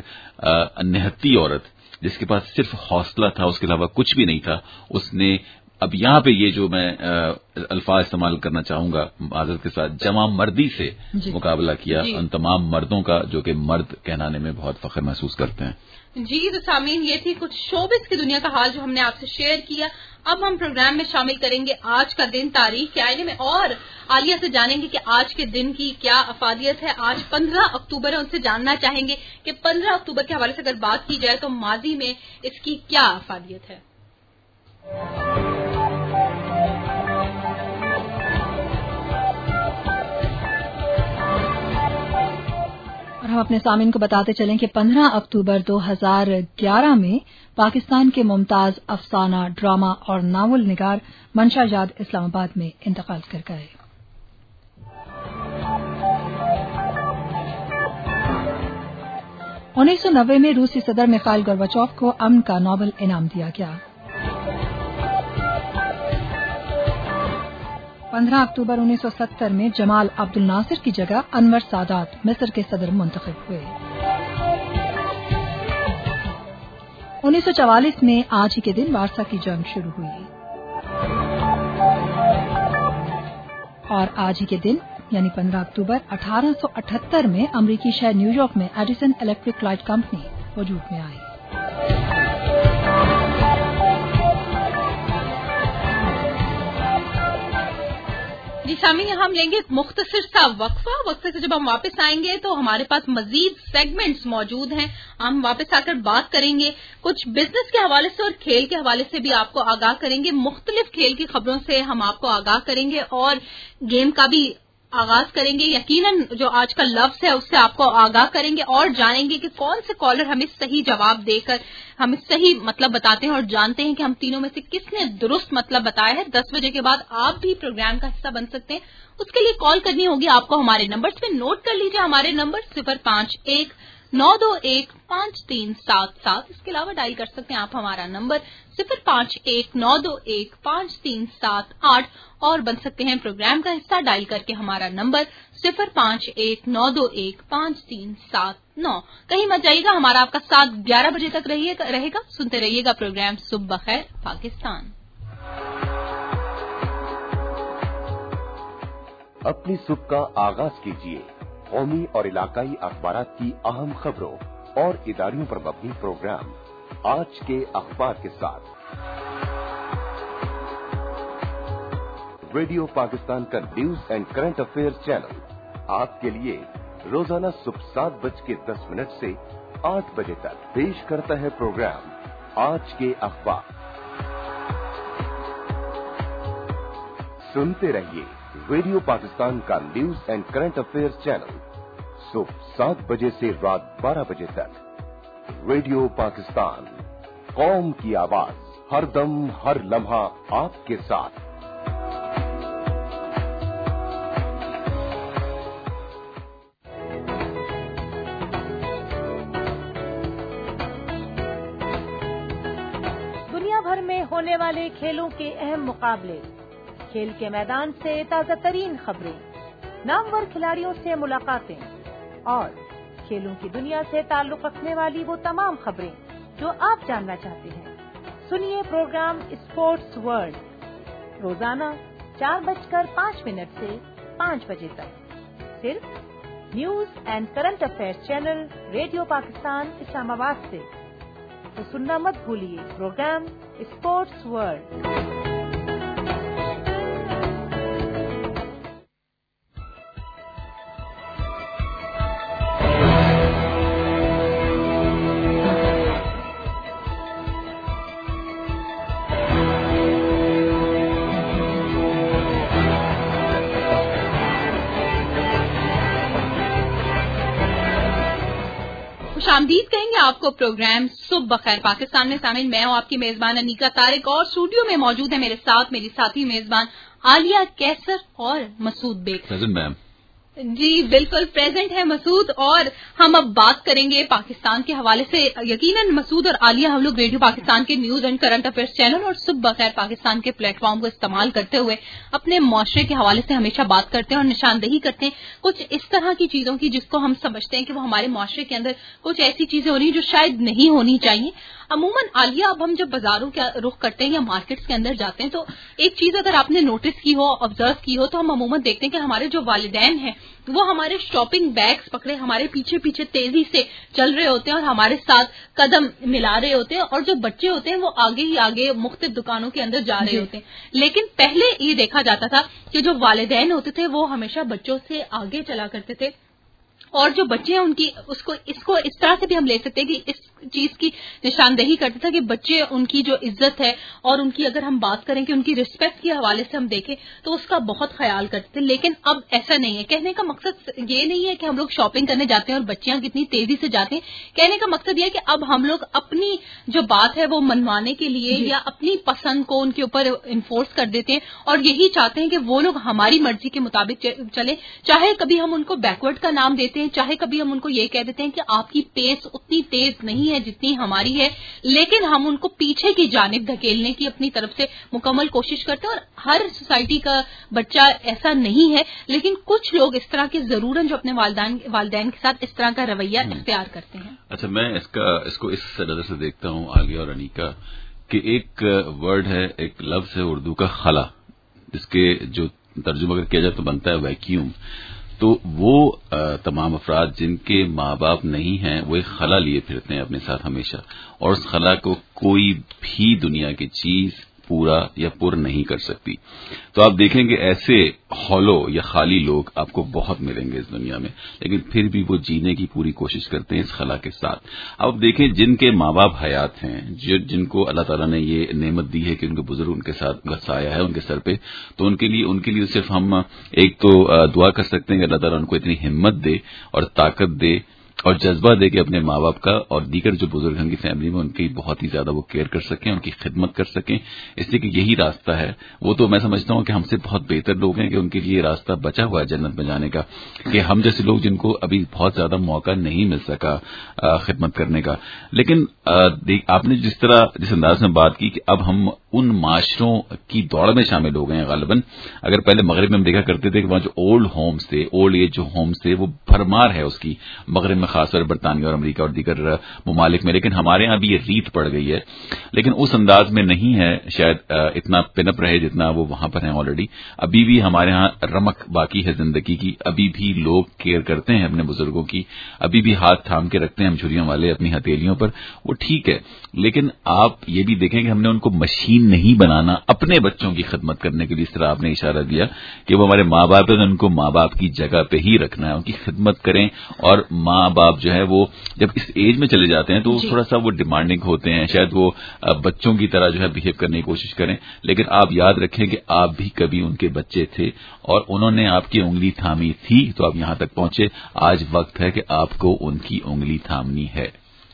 Speaker 5: نہتی عورت جس کے پاس صرف حوصلہ تھا, اس کے علاوہ کچھ بھی نہیں تھا, اس نے اب یہاں پہ یہ جو میں الفاظ استعمال کرنا چاہوں گا معذرت کے ساتھ, جمع مردی سے جی. مقابلہ کیا جی. ان تمام مردوں کا جو کہ مرد کہلانے میں بہت فخر محسوس کرتے ہیں.
Speaker 1: جی تو سامعین, یہ تھی کچھ شوبز کی دنیا کا حال جو ہم نے آپ سے شیئر کیا. اب ہم پروگرام میں شامل کریں گے آج کا دن تاریخ کے آئینے میں, اور عالیہ سے جانیں گے کہ آج کے دن کی کیا افادیت ہے. آج پندرہ اکتوبر ہے, ان سے جاننا چاہیں گے کہ پندرہ اکتوبر کے حوالے سے اگر بات کی جائے تو ماضی میں اس کی کیا افادیت ہے.
Speaker 4: ہم اپنے سامعین کو بتاتے چلیں کہ پندرہ اکتوبر دو ہزار گیارہ میں پاکستان کے ممتاز افسانہ، ڈرامہ اور ناول نگار منشا جاد اسلام آباد میں انتقال کر گئے۔ انیس سو نوے میں روسی صدر میخائل گورباچوف کو امن کا نوبل انعام دیا گیا۔ پندرہ اکتوبر انیس سو ستر میں جمال عبد الناصر کی جگہ انور سادات مصر کے صدر منتخب ہوئے۔ انیس سو چوالیس میں آج ہی کے دن وارسا کی جنگ شروع ہوئی اور آج ہی کے دن یعنی پندرہ اکتوبر اٹھارہ سو اٹھہتر میں امریکی شہر نیو یارک میں ایڈیسن الیکٹرک لائٹ کمپنی وجود میں آئی۔
Speaker 1: جی سامعین، یہاں ہم لیں گے مختصر سا وقفہ۔ وقفے سے جب ہم واپس آئیں گے تو ہمارے پاس مزید سیگمنٹس موجود ہیں، ہم واپس آ کر بات کریں گے کچھ بزنس کے حوالے سے اور کھیل کے حوالے سے بھی آپ کو آگاہ کریں گے، مختلف کھیل کی خبروں سے ہم آپ کو آگاہ کریں گے اور گیم کا بھی آغاز کریں گے۔ یقیناً جو آج کا لفظ ہے اس سے آپ کو آگاہ کریں گے اور جانیں گے کہ کون سے کالر ہمیں صحیح جواب دے کر ہمیں صحیح مطلب بتاتے ہیں اور جانتے ہیں کہ ہم تینوں میں سے کس نے درست مطلب بتایا ہے۔ دس بجے کے بعد آپ بھی پروگرام کا حصہ بن سکتے ہیں، اس کے لیے کال کرنی ہوگی آپ کو ہمارے نمبر پہ نوٹ کر لیجیے۔ ہمارے نمبر صفر پانچ ایک نو دو ایک پانچ تین سات سات، اس کے علاوہ ڈائل کر سکتے ہیں آپ ہمارا نمبر صفر پانچ ایک نو دو ایک پانچ تین سات آٹھ اور بن سکتے ہیں پروگرام کا حصہ ڈائل کر کے ہمارا نمبر صفر پانچ ایک نو دو ایک پانچ تین سات نو۔ کہیں مت جائیے گا، ہمارا آپ کا ساتھ گیارہ بجے تک رہے گا۔ سنتے رہیے گا پروگرام صبح بخیر پاکستان۔
Speaker 3: اپنی صبح کا آغاز کیجیے قومی اور علاقائی اخبارات کی اہم خبروں اور اداریوں پر مبنی پروگرام آج کے اخبار کے ساتھ۔ ریڈیو پاکستان کا news and current affair channel آپ کے لیے روزانہ صبح سات بج کے دس منٹ سے آٹھ بجے تک پیش کرتا ہے پروگرام آج کے اخبار۔ سنتے رہیے ریڈیو پاکستان کا news and current affair channel صبح سات بجے سے رات بارہ بجے تک۔ ریڈیو پاکستان، قوم کی آواز، ہر دم ہر لمحہ آپ کے ساتھ۔
Speaker 2: دنیا بھر میں ہونے والے کھیلوں کے اہم مقابلے، کھیل کے میدان سے تازہ ترین خبریں، نامور کھلاڑیوں سے ملاقاتیں اور کھیلوں کی دنیا سے تعلق رکھنے والی وہ تمام خبریں جو آپ جاننا چاہتے ہیں، سنیے پروگرام اسپورٹس ورلڈ روزانہ چار بج کر پانچ منٹ سے پانچ بجے تک، صرف news and current affair channel radio Pakistan Islamabad سے۔ تو سننا مت بھولیے پروگرام اسپورٹس ورلڈ۔
Speaker 1: آمدید کہیں گے آپ کو پروگرام صبح بخیر پاکستان میں۔ سامعین، میں ہوں آپ کی میزبان انیکا طارق اور اسٹوڈیو میں موجود ہے میرے ساتھ میری ساتھی میزبان عالیہ کیسر اور مسعود بیگ۔
Speaker 5: پریزنٹ میم۔
Speaker 1: جی بالکل پریزنٹ ہے مسعود، اور ہم اب بات کریں گے پاکستان کے حوالے سے۔ یقیناً مسعود اور عالیہ ہم لوگ ریڈیو پاکستان کے news and current affairs channel اور صبح بخیر پاکستان کے پلیٹ فارم کو استعمال کرتے ہوئے اپنے معاشرے کے حوالے سے ہمیشہ بات کرتے ہیں اور نشاندہی کرتے ہیں کچھ اس طرح کی چیزوں کی جس کو ہم سمجھتے ہیں کہ وہ ہمارے معاشرے کے اندر کچھ ایسی چیزیں ہو رہی ہیں جو شاید نہیں ہونی چاہیے۔ عموماً عالیہ اب ہم جب بازاروں کا رخ کرتے ہیں یا مارکیٹس کے اندر جاتے ہیں تو ایک چیز اگر آپ نے نوٹس کی ہو، آبزرو کی ہو، تو ہم عموماً دیکھتے ہیں کہ ہمارے جو والدین ہیں وہ ہمارے شاپنگ بیگس پکڑے ہمارے پیچھے پیچھے تیزی سے چل رہے ہوتے ہیں اور ہمارے ساتھ قدم ملا رہے ہوتے ہیں، اور جو بچے ہوتے ہیں وہ آگے ہی آگے مختلف دکانوں کے اندر جا رہے ہوتے ہیں۔ لیکن پہلے یہ دیکھا جاتا تھا کہ جو والدین ہوتے تھے وہ ہمیشہ بچوں سے آگے چلا کرتے تھے، اور جو بچے ہیں ان کی اس کو اس کو اس طرح سے بھی ہم لے سکتے ہیں کہ اس چیز کی نشاندہی کرتا تھا کہ بچے ان کی جو عزت ہے اور ان کی اگر ہم بات کریں کہ ان کی رسپیکٹ کے حوالے سے ہم دیکھیں تو اس کا بہت خیال کرتے تھے. لیکن اب ایسا نہیں ہے. کہنے کا مقصد یہ نہیں ہے کہ ہم لوگ شاپنگ کرنے جاتے ہیں اور بچیاں کتنی تیزی سے جاتے ہیں. کہنے کا مقصد یہ ہے کہ اب ہم لوگ اپنی جو بات ہے وہ منوانے کے لیے یا اپنی پسند کو ان کے اوپر انفورس کر دیتے ہیں اور یہی چاہتے ہیں کہ وہ لوگ ہماری مرضی کے مطابق چلیں. چاہے کبھی ہم ان کو بیکورڈ کا نام دیتے ہیں, چاہے کبھی ہم ان کو یہ کہہ دیتے ہیں کہ آپ کی پیس اتنی تیز نہیں ہے جتنی ہماری ہے, لیکن ہم ان کو پیچھے کی جانب دھکیلنے کی اپنی طرف سے مکمل کوشش کرتے ہیں. اور ہر سوسائٹی کا بچہ ایسا نہیں ہے, لیکن کچھ لوگ اس طرح کے ضرور جو اپنے والدین والدین کے ساتھ اس طرح کا رویہ اختیار کرتے ہیں.
Speaker 5: اچھا, میں اس کا اس کو اس نظر سے دیکھتا ہوں آگے اور انیکا کہ ایک ورڈ ہے, ایک لفظ ہے اردو کا خلا, جس کے جو ترجمہ اگر کیا جائے تو بنتا ہے ویکیوم. تو وہ تمام افراد جن کے ماں باپ نہیں ہیں وہ ایک خلا لیے پھرتے ہیں اپنے ساتھ ہمیشہ, اور اس خلا کو کوئی بھی دنیا کی چیز پورا یا پر نہیں کر سکتی. تو آپ دیکھیں کہ ایسے ہولو یا خالی لوگ آپ کو بہت ملیں گے اس دنیا میں, لیکن پھر بھی وہ جینے کی پوری کوشش کرتے ہیں اس خلا کے ساتھ. اب دیکھیں جن کے ماں باپ حیات ہیں, جن کو اللہ تعالیٰ نے یہ نعمت دی ہے کہ ان کے بزرگ ان کے ساتھ سایہ ہے ان کے سر پہ, تو ان کے لیے ان کے لیے صرف ہم ایک تو دعا کر سکتے ہیں کہ اللہ تعالیٰ ان کو اتنی ہمت دے اور طاقت دے اور جذبہ دے کہ اپنے ماں باپ کا اور دیگر جو بزرگ ہیں ان کی فیملی میں ان کی بہت ہی زیادہ وہ کیئر کر سکیں, ان کی خدمت کر سکیں. اس لیے کہ یہی راستہ ہے. وہ تو میں سمجھتا ہوں کہ ہم سے بہت بہتر لوگ ہیں کہ ان کے لیے راستہ بچا ہوا ہے جنت میں جانے کا, کہ ہم جیسے لوگ جن کو ابھی بہت زیادہ موقع نہیں مل سکا خدمت کرنے کا. لیکن آپ نے جس طرح جس انداز میں بات کی کہ اب ہم ان معاشروں کی دوڑ میں شامل ہو گئے ہیں غالباً. اگر پہلے مغرب میں ہم دیکھا کرتے تھے کہ وہاں جو اولڈ ہومز تھے, اولڈ ایج جو ہومز تھے, وہ بھرمار ہے اس کی مغرب میں, خاص طور برطانیہ اور امریکہ اور دیگر ممالک میں. لیکن ہمارے ہاں بھی یہ ریت پڑ گئی ہے, لیکن اس انداز میں نہیں ہے شاید اتنا پن اپ رہے جتنا وہ وہاں پر ہیں آلریڈی. ابھی بھی ہمارے ہاں رمق باقی ہے زندگی کی, ابھی بھی لوگ کیئر کرتے ہیں اپنے بزرگوں کی, ابھی بھی ہاتھ تھام کے رکھتے ہیں ہم چھریوں والے اپنی ہتھیلیوں پر. وہ ٹھیک ہے, لیکن آپ یہ بھی دیکھیں کہ ہم نے ان کو مشین نہیں بنانا اپنے بچوں کی خدمت کرنے کے لیے. اس طرح آپ نے اشارہ دیا کہ وہ ہمارے ماں باپ ہیں, ان کو ماں باپ کی جگہ پہ ہی رکھنا ہے, ان کی خدمت کریں. اور ماں باپ جو ہے وہ جب اس ایج میں چلے جاتے ہیں تو جی. تھوڑا سا وہ ڈیمانڈنگ ہوتے ہیں, شاید وہ بچوں کی طرح جو ہے بہیو کرنے کی کوشش کریں. لیکن آپ یاد رکھیں کہ آپ بھی کبھی ان کے بچے تھے اور انہوں نے آپ کی انگلی تھامی تھی تو آپ یہاں تک پہنچے. آج وقت ہے کہ آپ کو ان کی انگلی تھامنی ہے.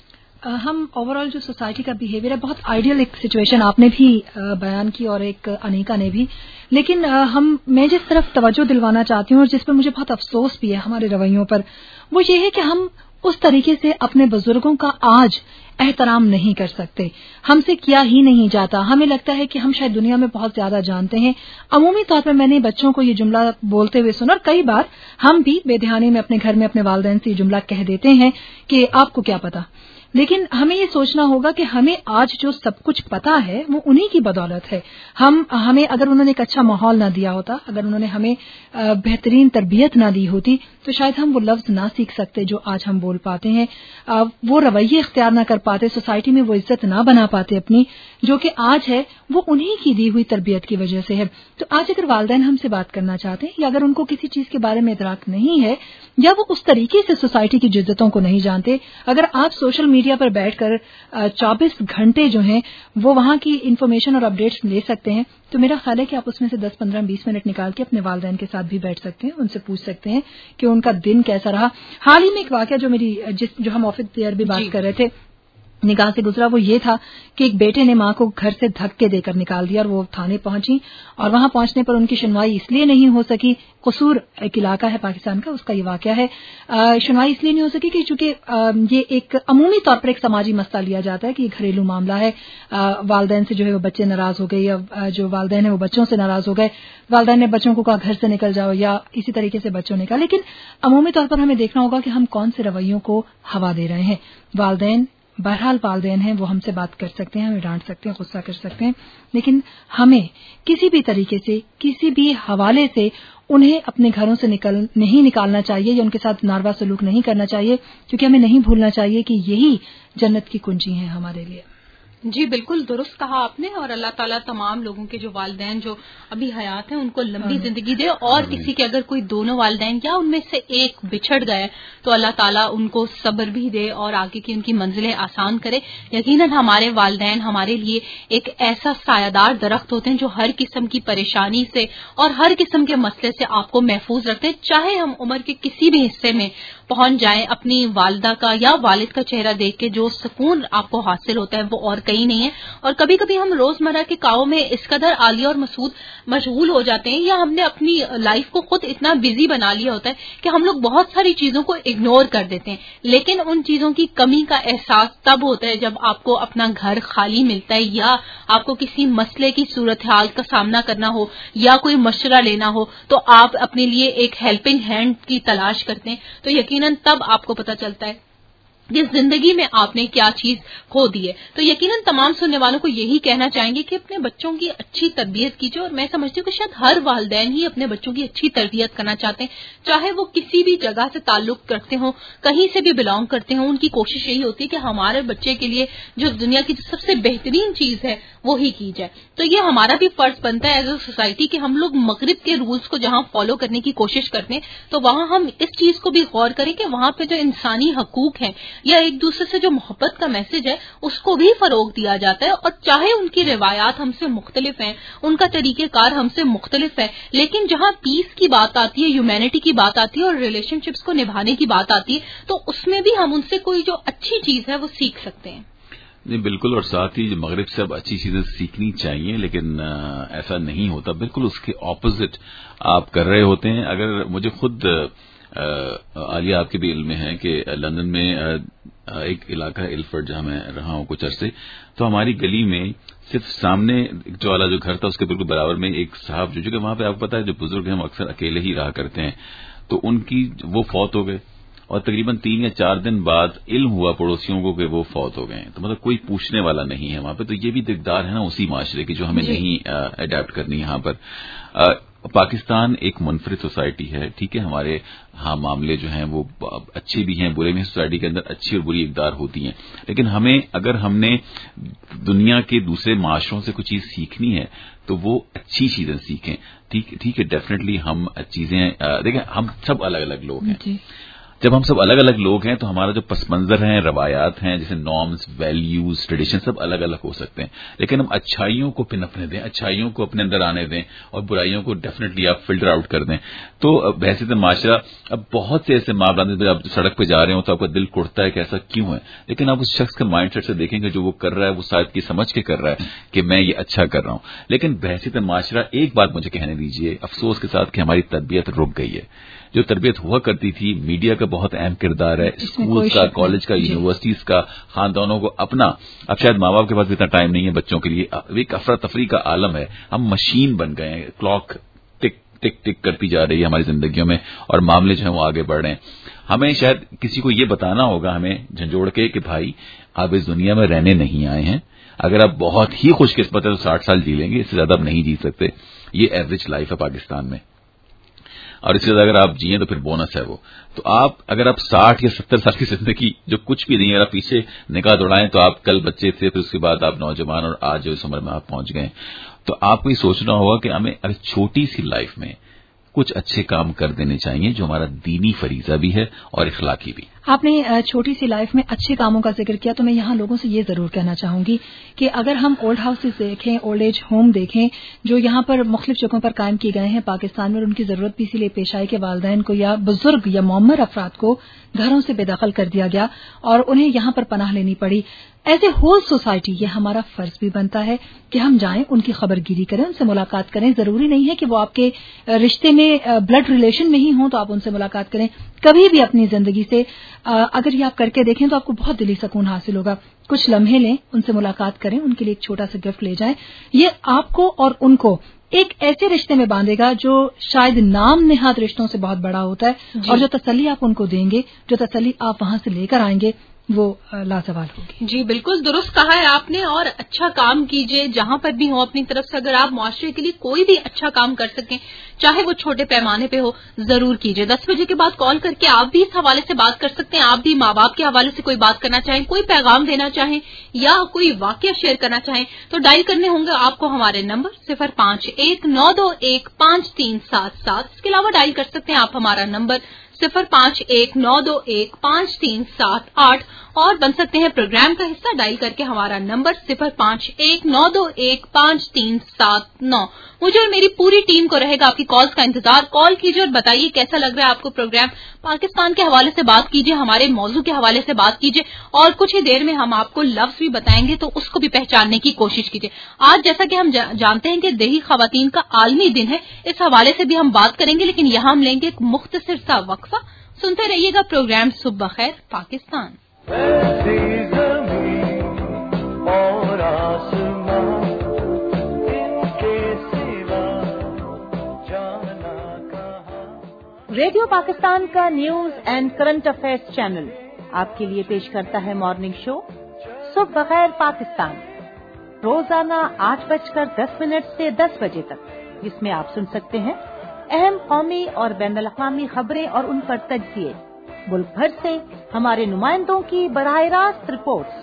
Speaker 4: ہم اوور آل جو سوسائٹی کا بیہیویئر ہے, بہت آئیڈیل ایک سچویشن آپ نے بھی بیان کی اور ایک انیکا نے بھی, لیکن ہم میں جس طرف توجہ دلوانا چاہتی ہوں اور جس پہ مجھے بہت افسوس بھی ہے ہمارے رویوں پر, وہ یہ ہے کہ ہم اس طریقے سے اپنے بزرگوں کا آج احترام نہیں کر سکتے. ہم سے کیا ہی نہیں جاتا. ہمیں لگتا ہے کہ ہم شاید دنیا میں بہت زیادہ جانتے ہیں. عمومی طور پر میں نے بچوں کو یہ جملہ بولتے ہوئے سنا, اور کئی بار ہم بھی بے دھیانی میں اپنے گھر میں اپنے والدین سے یہ جملہ کہہ دیتے ہیں کہ آپ کو کیا پتا. لیکن ہمیں یہ سوچنا ہوگا کہ ہمیں آج جو سب کچھ پتا ہے وہ انہی کی بدولت ہے. ہم ہمیں اگر انہوں نے ایک اچھا ماحول نہ دیا ہوتا, اگر انہوں نے ہمیں بہترین تربیت نہ دی ہوتی, تو شاید ہم وہ لفظ نہ سیکھ سکتے جو آج ہم بول پاتے ہیں, وہ رویے اختیار نہ کر پاتے, سوسائٹی میں وہ عزت نہ بنا پاتے اپنی جو کہ آج ہے, وہ انہی کی دی ہوئی تربیت کی وجہ سے ہے. تو آج اگر والدین ہم سے بات کرنا چاہتے ہیں یا اگر ان کو کسی چیز کے بارے میں ادراک نہیں ہے یا وہ اس طریقے سے سوسائٹی کی جدتوں کو نہیں جانتے, اگر آپ سوشل میڈیا پر بیٹھ کر چوبیس گھنٹے جو ہیں وہ وہاں کی انفارمیشن اور اپڈیٹس لے سکتے ہیں, تو میرا خیال ہے کہ آپ اس میں سے دس پندرہ بیس منٹ نکال کے اپنے والدین کے ساتھ بھی بیٹھ سکتے ہیں, ان سے پوچھ سکتے ہیں کہ ان کا دن کیسا رہا. حال ہی میں ایک واقعہ جو میری جس جو ہم آفس دیئر بھی بات کر رہے تھے نگاہ سے گزرا, وہ یہ تھا کہ ایک بیٹے نے ماں کو گھر سے دھکے دے کر نکال دیا اور وہ تھانے پہنچی, اور وہاں پہنچنے پر ان کی سنوائی اس لیے نہیں ہو سکی, قصور ایک علاقہ ہے پاکستان کا, اس کا یہ واقعہ ہے, سنوائی اس لیے نہیں ہو سکی کہ چونکہ یہ ایک عمومی طور پر ایک سماجی مسئلہ لیا جاتا ہے کہ یہ گھریلو معاملہ ہے, والدین سے جو ہے وہ بچے ناراض ہو گئے یا جو والدین ہیں وہ بچوں سے ناراض ہو گئے, والدین نے بچوں کو کہا گھر سے نکل جاؤ یا اسی طریقے سے بچوں نے کہا. لیکن عمومی طور پر ہمیں دیکھنا ہوگا کہ ہم کون سے رویوں کو ہوا دے رہے ہیں. والدین بہرحال والدین ہیں, وہ ہم سے بات کر سکتے ہیں, ہمیں ڈانٹ سکتے ہیں, غصہ کر سکتے ہیں, لیکن ہمیں کسی بھی طریقے سے کسی بھی حوالے سے انہیں اپنے گھروں سے نکل نہیں نکالنا چاہیے یا ان کے ساتھ ناروا سلوک نہیں کرنا چاہیے, کیونکہ ہمیں نہیں بھولنا چاہیے کہ یہی جنت کی کنجی ہیں ہمارے لیے.
Speaker 1: جی بالکل درست کہا آپ نے، اور اللہ تعالیٰ تمام لوگوں کے جو والدین جو ابھی حیات ہیں ان کو لمبی زندگی دے، اور کسی کے اگر کوئی دونوں والدین یا ان میں سے ایک بچھڑ گئے تو اللہ تعالیٰ ان کو صبر بھی دے اور آگے کی ان کی منزلیں آسان کرے۔ یقیناً ہمارے والدین ہمارے لیے ایک ایسا سایہ دار درخت ہوتے ہیں جو ہر قسم کی پریشانی سے اور ہر قسم کے مسئلے سے آپ کو محفوظ رکھتے ہیں، چاہے ہم عمر کے کسی بھی حصے میں پہنچ جائیں۔ اپنی والدہ کا یا والد کا چہرہ دیکھ کے جو سکون آپ کو حاصل ہوتا ہے وہ اور کہیں نہیں ہے۔ اور کبھی کبھی ہم روزمرہ کے کاموں میں اس قدر عالیہ اور مسعود مشغول ہو جاتے ہیں یا ہم نے اپنی لائف کو خود اتنا بزی بنا لیا ہوتا ہے کہ ہم لوگ بہت ساری چیزوں کو اگنور کر دیتے ہیں، لیکن ان چیزوں کی کمی کا احساس تب ہوتا ہے جب آپ کو اپنا گھر خالی ملتا ہے یا آپ کو کسی مسئلے کی صورتحال کا سامنا کرنا ہو یا کوئی مشورہ لینا ہو تو آپ اپنے لیے ایک ہیلپنگ ہینڈ کی تلاش کرتے ہیں، تو یقیناً تب آپ کو پتہ چلتا ہے کہ زندگی میں آپ نے کیا چیز کھو دی ہے۔ تو یقیناً تمام سننے والوں کو یہی کہنا چاہیں گے کہ اپنے بچوں کی اچھی تربیت کیجیے، اور میں سمجھتی ہوں کہ شاید ہر والدین ہی اپنے بچوں کی اچھی تربیت کرنا چاہتے ہیں، چاہے وہ کسی بھی جگہ سے تعلق رکھتے ہوں، کہیں سے بھی بلانگ کرتے ہوں، ان کی کوشش یہی ہوتی ہے کہ ہمارے بچے کے لیے جو دنیا کی سب سے بہترین چیز ہے وہی کی جائے۔ تو یہ ہمارا بھی فرض بنتا ہے ایز اے سوسائٹی کہ ہم لوگ مغرب کے رولز کو جہاں فالو کرنے کی کوشش کرتے ہیں تو وہاں ہم اس چیز کو بھی غور کریں کہ وہاں پہ جو انسانی حقوق ہیں یا ایک دوسرے سے جو محبت کا میسج ہے اس کو بھی فروغ دیا جاتا ہے، اور چاہے ان کی روایات ہم سے مختلف ہیں، ان کا طریقہ کار ہم سے مختلف ہے، لیکن جہاں پیس کی بات آتی ہے، ہیومینٹی کی بات آتی ہے اور ریلیشن شپس کو نبھانے کی بات آتی ہے تو اس میں بھی ہم ان سے کوئی جو اچھی چیز ہے وہ سیکھ سکتے ہیں۔
Speaker 5: نہیں بالکل، اور ساتھ ہی مغرب سے اب اچھی چیزیں سیکھنی چاہیے، لیکن ایسا نہیں ہوتا، بالکل اس کے اپوزٹ آپ کر رہے ہوتے ہیں۔ اگر مجھے خود عالیہ آپ کے بھی علم میں ہے کہ لندن میں ایک علاقہ ہے الفرڈ جہاں میں رہا ہوں کچھ عرصے، تو ہماری گلی میں صرف سامنے جو والا جو گھر تھا اس کے بالکل برابر میں ایک صاحب جو کہ وہاں پہ آپ کو پتا ہے جو بزرگ ہیں وہ اکثر اکیلے ہی رہا کرتے ہیں، تو ان کی وہ فوت ہو گئے اور تقریباً تین یا چار دن بعد علم ہوا پڑوسیوں کو کہ وہ فوت ہو گئے ہیں، تو مطلب کوئی پوچھنے والا نہیں ہے وہاں پہ۔ تو یہ بھی دقدار ہے نا اسی معاشرے کی جو ہمیں جی. نہیں اڈیپٹ کرنی یہاں پر۔ آ, پاکستان ایک منفرد سوسائٹی ہے، ٹھیک ہے، ہمارے ہاں معاملے جو ہیں وہ اچھے بھی ہیں برے بھی ہیں، سوسائٹی کے اندر اچھی اور بری اقدار ہوتی ہیں، لیکن ہمیں اگر ہم نے دنیا کے دوسرے معاشروں سے کوئی چیز سیکھنی ہے تو وہ اچھی چیزیں سیکھیں۔ ٹھیک ٹھیک ہے ڈیفینیٹلی ہم چیزیں دیکھیں، ہم سب الگ الگ لوگ ہیں جی. جب ہم سب الگ الگ لوگ ہیں تو ہمارا جو پس منظر ہیں، روایات ہیں، جیسے نارمز، ویلیوز، ٹریڈیشن سب الگ الگ ہو سکتے ہیں، لیکن ہم اچھائیوں کو پنپنے دیں، اچھائیوں کو اپنے اندر آنے دیں اور برائیوں کو ڈیفینیٹلی آپ فلٹر آؤٹ کر دیں۔ تو بحیثیت معاشرہ اب بہت سے ایسے معاملات آپ سڑک پہ جا رہے ہوں تو آپ کا دل کڑتا ہے کہ ایسا کیوں ہے، لیکن آپ اس شخص کے مائنڈ سیٹ سے دیکھیں گے جو وہ کر رہا ہے وہ شاید کی سمجھ کے کر رہا ہے کہ میں یہ اچھا کر رہا ہوں۔ لیکن بحیثیت معاشرہ ایک بات مجھے کہنے دیجیے افسوس کے ساتھ کہ ہماری تربیت رک گئی ہے۔ جو تربیت ہوا کرتی تھی، میڈیا کا بہت اہم کردار ہے، اسکول کا، کالج کا، یونیورسٹیز کا، خاندانوں کو اپنا، اب شاید ماں باپ کے پاس اتنا ٹائم نہیں ہے بچوں کے لیے، ایک افراتفری کا عالم ہے، ہم مشین بن گئے ہیں، کلاک ٹک ٹک ٹک کرتی جا رہی ہے ہماری زندگیوں میں اور معاملے جو ہیں وہ آگے بڑھ رہے ہیں۔ ہمیں شاید کسی کو یہ بتانا ہوگا ہمیں جھنجھوڑ کے کہ بھائی آپ اس دنیا میں رہنے نہیں آئے ہیں، اگر آپ بہت ہی خوش قسمت ہے تو ساٹھ سال جی لیں گے، اس سے زیادہ آپ نہیں جی سکتے، یہ ایوریج لائف ہے پاکستان میں، اور اس کے بعد اگر آپ جیئیں تو پھر بونس ہے وہ۔ تو آپ اگر آپ ساٹھ یا ستر سال کی زندگی جو کچھ بھی نہیں ہے اگر آپ پیچھے نگاہ دوڑائیں تو آپ کل بچے تھے، پھر اس کے بعد آپ نوجوان اور آج جو اس عمر میں آپ پہنچ گئے، تو آپ کو یہ سوچنا ہوگا کہ ہمیں اگر چھوٹی سی لائف میں کچھ اچھے کام کر دینے چاہیے جو ہمارا دینی فریضہ بھی ہے اور اخلاقی بھی۔
Speaker 4: آپ نے چھوٹی سی لائف میں اچھے کاموں کا ذکر کیا، تو میں یہاں لوگوں سے یہ ضرور کہنا چاہوں گی کہ اگر ہم اولڈ ہاؤسز دیکھیں، اولڈ ایج ہوم دیکھیں جو یہاں پر مختلف جگہوں پر قائم کیے گئے ہیں پاکستان میں، اور ان کی ضرورت بھی اسی لیے پیش آئی کہ والدین کو یا بزرگ یا معمر افراد کو گھروں سے بے دخل کر دیا گیا اور انہیں یہاں پر پناہ لینی پڑی۔ ایز اے ہول سوسائٹی یہ ہمارا فرض بھی بنتا ہے کہ ہم جائیں، ان کی خبر گیری کریں، ان سے ملاقات کریں۔ ضروری نہیں ہے کہ وہ آپ کے رشتے میں بلڈ ریلیشن میں ہی ہوں تو آپ ان سے ملاقات کریں، کبھی بھی اپنی زندگی سے اگر یہ آپ کر کے دیکھیں تو آپ کو بہت دلی سکون حاصل ہوگا۔ کچھ لمحے لیں، ان سے ملاقات کریں، ان کے لیے ایک چھوٹا سا گفٹ لے جائیں، یہ آپ کو اور ان کو ایک ایسے رشتے میں باندھے گا جو شاید نام نہاد رشتوں سے بہت بڑا ہوتا ہے جی۔ اور جو تسلی آپ ان کو دیں گے، جو تسلی آپ وہاں سے لے کر آئیں گے، وہ لازوال ہوگی.
Speaker 1: جی بالکل درست کہا ہے آپ نے. اور اچھا کام کیجیے جہاں پر بھی ہو اپنی طرف سے. اگر آپ معاشرے کے لیے کوئی بھی اچھا کام کر سکیں چاہے وہ چھوٹے پیمانے پہ ہو ضرور کیجیے. دس بجے کے بعد کال کر کے آپ بھی اس حوالے سے بات کر سکتے ہیں. آپ بھی ماں باپ کے حوالے سے کوئی بات کرنا چاہیں, کوئی پیغام دینا چاہیں یا کوئی واقعہ شیئر کرنا چاہیں تو ڈائل کرنے ہوں گے آپ کو ہمارے نمبر صفر پانچ ایک نو دو ایک پانچ تین سات سات. اس کے علاوہ ڈائل کر سکتے ہیں آپ ہمارا نمبر صفر پانچ ایک نو دو ایک پانچ تین سات آٹھ اور بن سکتے ہیں پروگرام کا حصہ ڈائل کر کے ہمارا نمبر صفر پانچ ایک نو دو ایک پانچ تین سات نو. مجھے اور میری پوری ٹیم کو رہے گا آپ کی کالز کا انتظار. کال کیجیے اور بتائیے کیسا لگ رہا ہے آپ کو پروگرام. پاکستان کے حوالے سے بات کیجیے, ہمارے موضوع کے حوالے سے بات کیجیے اور کچھ ہی دیر میں ہم آپ کو لفظ بھی بتائیں گے تو اس کو بھی پہچاننے کی کوشش کیجیے. آج جیسا کہ ہم جانتے ہیں کہ دیہی خواتین کا عالمی دن ہے, اس حوالے سے بھی ہم بات کریں گے لیکن یہاں ہم لیں گے ایک مختصر سا وقفہ. سنتے رہیے گا پروگرام صبح بخیر پاکستان.
Speaker 2: ریڈیو پاکستان کا news and current affairs channel آپ کے لیے پیش کرتا ہے مارننگ شو صبح بخیر پاکستان. روزانہ آٹھ بج کر دس منٹ سے دس بجے تک, جس میں آپ سن سکتے ہیں اہم قومی اور بین الاقوامی خبریں اور ان پر تجزیے. ملک بھر سے ہمارے نمائندوں کی براہ راست رپورٹس.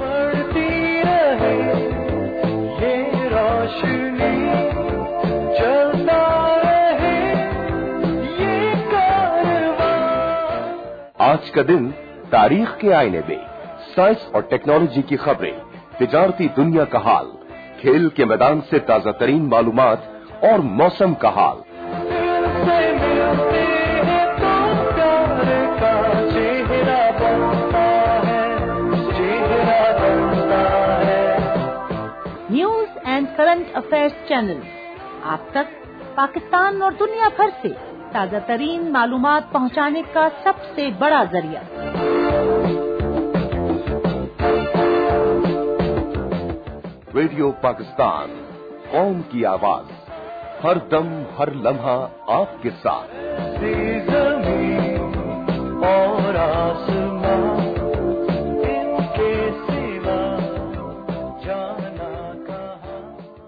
Speaker 3: آج کا دن تاریخ کے آئینے میں سائنس اور ٹیکنالوجی کی خبریں, تجارتی دنیا کا حال, کھیل کے میدان سے تازہ ترین معلومات اور موسم کا حال.
Speaker 2: News and current affairs channel آپ تک پاکستان اور دنیا بھر سے تازہ ترین معلومات پہنچانے کا سب سے بڑا ذریعہ.
Speaker 3: ریڈیو پاکستان, قوم کی آواز, ہر دم ہر لمحہ آپ کے ساتھ. اور آسمان ان کے سوا جانا کہاں.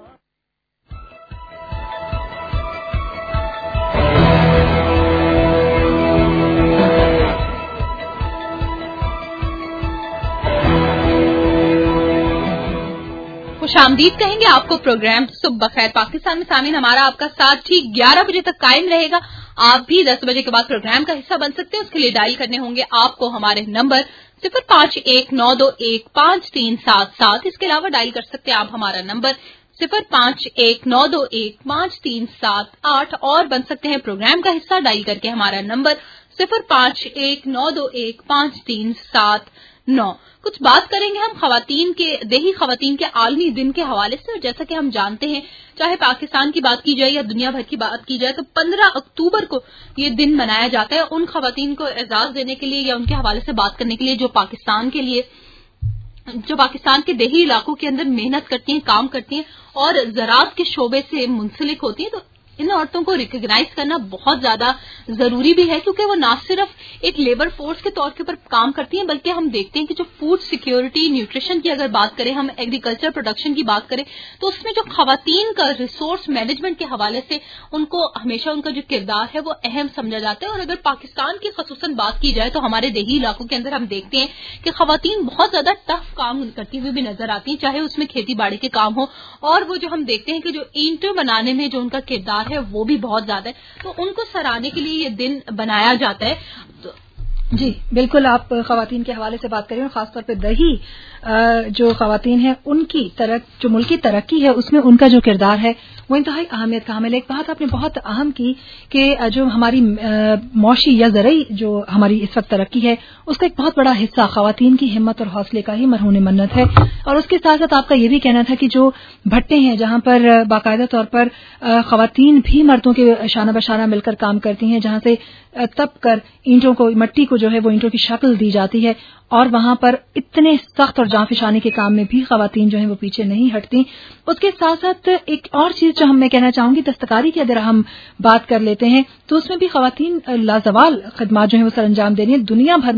Speaker 1: خوش آمدید کہیں گے آپ کو پروگرام صبح بخیر پاکستان میں. سامعین ہمارا آپ کا ساتھ ٹھیک گیارہ بجے تک قائم رہے گا. آپ بھی دس بجے کے بعد پروگرام کا حصہ بن سکتے ہیں. اس کے لیے ڈائل کرنے ہوں گے آپ کو ہمارے نمبر صفر پانچ ایک نو دو ایک پانچ تین سات سات. اس کے علاوہ ڈائل کر سکتے ہیں آپ ہمارا نمبر صفر پانچ ایک نو دو ایک پانچ تین سات آٹھ اور بن سکتے ہیں پروگرام کا حصہ ڈائل کر کے ہمارا نمبر صفر پانچ ایک نو دو ایک پانچ تین سات نو. کچھ بات کریں گے ہم خواتین کے دیہی خواتین کے عالمی دن کے حوالے سے. اور جیسا کہ ہم جانتے ہیں چاہے پاکستان کی بات کی جائے یا دنیا بھر کی بات کی جائے تو پندرہ اکتوبر کو یہ دن منایا جاتا ہے ان خواتین کو اعزاز دینے کے لیے یا ان کے حوالے سے بات کرنے کے لیے جو پاکستان کے لیے جو پاکستان کے دیہی علاقوں کے اندر محنت کرتی ہیں, کام کرتی ہیں اور زراعت کے شعبے سے منسلک ہوتی ہیں. تو ان عورتوں کو ریکگنائز کرنا بہت زیادہ ضروری بھی ہے کیونکہ وہ نہ صرف ایک لیبر فورس کے طور کے اوپر کام کرتی ہیں بلکہ ہم دیکھتے ہیں کہ جو فوڈ سیکیورٹی نیوٹریشن کی اگر بات کریں, ہم ایگریکلچر پروڈکشن کی بات کریں تو اس میں جو خواتین کا ریسورس مینجمنٹ کے حوالے سے ان کو ہمیشہ ان کا جو کردار ہے وہ اہم سمجھا جاتا ہے. اور اگر پاکستان کی خصوصاً بات کی جائے تو ہمارے دیہی علاقوں کے اندر ہم دیکھتے ہیں کہ خواتین بہت زیادہ ٹف کام کرتی ہوئی بھی نظر آتی ہیں, چاہے اس میں کھیتی باڑی کے کام ہو اور وہ جو ہم دیکھتے ہیں کہ جو اینٹیں بنانے میں جو ان کا کردار ہے وہ بھی بہت زیادہ ہے. تو ان کو سراہنے کے لیے یہ دن بنایا جاتا ہے.
Speaker 4: جی بالکل, آپ خواتین کے حوالے سے بات کریں اور خاص طور پہ دیہی جو خواتین ہیں ان کی ترق جو ملکی ترقی ہے اس میں ان کا جو کردار ہے وہ انتہائی اہمیت کا حامل ہے. ایک بات آپ نے بہت اہم کی کہ جو ہماری معاشی یا زرعی جو ہماری اس وقت ترقی ہے اس کا ایک بہت بڑا حصہ خواتین کی ہمت اور حوصلے کا ہی مرہون منت ہے. اور اس کے ساتھ ساتھ آپ کا یہ بھی کہنا تھا کہ جو بھٹے ہیں جہاں پر باقاعدہ طور پر خواتین بھی مردوں کے شانہ بشانہ مل کر کام کرتی ہیں, جہاں سے تپ کر اینٹوں کو مٹی کو جو ہے وہ اینٹوں کی شکل دی جاتی ہے اور وہاں پر اتنے سخت اور جانفشانی کے کام میں بھی خواتین جو ہیں وہ پیچھے نہیں ہٹتی. اس کے ساتھ ساتھ ایک اور چیز جو ہم میں کہنا چاہوں گی, دستکاری کی اگر ہم بات کر لیتے ہیں تو اس میں بھی خواتین لازوال خدمات جو ہیں وہ سر انجام دے رہی ہیں. دنیا بھر میں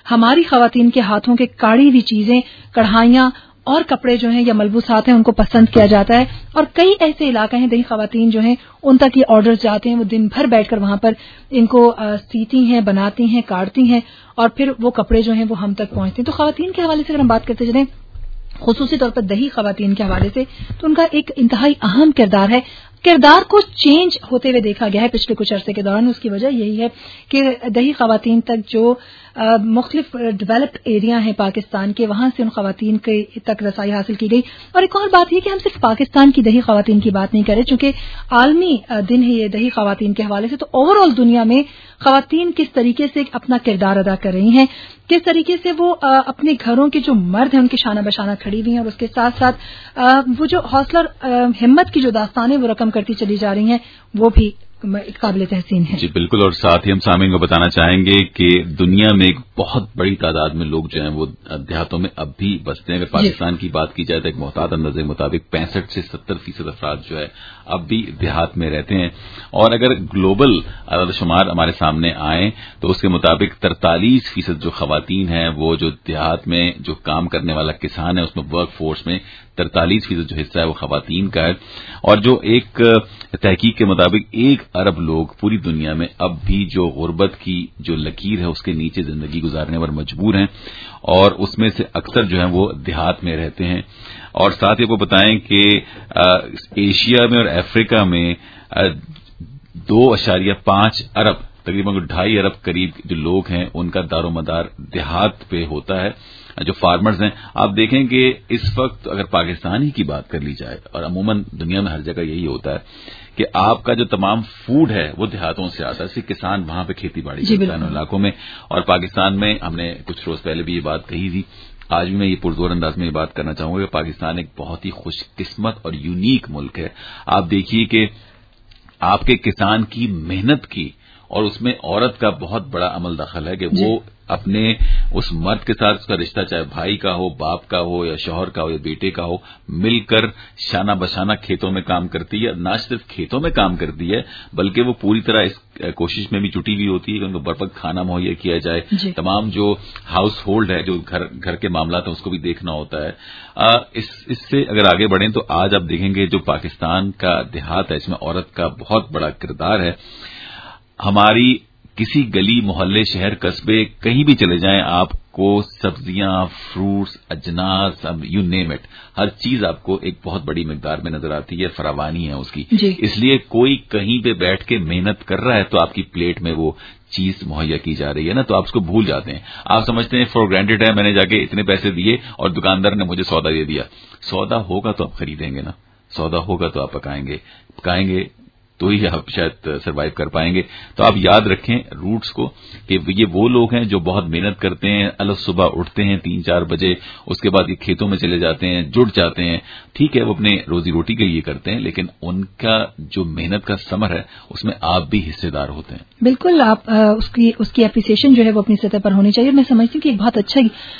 Speaker 4: ہماری خواتین کے ہاتھوں کے کاڑی ہوئی چیزیں، کڑھائیاں اور کپڑے جو ہیں یا ملبوسات ہیں ان کو پسند کیا جاتا ہے. اور کئی ایسے علاقے ہیں دیہی خواتین جو ہیں ان تک یہ آرڈرز جاتے ہیں، وہ دن بھر بیٹھ کر وہاں پر ان کو سیتی ہیں، بناتی ہیں، کاٹتی ہیں اور پھر وہ کپڑے جو ہیں وہ ہم تک پہنچتے ہیں. تو خواتین کے حوالے سے اگر ہم بات کرتے چلیں خصوصی طور پر دیہی خواتین کے حوالے سے تو ان کا ایک انتہائی اہم کردار ہے. کردار کو چینج ہوتے ہوئے دیکھا گیا ہے پچھلے کچھ عرصے کے دوران. اس کی وجہ یہی ہے کہ دیہی خواتین تک جو مختلف ڈیولپڈ ایریا ہیں پاکستان کے، وہاں سے ان خواتین کے تک رسائی حاصل کی گئی. اور ایک اور بات یہ کہ ہم صرف پاکستان کی دیہی خواتین کی بات نہیں کریں، چونکہ عالمی دن ہے یہ دیہی خواتین کے حوالے سے، تو اوور آل دنیا میں خواتین کس طریقے سے اپنا کردار ادا کر رہی ہیں، کس طریقے سے وہ اپنے گھروں کے جو مرد ہیں ان کے شانہ بشانہ کھڑی ہوئی ہیں، اور اس کے ساتھ ساتھ وہ جو حوصلہ اور ہمت کی جو داستانیں وہ رقم کرتی چلی جا رہی ہیں وہ بھی قابل تحسین ہے.
Speaker 5: جی بالکل. اور ساتھ ہی ہم سامعین کو بتانا چاہیں گے کہ دنیا میں ایک بہت بڑی تعداد میں لوگ جو ہیں وہ دیہاتوں میں اب بھی بستے ہیں. اگر پاکستان کی بات کی جائے تو ایک محتاط اندازے کے مطابق پینسٹھ سے ستر فیصد افراد جو ہے اب بھی دیہات میں رہتے ہیں. اور اگر گلوبل اعداد و شمار ہمارے سامنے آئیں تو اس کے مطابق ترتالیس فیصد جو خواتین ہیں وہ جو دیہات میں جو کام کرنے والا کسان ہے اس میں ورک فورس میں ترتالیس فیصد جو حصہ ہے وہ خواتین کا ہے. اور جو ایک تحقیق کے مطابق ایک ارب لوگ پوری دنیا میں اب بھی جو غربت کی جو لکیر ہے اس کے نیچے زندگی گزارنے پر مجبور ہیں، اور اس میں سے اکثر جو ہیں وہ دیہات میں رہتے ہیں. اور ساتھ ہی وہ بتائیں کہ ایشیا میں اور افریقہ میں دو اشاریہ پانچ ارب تقریباً ڈھائی ارب قریب جو لوگ ہیں ان کا دار و مدار دیہات پہ ہوتا ہے. جو فارمرز ہیں آپ دیکھیں کہ اس وقت اگر پاکستان ہی کی بات کر لی جائے، اور عموماً دنیا میں ہر جگہ یہی ہوتا ہے کہ آپ کا جو تمام فوڈ ہے وہ دیہاتوں سے آتا ہے، صرف کسان وہاں پہ کھیتی باڑی کرتا ہے ان علاقوں میں. اور پاکستان میں ہم نے کچھ روز پہلے بھی یہ بات کہی تھی، آج بھی میں یہ پرزور انداز میں یہ بات کرنا چاہوں گا کہ پاکستان ایک بہت ہی خوش قسمت اور یونیک ملک ہے. آپ دیکھیے کہ آپ کے کسان کی محنت کی اور اس میں عورت کا بہت بڑا عمل دخل ہے کہ وہ اپنے اس مرد کے ساتھ اس کا رشتہ چاہے بھائی کا ہو، باپ کا ہو یا شوہر کا ہو یا بیٹے کا ہو، مل کر شانہ بشانہ کھیتوں میں کام کرتی ہے. نہ صرف کھیتوں میں کام کرتی ہے بلکہ وہ پوری طرح اس کوشش میں بھی جٹی ہوئی ہوتی ہے کہ ان کو برپک کھانا مہیا کیا جائے. جی. تمام جو ہاؤس ہولڈ ہے، جو گھر گھر کے معاملات ہیں اس کو بھی دیکھنا ہوتا ہے. آ, اس اس سے اگر آگے بڑھیں تو آج آپ دیکھیں گے جو پاکستان کا دیہات ہے اس میں عورت کا بہت بڑا کردار ہے. ہماری کسی گلی محلے شہر قصبے کہیں بھی چلے جائیں آپ کو سبزیاں، فروٹس، اجناس، یو نیم اٹ، ہر چیز آپ کو ایک بہت بڑی مقدار میں نظر آتی ہے، فراوانی ہے اس کی. جی. اس لیے کوئی کہیں پہ بیٹھ کے محنت کر رہا ہے تو آپ کی پلیٹ میں وہ چیز مہیا کی جا رہی ہے نا، تو آپ اس کو بھول جاتے ہیں. آپ سمجھتے ہیں فور گرانٹیڈ ہے، میں نے جا کے اتنے پیسے دیے اور دکاندار نے مجھے سودا دے دیا. سودا ہوگا تو آپ خریدیں گے نا، سودا ہوگا تو آپ پکائیں گے پکائیں گے تو ہی آپ شاید سروائیو کر پائیں گے. تو آپ یاد رکھیں روٹس کو کہ یہ وہ لوگ ہیں جو بہت محنت کرتے ہیں، الگ صبح اٹھتے ہیں تین چار بجے، اس کے بعد یہ کھیتوں میں چلے جاتے ہیں، جڑ جاتے ہیں. ٹھیک ہے وہ اپنے روزی روٹی کے لیے کرتے ہیں لیکن ان کا جو محنت کا ثمر ہے اس میں آپ بھی حصے دار ہوتے ہیں.
Speaker 4: بالکل. آپ اس کی اس کی اپریسیشن جو ہے وہ اپنی سطح پر ہونی چاہیے. میں سمجھتی ہوں کہ ایک بہت اچھا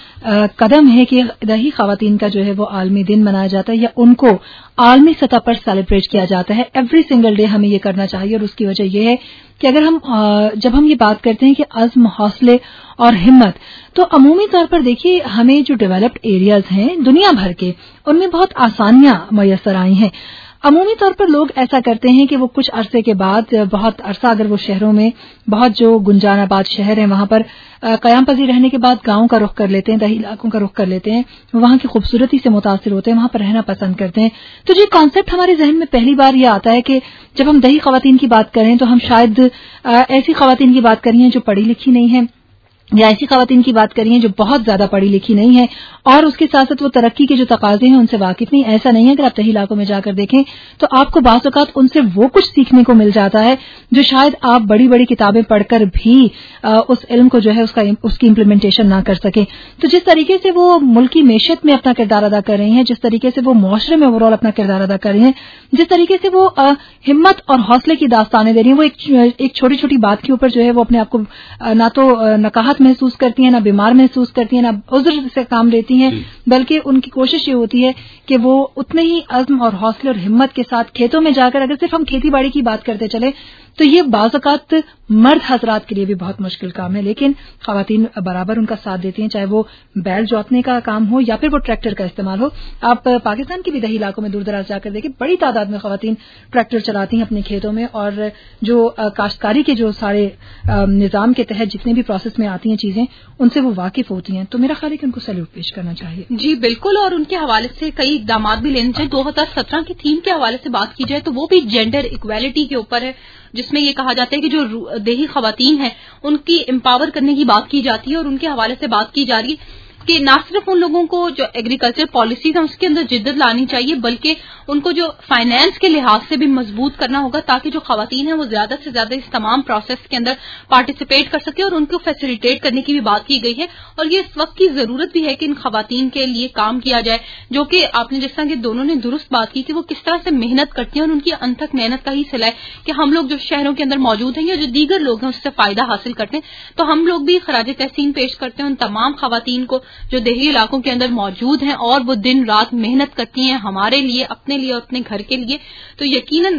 Speaker 4: قدم ہے کہ دیہی خواتین کا جو ہے وہ عالمی دن منایا جاتا ہے یا ان کو عالمی سطح پر سیلیبریٹ کیا جاتا ہے. ایوری سنگل ڈے ہمیں یہ کرنا چاہیے، اور اس کی وجہ یہ ہے کہ اگر ہم جب ہم یہ بات کرتے ہیں کہ عزم، حوصلے اور ہمت، تو عمومی طور پر دیکھیے ہمیں جو ڈیولپڈ ایریاز ہیں دنیا بھر کے ان میں بہت آسانیاں میسر آئی ہیں. عمومی طور پر لوگ ایسا کرتے ہیں کہ وہ کچھ عرصے کے بعد بہت عرصہ اگر وہ شہروں میں بہت جو گنجان آباد شہر ہیں وہاں پر قیام پذیر رہنے کے بعد گاؤں کا رخ کر لیتے ہیں، دیہی علاقوں کا رخ کر لیتے ہیں، وہاں کی خوبصورتی سے متاثر ہوتے ہیں، وہاں پر رہنا پسند کرتے ہیں. تو یہ کانسیپٹ ہمارے ذہن میں پہلی بار یہ آتا ہے کہ جب ہم دیہی خواتین کی بات کریں تو ہم شاید ایسی خواتین کی بات کر رہی ہیں جو پڑھی لکھی نہیں ہیں، یا ایسی خواتین کی بات کریے جو بہت زیادہ پڑھی لکھی نہیں ہے اور اس کے ساتھ ساتھ وہ ترقی کے جو تقاضے ہیں ان سے واقف نہیں. ایسا نہیں ہے. اگر آپ دیہی علاقوں میں جا کر دیکھیں تو آپ کو بعض اوقات ان سے وہ کچھ سیکھنے کو مل جاتا ہے جو شاید آپ بڑی بڑی کتابیں پڑھ کر بھی اس علم کو جو ہے اس کا اس کی امپلیمنٹیشن نہ کر سکیں. تو جس طریقے سے وہ ملکی معیشت میں اپنا کردار ادا کر رہی ہیں، جس طریقے سے وہ معاشرے میں اوور آل اپنا کردار ادا کر رہی ہیں، جس طریقے سے وہ ہمت اور حوصلے کی داستانیں دے رہی ہیں، وہ ایک چھوٹی چھوٹی بات کے اوپر جو ہے وہ اپنے آپ کو نہ تو نقاہت محسوس کرتی ہیں، نہ بیمار محسوس کرتی ہیں، نہ عذر سے کام لیتی ہیں، بلکہ ان کی کوشش یہ ہوتی ہے کہ وہ اتنے ہی عزم اور حوصلے اور ہمت کے ساتھ کھیتوں میں جا کر، اگر صرف ہم کھیتی باڑی کی بات کرتے چلے تو یہ بعض اوقات مرد حضرات کے لیے بھی بہت مشکل کام ہے، لیکن خواتین برابر ان کا ساتھ دیتی ہیں، چاہے وہ بیل جوتنے کا کام ہو یا پھر وہ ٹریکٹر کا استعمال ہو. آپ پاکستان کے بھی دیہی علاقوں میں دور دراز جا کر دیکھیں، بڑی تعداد میں خواتین ٹریکٹر چلاتی ہیں اپنے کھیتوں میں، اور جو کاشتکاری کے جو سارے نظام کے تحت جتنے بھی پروسیس میں آتی ہیں چیزیں ان سے وہ واقف ہوتی ہیں. تو میرا خیال ہے کہ ان کو سیلوٹ پیش کرنا چاہیے.
Speaker 1: جی بالکل، اور ان کے حوالے سے کئی اقدامات بھی لینے چاہیے. دو ہزار سترہ کی تھیم کے حوالے سے بات کی جائے تو وہ بھی جینڈر ایکویلٹی کے اوپر ہے، جس میں یہ کہا جاتا ہے کہ جو دیہی خواتین ہیں ان کی امپاور کرنے کی بات کی جاتی ہے، اور ان کے حوالے سے بات کی جا رہی ہے کہ نہ صرف ان لوگوں کو جو ایگریکلچر پالیسیز ہیں اس کے اندر جدت لانی چاہیے، بلکہ ان کو جو فائنانس کے لحاظ سے بھی مضبوط کرنا ہوگا تاکہ جو خواتین ہیں وہ زیادہ سے زیادہ اس تمام پروسیس کے اندر پارٹیسپیٹ کر سکے، اور ان کو فیسیلیٹیٹ کرنے کی بھی بات کی گئی ہے. اور یہ اس وقت کی ضرورت بھی ہے کہ ان خواتین کے لیے کام کیا جائے، جو کہ آپ نے جس طرح کہ دونوں نے درست بات کی کہ وہ کس طرح سے محنت کرتی ہیں، اور ان کی انتھک محنت کا ہی صلہ ہے کہ ہم لوگ جو شہروں کے اندر موجود ہیں یا جو دیگر لوگ ہیں اس سے فائدہ حاصل کرتے ہیں. تو ہم لوگ بھی خراج تحسین پیش کرتے ہیں ان تمام خواتین کو جو دیہی علاقوں کے اندر موجود ہیں اور وہ دن رات محنت کرتی ہیں ہمارے لیے، اپنے لیے اور اپنے گھر کے لیے. تو یقیناً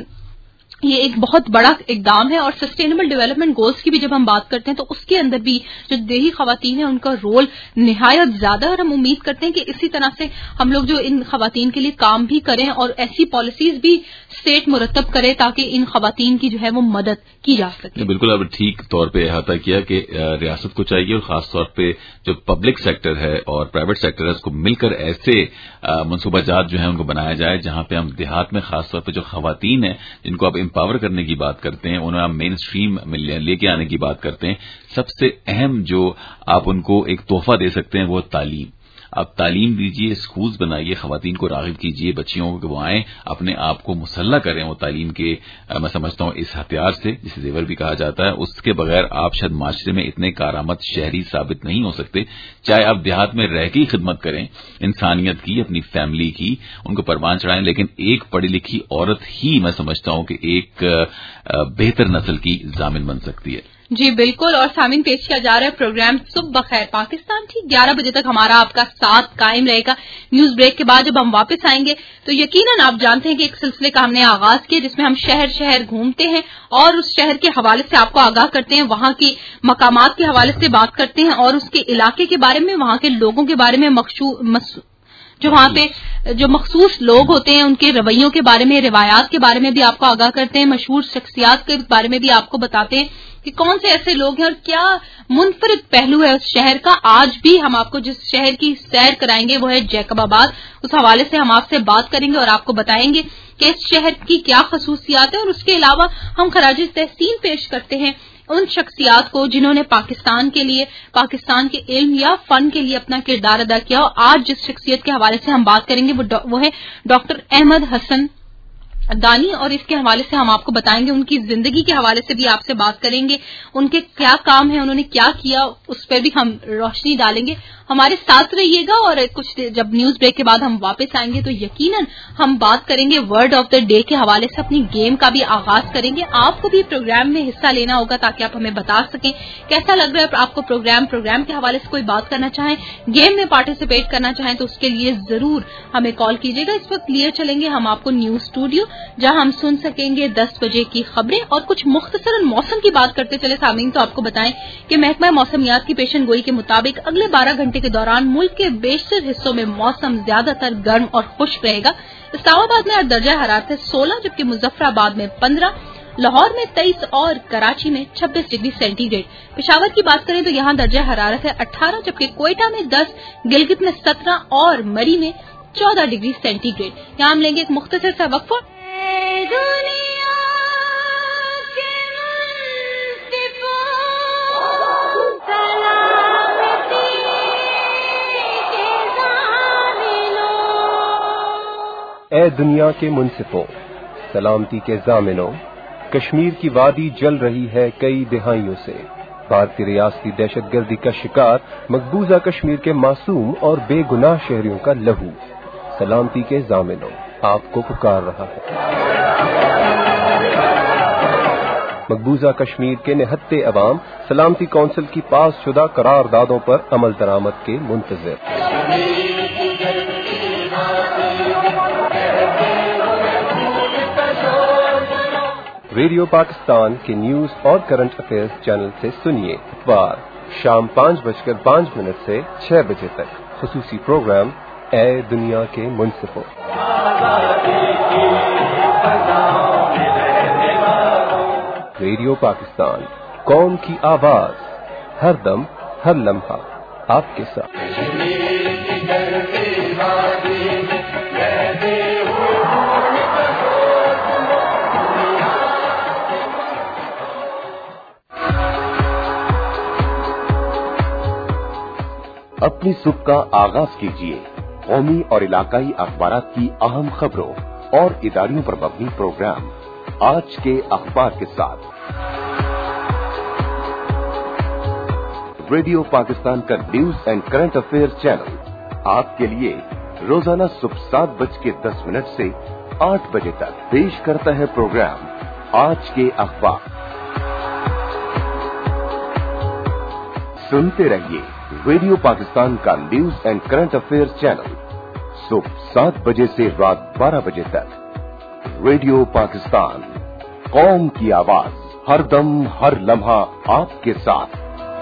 Speaker 1: یہ ایک بہت بڑا اقدام ہے. اور سسٹینیبل ڈیولپمنٹ گولز کی بھی جب ہم بات کرتے ہیں تو اس کے اندر بھی جو دیہی خواتین ہیں ان کا رول نہایت زیادہ، اور ہم امید کرتے ہیں کہ اسی طرح سے ہم لوگ جو ان خواتین کے لیے کام بھی کریں اور ایسی پالیسیز بھی اسٹیٹ مرتب کرے تاکہ ان خواتین کی جو ہے وہ مدد کی جا سکے.
Speaker 5: بالکل آپ نے ٹھیک طور پہ احاطہ کیا کہ ریاست کو چاہیے اور خاص طور پہ جو پبلک سیکٹر ہے اور پرائیویٹ سیکٹر ہے اس کو مل کر ایسے منصوبہ جات جو ہیں ان کو بنایا جائے جہاں پہ ہم دیہات میں خاص طور پہ جو خواتین ہیں جن کو آپ امپاور کرنے کی بات کرتے ہیں، انہیں آپ مین اسٹریم میں لے کے آنے کی بات کرتے ہیں. سب سے اہم جو آپ ان کو ایک تحفہ دے سکتے ہیں وہ تعلیم. آپ تعلیم دیجیے، اسکولز بنائیے، خواتین کو راغب کیجیے، بچیوں کو کہ وہ آئیں اپنے آپ کو مسلح کریں وہ تعلیم کے میں سمجھتا ہوں اس ہتھیار سے جسے زیور بھی کہا جاتا ہے. اس کے بغیر آپ شاید معاشرے میں اتنے کارآمد شہری ثابت نہیں ہو سکتے. چاہے آپ دیہات میں رہ کے ہی خدمت کریں انسانیت کی، اپنی فیملی کی، ان کو پروان چڑھائیں، لیکن ایک پڑھی لکھی عورت ہی میں سمجھتا ہوں کہ ایک بہتر نسل کی ضامن بن سکتی ہے.
Speaker 1: جی بالکل. اور سامعین پیش کیا جا رہا ہے پروگرام صبح بخیر پاکستان. ٹھیک گیارہ بجے تک ہمارا آپ کا ساتھ قائم رہے گا. نیوز بریک کے بعد جب ہم واپس آئیں گے تو یقیناً آپ جانتے ہیں کہ ایک سلسلے کا ہم نے آغاز کیا جس میں ہم شہر شہر گھومتے ہیں اور اس شہر کے حوالے سے آپ کو آگاہ کرتے ہیں، وہاں کی مقامات کے حوالے سے بات کرتے ہیں اور اس کے علاقے کے بارے میں، وہاں کے لوگوں کے بارے میں، جو وہاں پہ جو مخصوص لوگ ہوتے ہیں ان کے رویوں کے بارے میں، روایات کے بارے میں بھی آپ کو آگاہ کرتے ہیں، مشہور شخصیات کے بارے میں بھی آپ کو بتاتے ہیں کہ کون سے ایسے لوگ ہیں اور کیا منفرد پہلو ہے اس شہر کا. آج بھی ہم آپ کو جس شہر کی سیر کرائیں گے وہ ہے جیکب آباد. اس حوالے سے ہم آپ سے بات کریں گے اور آپ کو بتائیں گے کہ اس شہر کی کیا خصوصیات ہیں، اور اس کے علاوہ ہم خراج تحسین پیش کرتے ہیں ان شخصیات کو جنہوں نے پاکستان کے لیے، پاکستان کے علم یا فن کے لیے اپنا کردار ادا کیا. اور آج جس شخصیت کے حوالے سے ہم بات کریں گے وہ ہے ڈاکٹر احمد حسن دانی، اور اس کے حوالے سے ہم آپ کو بتائیں گے، ان کی زندگی کے حوالے سے بھی آپ سے بات کریں گے، ان کے کیا کام ہیں، انہوں نے کیا کیا اس پر بھی ہم روشنی ڈالیں گے. ہمارے ساتھ رہیے گا. اور کچھ جب نیوز بریک کے بعد ہم واپس آئیں گے تو یقیناً ہم بات کریں گے ورڈ آف دا ڈے کے حوالے سے، اپنی گیم کا بھی آغاز کریں گے. آپ کو بھی پروگرام میں حصہ لینا ہوگا تاکہ آپ ہمیں بتا سکیں کیسا لگ رہا ہے آپ کو پروگرام پروگرام کے حوالے سے کوئی بات کرنا چاہیں، گیم میں پارٹیسپیٹ کرنا چاہیں تو اس کے لیے ضرور ہمیں کال کیجیے گا. اس وقت لیے چلیں گے ہم آپ کو نیوز اسٹوڈیو جہاں ہم سن سکیں گے دس بجے کی خبریں اور کچھ مختصر موسم کی بات کرتے چلے. سامعین تو آپ کو بتائیں کہ محکمہ موسمیات کی پیشن گوئی کے مطابق اگلے بارہ گھنٹے کے دوران ملک کے بیشتر حصوں میں موسم زیادہ تر گرم اور خشک رہے گا. اسلام آباد میں درجہ حرارت ہے سولہ، جبکہ مظفر آباد میں پندرہ، لاہور میں تیئیس اور کراچی میں چھبیس ڈگری سینٹی گریڈ. پشاور کی بات کریں تو یہاں درجہ حرارت ہے اٹھارہ، جبکہ کوئٹہ میں دس، گلگت میں سترہ اور مری میں چودہ ڈگری سینٹی گریڈ. یہاں ہم لیں گے ایک مختصر سا وقفہ.
Speaker 6: اے دنیا کے منصفوں، سلامتی کے ضامنوں، کشمیر کی وادی جل رہی ہے کئی دہائیوں سے. بھارتی ریاستی دہشت گردی کا شکار مقبوضہ کشمیر کے معصوم اور بے گناہ شہریوں کا لہو سلامتی کے ضامنوں آپ کو پکار رہا ہے. مقبوضہ کشمیر کے نہتے عوام سلامتی کونسل کی پاس شدہ قراردادوں پر عمل درآمد کے منتظر. ریڈیو پاکستان کے نیوز اور کرنٹ افیئرز چینل سے سنیے اتوار شام پانچ بج کر پانچ منٹ سے چھ بجے تک خصوصی پروگرام اے دنیا کے منصفوں. ریڈیو پاکستان، قوم کی آواز، ہر دم ہر لمحہ آپ کے ساتھ.
Speaker 3: اپنی صبح کا آغاز کیجیے قومی اور علاقائی اخبارات کی اہم خبروں اور اداریوں پر مبنی پروگرام آج کے اخبار کے ساتھ. ریڈیو پاکستان کا news and current affair channel آپ کے لیے روزانہ صبح سات بج کے دس منٹ سے آٹھ بجے تک پیش کرتا ہے پروگرام آج کے اخبار. سنتے رہیے ریڈیو پاکستان کا news and current affair channel صبح سات بجے سے رات بارہ بجے تک. ریڈیو پاکستان، قوم کی آواز، ہر دم ہر لمحہ آپ کے ساتھ.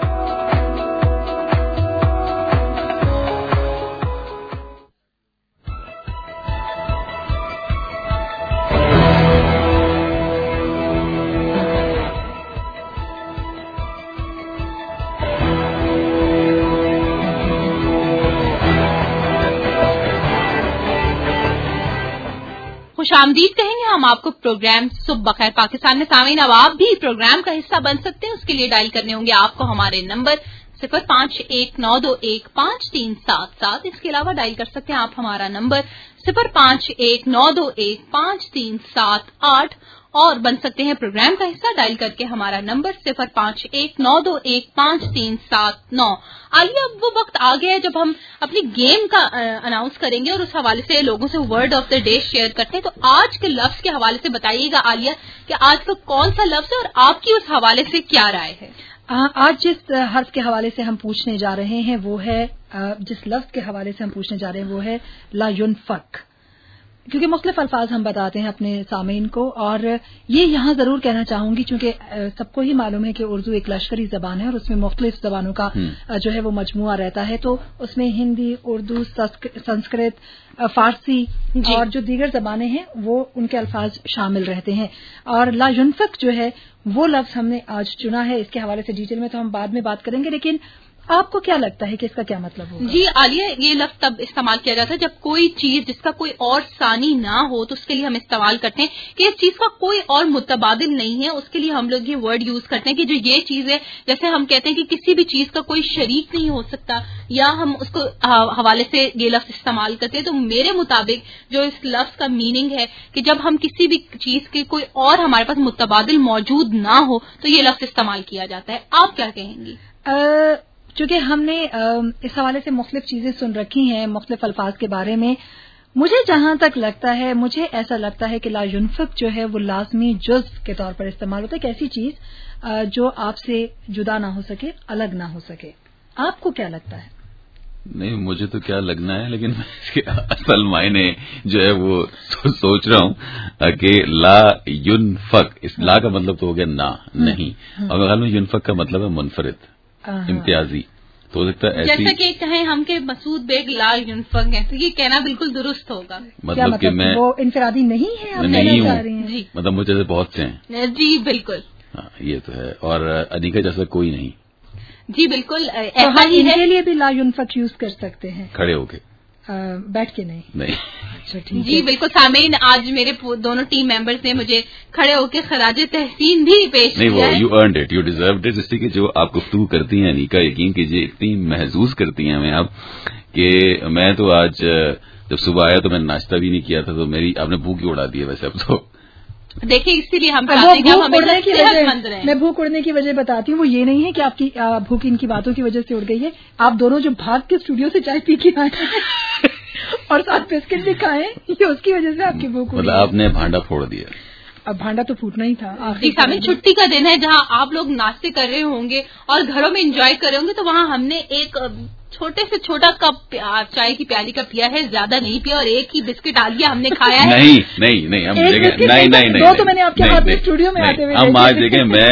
Speaker 1: خوش آمدید کہیں گے ہم آپ کو پروگرام صبح بخیر پاکستان میں. سامعین، اب آپ بھی پروگرام کا حصہ بن سکتے ہیں. اس کے لیے ڈائل کرنے ہوں گے آپ کو ہمارے نمبر صفر پانچ ایک نو دو ایک پانچ تین سات سات. اس کے علاوہ ڈائل کر سکتے ہیں آپ ہمارا نمبر صفر پانچ ایک نو دو ایک پانچ تین سات آٹھ اور بن سکتے ہیں پروگرام کا حصہ ڈائل کر کے ہمارا نمبر صفر پانچ ایک نو دو ایک پانچ تین سات نو. آئیے اب وہ وقت آ گیا ہے جب ہم اپنی گیم کا اناؤنس کریں گے اور اس حوالے سے لوگوں سے word of the day share کرتے ہیں. تو آج کے لفظ کے حوالے سے بتائیے گا عالیہ کہ آج کا کون سا لفظ ہے اور آپ کی اس حوالے سے کیا رائے ہے.
Speaker 4: آج جس حرف کے حوالے سے ہم پوچھنے جا رہے ہیں وہ ہے جس لفظ کے حوالے سے ہم پوچھنے جا رہے ہیں وہ ہے لا ينفق. کیونکہ مختلف الفاظ ہم بتاتے ہیں اپنے سامعین کو، اور یہ یہاں ضرور کہنا چاہوں گی چونکہ سب کو ہی معلوم ہے کہ اردو ایک لشکری زبان ہے اور اس میں مختلف زبانوں کا جو ہے وہ مجموعہ رہتا ہے. تو اس میں ہندی، اردو، سنسکرت، فارسی جی. اور جو دیگر زبانیں ہیں وہ ان کے الفاظ شامل رہتے ہیں. اور لا ينفق جو ہے وہ لفظ ہم نے آج چنا ہے. اس کے حوالے سے ڈیٹیل میں تو ہم بعد میں بات کریں گے، لیکن آپ کو کیا لگتا ہے کہ اس کا کیا مطلب ہوگا؟
Speaker 1: جی عالیہ، یہ لفظ تب استعمال کیا جاتا ہے جب کوئی چیز جس کا کوئی اور ثانی نہ ہو تو اس کے لیے ہم استعمال کرتے ہیں کہ اس چیز کا کوئی اور متبادل نہیں ہے. اس کے لیے ہم لوگ یہ ورڈ یوز کرتے ہیں کہ جو یہ چیز ہے، جیسے ہم کہتے ہیں کہ کسی بھی چیز کا کوئی شریک نہیں ہو سکتا، یا ہم اس کو حوالے سے یہ لفظ استعمال کرتے ہیں. تو میرے مطابق جو اس لفظ کا میننگ ہے کہ جب ہم کسی بھی چیز کے کوئی اور ہمارے پاس متبادل موجود نہ ہو تو یہ لفظ استعمال کیا جاتا ہے. آپ کیا کہیں گی؟
Speaker 4: چونکہ ہم نے اس حوالے سے مختلف چیزیں سن رکھی ہیں مختلف الفاظ کے بارے میں، مجھے جہاں تک لگتا ہے مجھے ایسا لگتا ہے کہ لا ينفق جو ہے وہ لازمی جزو کے طور پر استعمال ہوتا ہے، ایک ایسی چیز جو آپ سے جدا نہ ہو سکے، الگ نہ ہو سکے. آپ کو کیا لگتا ہے؟
Speaker 5: نہیں، مجھے تو کیا لگنا ہے، لیکن میں اس کے اصل معنی جو ہے وہ سوچ رہا ہوں کہ لا ينفق، اس لا کا مطلب تو ہو گیا نہ، نہیں، اور میرے خیال میں ينفق کا مطلب ہے منفرد، امتیازی. تو ہو سکتا ہے
Speaker 1: جیسا کہ کہیں ہم کہ مسعود بیگ لا ينفق ہیں تو یہ کہنا بالکل درست ہوگا.
Speaker 5: مطلب کہ میں
Speaker 4: وہ انفرادی نہیں ہے، آپ
Speaker 5: نہیں
Speaker 4: کہنا چاہ رہے ہیں؟
Speaker 5: جی، مطلب مجھے بہت سے ہیں.
Speaker 1: جی بالکل،
Speaker 5: ہاں یہ تو ہے. اور انیکا جیسا کوئی نہیں.
Speaker 1: جی بالکل
Speaker 4: ایسا ہی ہے. ان کے لیے بھی لا ينفق یوز کر سکتے ہیں،
Speaker 5: کھڑے ہو کے،
Speaker 4: بیٹھ کے نہیں.
Speaker 5: نہیں
Speaker 4: اچھا ٹھیک.
Speaker 1: جی بالکل. سامعین، آج میرے دونوں ٹیم ممبرز نے مجھے کھڑے ہو کے خراج تحسین بھی پیش
Speaker 5: نہیں،
Speaker 1: کیا
Speaker 5: وہ
Speaker 1: ہے.
Speaker 5: You earned it, you deserved it. اس لیے کہ جو آپ گفتگو کرتی ہیں انیکا، یقین کیجیے اتنی محظوظ کرتی ہیں ہمیں آپ کہ میں تو آج جب صبح آیا تو میں نے ناشتہ بھی نہیں کیا تھا، تو میری آپ نے بھوک ہی اڑا دی ہے. ویسے اب تو
Speaker 1: دیکھیں اسی لیے ہم چاہتے ہیں کہ ہم ہمیشہ صحت مند رہیں.
Speaker 4: میں بھوک اڑنے کی وجہ بتاتی ہوں، وہ یہ نہیں ہے کہ آپ کی بھوک ان کی باتوں کی وجہ سے اڑ گئی ہے. آپ دونوں جو بھاگ کے اسٹوڈیو سے چائے پی کے آئے اور ساتھ بسکٹ بھی کھائے، یہ اس کی وجہ سے آپ کی بھوک اڑی.
Speaker 5: مطلب آپ نے بھانڈا پھوڑ دیا.
Speaker 4: اب بھانڈا تو پھوٹنا ہی تھا.
Speaker 1: جی سامعین، چھٹی کا دن ہے جہاں آپ لوگ ناشتے کر رہے ہوں گے اور گھروں میں انجوائے کر رہے ہوں گے، تو وہاں ہم نے ایک چھوٹے سے چھوٹا کپ چائے کی پیالی کا پیا ہے، زیادہ نہیں پیا، اور ایک ہی بسکٹ آلیا ہم نے کھایا ہے.
Speaker 5: نہیں نہیں نہیں ہم نہیں نہیں
Speaker 4: دو تو میں نے آپ کے ہاتھ میں اسٹوڈیو میں آتے ہوئے
Speaker 5: ہم آج دیکھیں، میں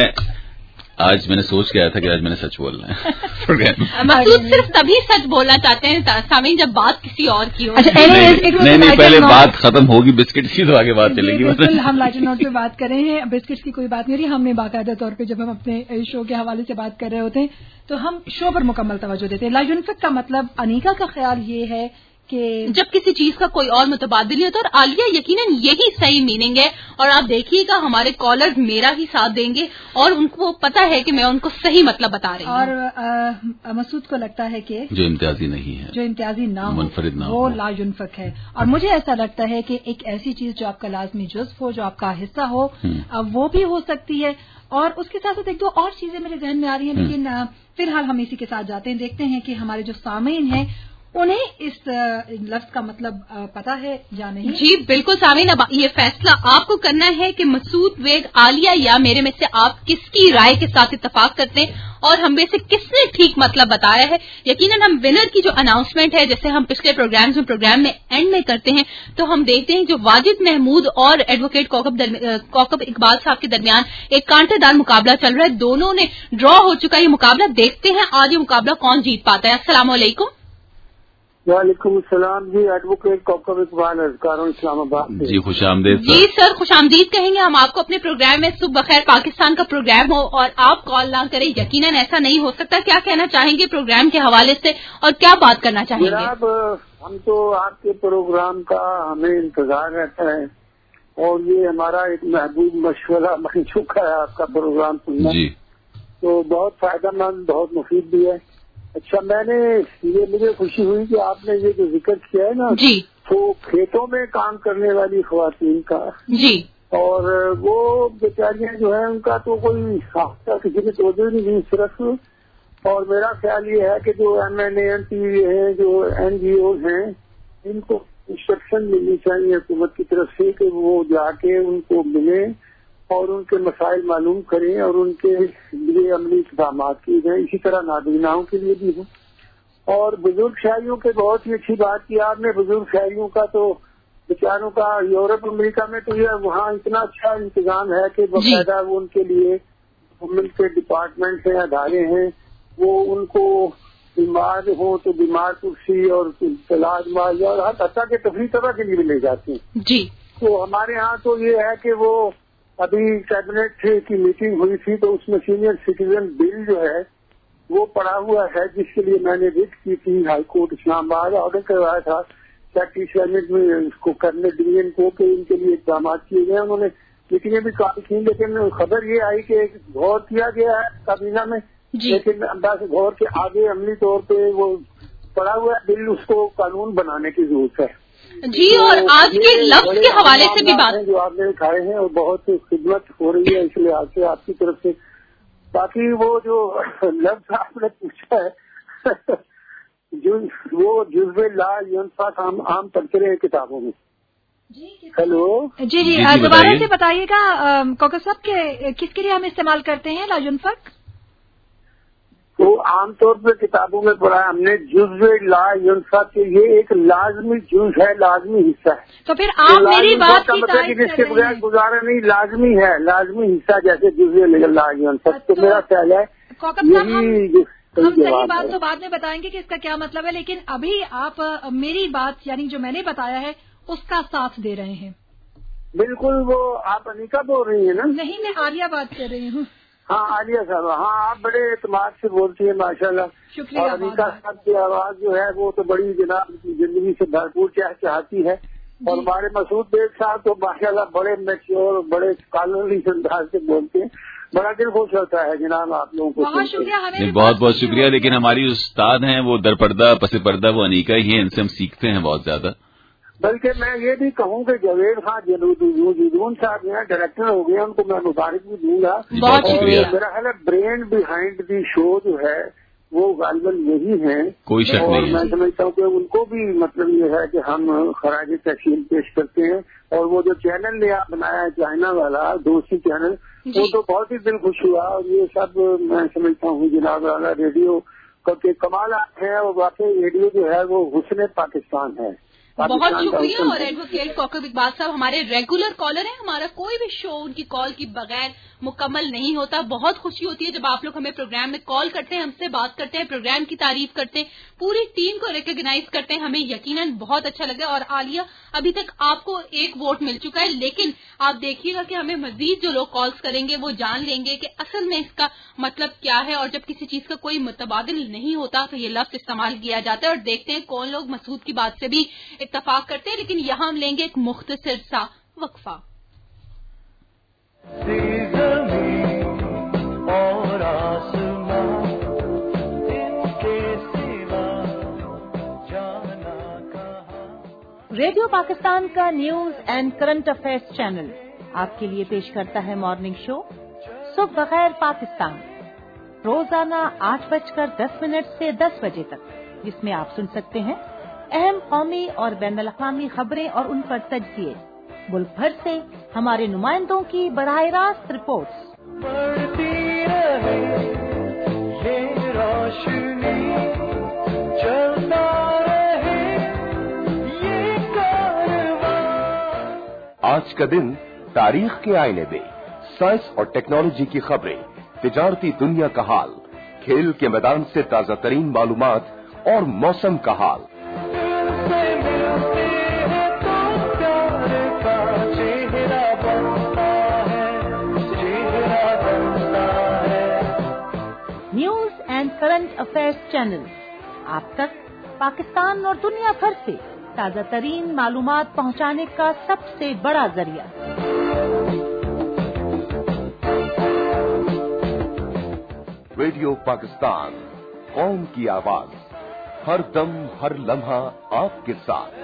Speaker 5: آج میں نے سوچ کے آیا تھا کہ آج میں نے سچ بولنا ہے.
Speaker 1: مسعود صرف تبھی سچ بولنا چاہتے ہیں سامعین جب بات کسی اور کی ہو.
Speaker 5: نہیں نہیں پہلے بات ختم ہوگی بسکٹ کی تو آگے بات چلے گی.
Speaker 4: بالکل، ہم لائٹر نوٹ پہ بات کر رہے ہیں، بسکٹ کی کوئی بات نہیں رہی. ہم نے باقاعدہ طور پہ جب ہم اپنے شو کے حوالے سے بات کر رہے ہوتے ہیں تو ہم شو پر مکمل توجہ دیتے ہیں. لاجنفک کا مطلب انیکا کا خیال یہ ہے کہ
Speaker 1: جب کسی چیز کا کوئی اور متبادل نہیں ہوتا، اور عالیہ یقیناً یہی صحیح میننگ ہے. اور آپ دیکھیے گا ہمارے کالرز میرا ہی ساتھ دیں گے اور ان کو پتا ہے کہ میں ان کو صحیح مطلب بتا رہی ہوں.
Speaker 4: اور مسعود کو لگتا ہے کہ
Speaker 5: جو امتیازی نہیں ہے،
Speaker 4: جو امتیازی نہ ہو،
Speaker 5: منفرد نہ ہو،
Speaker 4: وہ لا ينفق ہے. اور مجھے ایسا لگتا ہے کہ ایک ایسی چیز جو آپ کا لازمی جزو ہو، جو آپ کا حصہ ہو، وہ بھی ہو سکتی ہے. اور اس کے ساتھ ساتھ ایک دو اور چیزیں میرے ذہن میں آ رہی ہیں، لیکن فی الحال ہم اسی کے ساتھ جاتے ہیں، دیکھتے ہیں کہ ہمارے جو سامعین ہیں انہیں اس لفظ کا مطلب پتا ہے یا نہیں.
Speaker 1: جی بالکل سامعین، اب یہ فیصلہ آپ کو کرنا ہے کہ مسعود ویگ، عالیہ یا میرے میں سے آپ کس کی رائے کے ساتھ اتفاق کرتے ہیں اور ہم میں سے کس نے ٹھیک مطلب بتایا ہے. یقیناً ہم ونر کی جو اناؤنسمنٹ ہے، جیسے ہم پچھلے پروگرامز میں پروگرام میں اینڈ میں کرتے ہیں، تو ہم دیکھتے ہیں جو واجد محمود اور ایڈوکیٹ کوکب اقبال صاحب کے درمیان ایک کانٹے دار مقابلہ چل رہا ہے. دونوں نے ڈرا ہو چکا یہ مقابلہ. دیکھتے ہیں آج یہ مقابلہ کون جیت پاتا ہے. السلام علیکم.
Speaker 7: وعلیکم السلام. جی ایڈوکیٹ کوکب اقبال ازکاروں اسلام آباد.
Speaker 5: جی خوش آمدید.
Speaker 1: جی سر خوش آمدید کہیں گے ہم آپ کو اپنے پروگرام میں. صبح بخیر پاکستان کا پروگرام ہو اور آپ کال نہ کریں، یقیناً ایسا نہیں ہو سکتا. کیا کہنا چاہیں گے پروگرام کے حوالے سے اور کیا بات کرنا چاہیں گے؟
Speaker 7: جناب ہم تو آپ کے پروگرام کا ہمیں انتظار رہتا ہے اور یہ ہمارا ایک محبوب مشورہ بن چکا ہے آپ کا پروگرام سننا.
Speaker 5: جی
Speaker 7: تو بہت فائدہ مند، بہت مفید بھی ہے. اچھا، میں نے یہ مجھے خوشی ہوئی کہ آپ نے یہ جو ذکر کیا ہے نا،
Speaker 1: جی
Speaker 7: تو کھیتوں میں کام کرنے والی خواتین کا،
Speaker 1: جی،
Speaker 7: اور وہ بیچاریاں جو ہیں ان کا تو کوئی خاصا کسی نے توجہ نہیں دی صرف. اور میرا خیال یہ ہے کہ جو M N A N T V ہیں، جو این جی اوز ہیں، ان کو انسٹرکشن ملنی چاہیے حکومت کی طرف سے کہ وہ جا کے ان کو ملیں اور ان کے مسائل معلوم کریں اور ان کے لیے عملی اقدامات کیے جائیں. اسی طرح نابیناؤں کے لیے بھی ہوں. اور بزرگ شہریوں کے بہت ہی اچھی بات کی آپ نے. بزرگ شہریوں کا تو بیچاروں کا یورپ امریکہ میں تو یہ وہاں اتنا اچھا انتظام ہے کہ باقاعدہ وہ ان کے لیے گورنمنٹ کے ڈپارٹمنٹ ہیں، ادارے ہیں، وہ ان کو بیمار ہوں تو بیمار کرسی اور علاج معاوضہ اور ہر طرح کے تفریح طرح کے لیے بھی لے جاتے ہیں.
Speaker 1: جی
Speaker 7: تو ہمارے ہاں تو یہ ہے کہ وہ ابھی کیبنٹ کی میٹنگ ہوئی تھی تو اس میں سینئر سٹیزن بل جو ہے وہ پڑا ہوا ہے، جس کے لیے میں نے رٹ کی تھی ہائی کورٹ اسلام آباد، آرڈر کروایا تھا سیکٹری سینٹ میں اس کو کرنے ڈی این کو کہ ان کے لیے اقدامات کیے گئے. انہوں نے میٹنگیں بھی کام کی، لیکن خبر یہ آئی کہ غور کیا گیا ہے کابینہ میں، لیکن انداز غور کے آگے عملی طور پہ وہ پڑا ہوا ہے بل، اس کو قانون بنانے کی ضرورت ہے.
Speaker 1: جی اور آج کے لفظ کے حوالے سے بھی بات
Speaker 7: جو آپ نے دکھائے ہیں اور بہت خدمت ہو رہی ہے اس لحاظ سے آپ کی طرف سے. باقی وہ جو لفظ آپ نے پوچھا ہے وہ جزو لا ينفق ہم عام پڑھتے رہے کتابوں میں. ہیلو
Speaker 4: جی جی دوبارہ سے بتائیے گا کوکب صاحب کہ کس کے لیے ہم استعمال کرتے ہیں لا ينفق؟
Speaker 7: تو عام طور پہ کتابوں میں پڑھا ہے ہم نے جزو لا ينفق، کہ یہ ایک لازمی جز ہے، لازمی حصہ ہے.
Speaker 4: تو پھر آپ میری بات کی
Speaker 7: تائید جس کے بغیر گزارا نہیں، لازمی ہے، لازمی حصہ جیسے جزو لا ينفق. تو میرا خیال ہے یہی
Speaker 4: ہم صحیح بات تو بعد میں بتائیں گے کہ اس کا کیا مطلب ہے، لیکن ابھی آپ میری بات یعنی جو میں نے بتایا ہے اس کا ساتھ دے رہے ہیں.
Speaker 7: بالکل. وہ آپ انیکا بول رہی ہیں نا؟
Speaker 4: نہیں، میں عالیہ بات کر رہی ہوں.
Speaker 7: ہاں عالیہ صاحب، ہاں آپ بڑے اعتماد سے بولتی ہیں ماشاء اللہ.
Speaker 4: شکریہ.
Speaker 7: اور انیکا صاحب کی آواز جو ہے وہ تو بڑی جناب زندگی سے بھرپور چاہتی ہے. اور ہمارے مسعود بیگ صاحب تو ماشاء اللہ بڑے میچور، بڑے اسکالرلی انداز سے بولتے ہیں. بڑا دل خوش ہوتا ہے جناب آپ لوگوں کو.
Speaker 4: بہت شکریہ.
Speaker 5: بہت بہت شکریہ. لیکن ہماری استاد ہیں وہ در پردہ پس پردہ وہ انیکا ہی ہیں، ان سے ہم سیکھتے ہیں بہت زیادہ.
Speaker 7: بلکہ میں یہ بھی کہوں کہ جاوید خان جنون صاحب ہیں ڈائریکٹر ہو گئے، ان کو میں مبارک بھی دوں گا.
Speaker 5: بہت شکریہ.
Speaker 7: میرا خیال ہے برین بیہائنڈ دی شو جو ہے وہ غالباً یہی ہیں.
Speaker 5: کوئی شک
Speaker 7: اور
Speaker 5: نہیں ہے.
Speaker 7: میں سمجھتا ہوں کہ ان کو بھی مطلب یہ ہے کہ ہم خراج تحسین پیش کرتے ہیں. اور وہ جو چینل نے آپ بنایا ہے چائنا والا دوسری چینل, وہ تو بہت ہی دل خوش ہوا. اور یہ سب میں سمجھتا ہوں جناب والا ریڈیو کے کمالات ہیں. اور واقعی ریڈیو جو ہے وہ حسن پاکستان ہے.
Speaker 1: بہت شکریہ. اور ایڈوکیٹ کوکب اقبال صاحب ہمارے ریگولر کالر ہیں. ہمارا کوئی بھی شو ان کی کال کی بغیر مکمل نہیں ہوتا. بہت خوشی ہوتی ہے جب آپ لوگ ہمیں پروگرام میں کال کرتے ہیں, ہم سے بات کرتے ہیں, پروگرام کی تعریف کرتے ہیں, پوری ٹیم کو ریکگنائز کرتے ہیں. ہمیں یقیناً بہت اچھا لگا. اور عالیہ ابھی تک آپ کو ایک ووٹ مل چکا ہے, لیکن آپ دیکھیے گا کہ ہمیں مزید جو لوگ کالز کریں گے وہ جان لیں گے کہ اصل میں اس کا مطلب کیا ہے. اور جب کسی چیز کا کوئی متبادل نہیں ہوتا تو یہ لفظ استعمال کیا جاتا ہے. اور دیکھتے ہیں کون لوگ مسعود کی بات سے بھی اتفاق کرتے ہیں. لیکن یہاں ہم لیں گے ایک مختصر سا وقفہ.
Speaker 2: ریڈیو پاکستان کا news and current affairs channel آپ کے لیے پیش کرتا ہے مارننگ شو صبح بخیر پاکستان, روزانہ آٹھ بج کر دس منٹ سے دس بجے تک, جس میں آپ سن سکتے ہیں اہم قومی اور بین الاقوامی خبریں اور ان پر تجزیے, ملک بھر سے ہمارے نمائندوں کی براہ راست رپورٹس.
Speaker 3: آج کا دن تاریخ کے آئینے میں سائنس اور ٹیکنالوجی کی خبریں, تجارتی دنیا کا حال, کھیل کے میدان سے تازہ ترین معلومات اور موسم کا حال.
Speaker 2: News and current affairs channel آپ تک پاکستان اور دنیا بھر سے تازہ ترین معلومات پہنچانے کا سب سے بڑا ذریعہ.
Speaker 3: ریڈیو پاکستان, قوم کی آواز, ہر دم ہر لمحہ آپ کے ساتھ.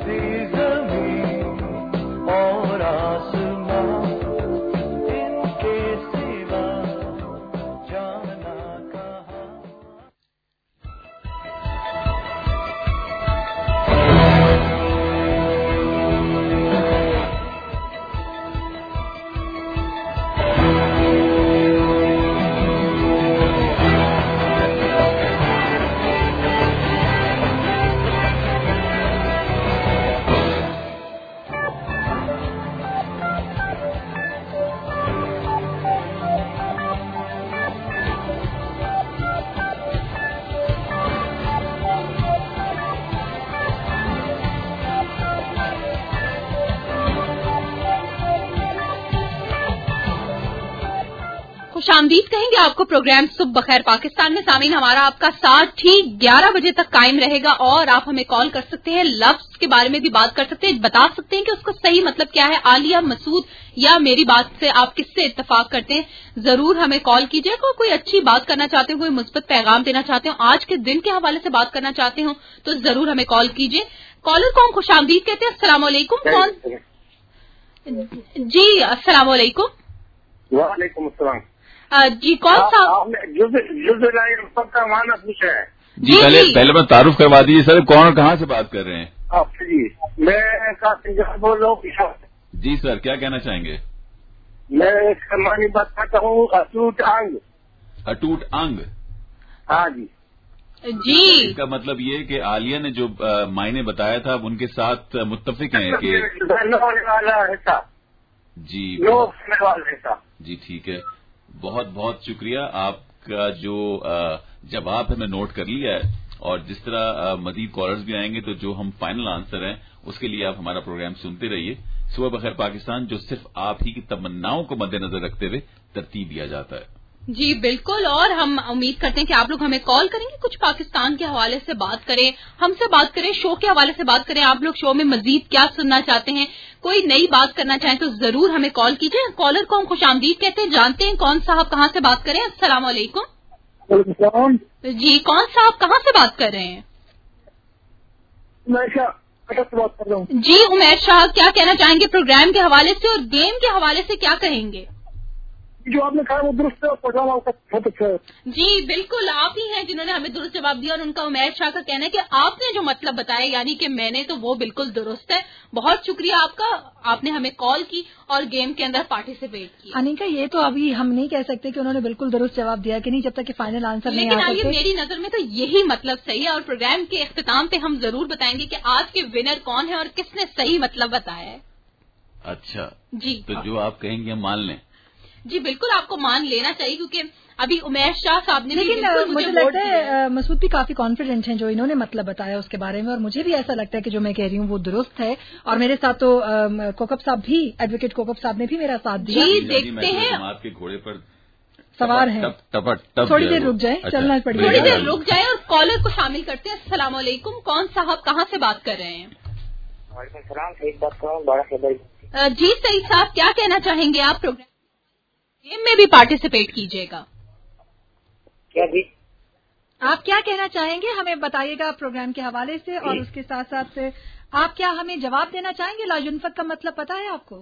Speaker 1: خوش آمدید کہیں گے آپ کو پروگرام صبح بخیر پاکستان میں. سامعین, ہمارا آپ کا ساتھ ٹھیک گیارہ بجے تک قائم رہے گا اور آپ ہمیں کال کر سکتے ہیں, لفظ کے بارے میں بھی بات کر سکتے ہیں, بتا سکتے ہیں کہ اس کا صحیح مطلب کیا ہے. عالیہ, مسعود یا میری بات سے آپ کس سے اتفاق کرتے ہیں, ضرور ہمیں کال کیجیے. کوئی کوئی اچھی بات کرنا چاہتے ہوں, کوئی مثبت پیغام دینا چاہتے ہوں, آج کے دن کے حوالے سے بات کرنا چاہتے ہوں تو ضرور ہمیں کال کیجیے. کالر کو ہم خوش آمدید کہتے ہیں. السلام علیکم. کون؟ جی السلام علیکم.
Speaker 7: وعلیکم السلام.
Speaker 1: جی کون صاحب؟
Speaker 7: کا مانا پوچھا ہے.
Speaker 5: جی پہلے پہلے میں تعارف کروا دیجیے سر, کون اور کہاں سے بات کر رہے ہیں
Speaker 7: آپ؟ جی میں بول رہا ہوں.
Speaker 5: جی سر, کیا کہنا چاہیں گے؟
Speaker 7: میں سلمانی بات کرتا ہوں. اٹوٹ انگ.
Speaker 5: اٹوٹ انگ.
Speaker 7: ہاں جی.
Speaker 1: جی
Speaker 5: اس کا مطلب یہ کہ عالیہ نے جو معنی بتایا تھا ان کے ساتھ متفق ہیں کہ جی جی ٹھیک ہے. بہت بہت شکریہ, آپ کا جو جواب ہے میں نوٹ کر لیا ہے. اور جس طرح مزید کالرز بھی آئیں گے تو جو ہم فائنل آنسر ہیں اس کے لیے آپ ہمارا پروگرام سنتے رہیے. صبح بخیر پاکستان جو صرف آپ ہی کی تمناؤں کو مد نظر رکھتے ہوئے ترتیب دیا جاتا ہے.
Speaker 1: جی بالکل, اور ہم امید کرتے ہیں کہ آپ لوگ ہمیں کال کریں گے, کچھ پاکستان کے حوالے سے بات کریں, ہم سے بات کریں, شو کے حوالے سے بات کریں. آپ لوگ شو میں مزید کیا سننا چاہتے ہیں, کوئی نئی بات کرنا چاہیں تو ضرور ہمیں کال کیجیے. کالر کو ہم خوش آمدید کہتے ہیں. جانتے ہیں کون صاحب کہاں سے بات کریں؟ السلام علیکم. جی کون صاحب کہاں سے بات کر رہے ہیں؟ جی عمیر شاہ, کیا کہنا چاہیں گے پروگرام کے حوالے سے اور گیم کے حوالے سے کیا کہیں گے؟
Speaker 7: جو آپ نے کہا وہ درست ہے اور پروگرام آپ کا بہت اچھا ہے.
Speaker 1: جی بالکل آپ ہی ہیں جنہوں نے ہمیں درست جواب دیا، اور ان کا عمیر شاہ کا کہنا ہے کہ آپ نے جو مطلب بتایا یعنی کہ میں نے، تو وہ بالکل درست ہے. بہت شکریہ آپ کا، آپ نے ہمیں کال کی اور گیم کے اندر پارٹیسپیٹ کیا.
Speaker 4: انیکا یہ تو ابھی ہم نہیں کہہ سکتے کہ انہوں نے بالکل درست جواب دیا کہ نہیں، جب تک کہ فائنل آنسر نہیں آ سکتے.
Speaker 1: لیکن میری نظر میں تو یہی مطلب صحیح ہے، اور پروگرام کے اختتام پہ ہم ضرور بتائیں گے کہ آج کے ونر کون ہے اور کس نے صحیح مطلب بتایا ہے.
Speaker 5: اچھا
Speaker 1: جی،
Speaker 5: تو جو آپ کہیں گے ہم مان لیں.
Speaker 1: جی بالکل آپ کو مان لینا چاہیے، کیونکہ ابھی عمیر شاہ صاحب نے،
Speaker 4: لیکن مجھے لگتا ہے مسعود بھی کافی کانفیڈنٹ ہیں جو انہوں نے مطلب بتایا اس کے بارے میں، اور مجھے بھی ایسا لگتا ہے کہ جو میں کہہ رہی ہوں وہ درست ہے. اور میرے ساتھ تو کوکب صاحب بھی، ایڈوکیٹ کوکب صاحب نے بھی میرا ساتھ دیا.
Speaker 1: جی دیکھتے ہیں
Speaker 5: آپ کے گھوڑے پر
Speaker 4: سوار ہیں. تھوڑی دیر رک جائیں، چلنا پڑے گا.
Speaker 1: تھوڑی دیر رک جائیں اور کالر کو شامل کرتے ہیں. السلام علیکم، کون صاحب کہاں سے بات کر رہے ہیں؟
Speaker 8: وعلیکم السلام، سعید بات کر رہا ہوں بڑا خبر.
Speaker 1: جی سعید صاحب کیا کہنا چاہیں گے آپ؟ پروگرام گیم میں بھی پارٹیسپیٹ کیجیے گا.
Speaker 8: کیا جی
Speaker 4: آپ کیا کہنا چاہیں گے ہمیں بتائیے گا پروگرام کے حوالے سے، اور اس کے ساتھ ساتھ آپ کیا ہمیں جواب دینا چاہیں گے؟ لا ینفق کا مطلب پتا ہے آپ کو؟